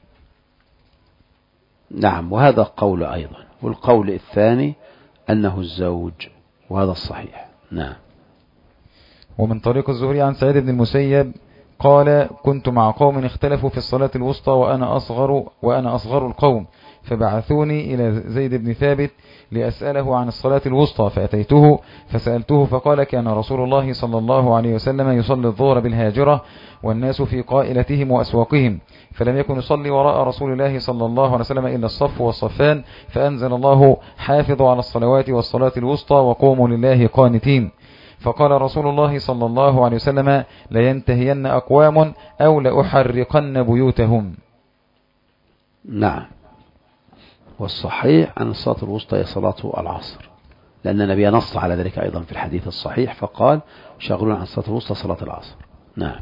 نعم، وهذا قول أيضا، والقول الثاني أنه الزوج، وهذا الصحيح. نعم. ومن طريق الزهري عن سعيد بن المسيب قال كنت مع قوم اختلفوا في الصلاة الوسطى وأنا أصغر القوم فبعثوني إلى زيد بن ثابت لأسأله عن الصلاة الوسطى فأتيته فسألته فقال كان رسول الله صلى الله عليه وسلم يصلي الظهر بالهاجرة والناس في قائلتهم وأسواقهم فلم يكن يصلي وراء رسول الله صلى الله عليه وسلم إلا الصف والصفان فأنزل الله حافظوا على الصلوات والصلاة الوسطى وقوموا لله قانتين. فقال رسول الله صلى الله عليه وسلم لينتهين أقوام أو لأحرقن بيوتهم. نعم، والصحيح أن الصلاة الوسطى هي صلاة العصر، لأن النبي نص على ذلك أيضا في الحديث الصحيح فقال شغلون عن الصلاة الوسطى صلاة العصر. نعم.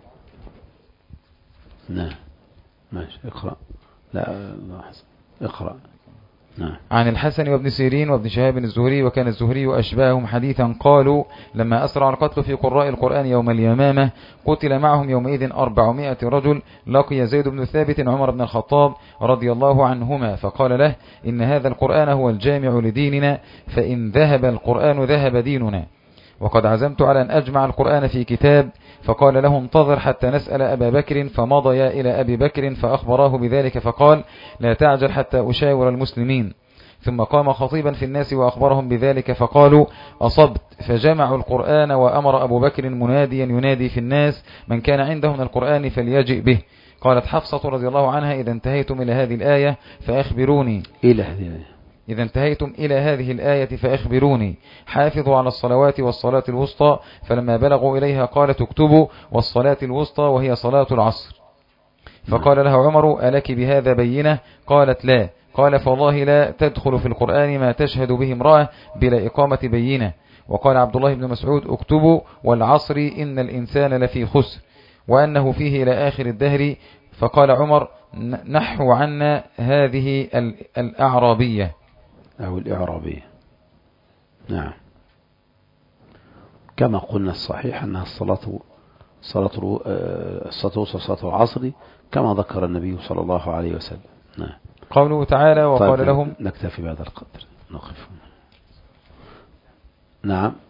نعم ماشي، اقرأ. لا اقرأ. نعم. عن الحسن وابن سيرين وابن شهاب الزهري وكان الزهري أشباههم حديثا قالوا لما أسرع القتل في قراء القرآن يوم اليمامة قتل معهم يومئذ 400 رجل لقي زيد بن ثابت عمر بن الخطاب رضي الله عنهما فقال له إن هذا القرآن هو الجامع لديننا فإن ذهب القرآن ذهب ديننا وقد عزمت على أن أجمع القرآن في كتاب فقال له انتظر حتى نسأل أبا بكر فمضيا إلى أبي بكر فأخبراه بذلك فقال لا تعجل حتى أشاور المسلمين ثم قام خطيبا في الناس وأخبرهم بذلك فقالوا أصبت فجمعوا القرآن وأمر أبو بكر مناديا ينادي في الناس من كان عنده من القرآن فليجئ به. قالت حفصة رضي الله عنها إذا انتهيتم إلى هذه الآية فأخبروني إذا انتهيتم إلى هذه الآية فأخبروني حافظوا على الصلوات والصلاة الوسطى فلما بلغوا إليها قالت اكتبوا والصلاة الوسطى وهي صلاة العصر فقال لها عمر ألك بهذا بينة قالت لا قال فوالله لا تدخل في القرآن ما تشهد به امرأة بلا إقامة بينة. وقال عبد الله بن مسعود اكتبوا والعصر إن الإنسان لفي خسر وأنه فيه إلى آخر الدهر. فقال عمر نحو عنا هذه الأعرابية أو الإعرابية. نعم، كما قلنا الصحيح أنها الصلاة الصلاة الوسطى صلاة العصر كما ذكر النبي صلى الله عليه وسلم. نعم. قوله تعالى وقال طيب لهم نكتفي بهذا القدر، نقف. نعم.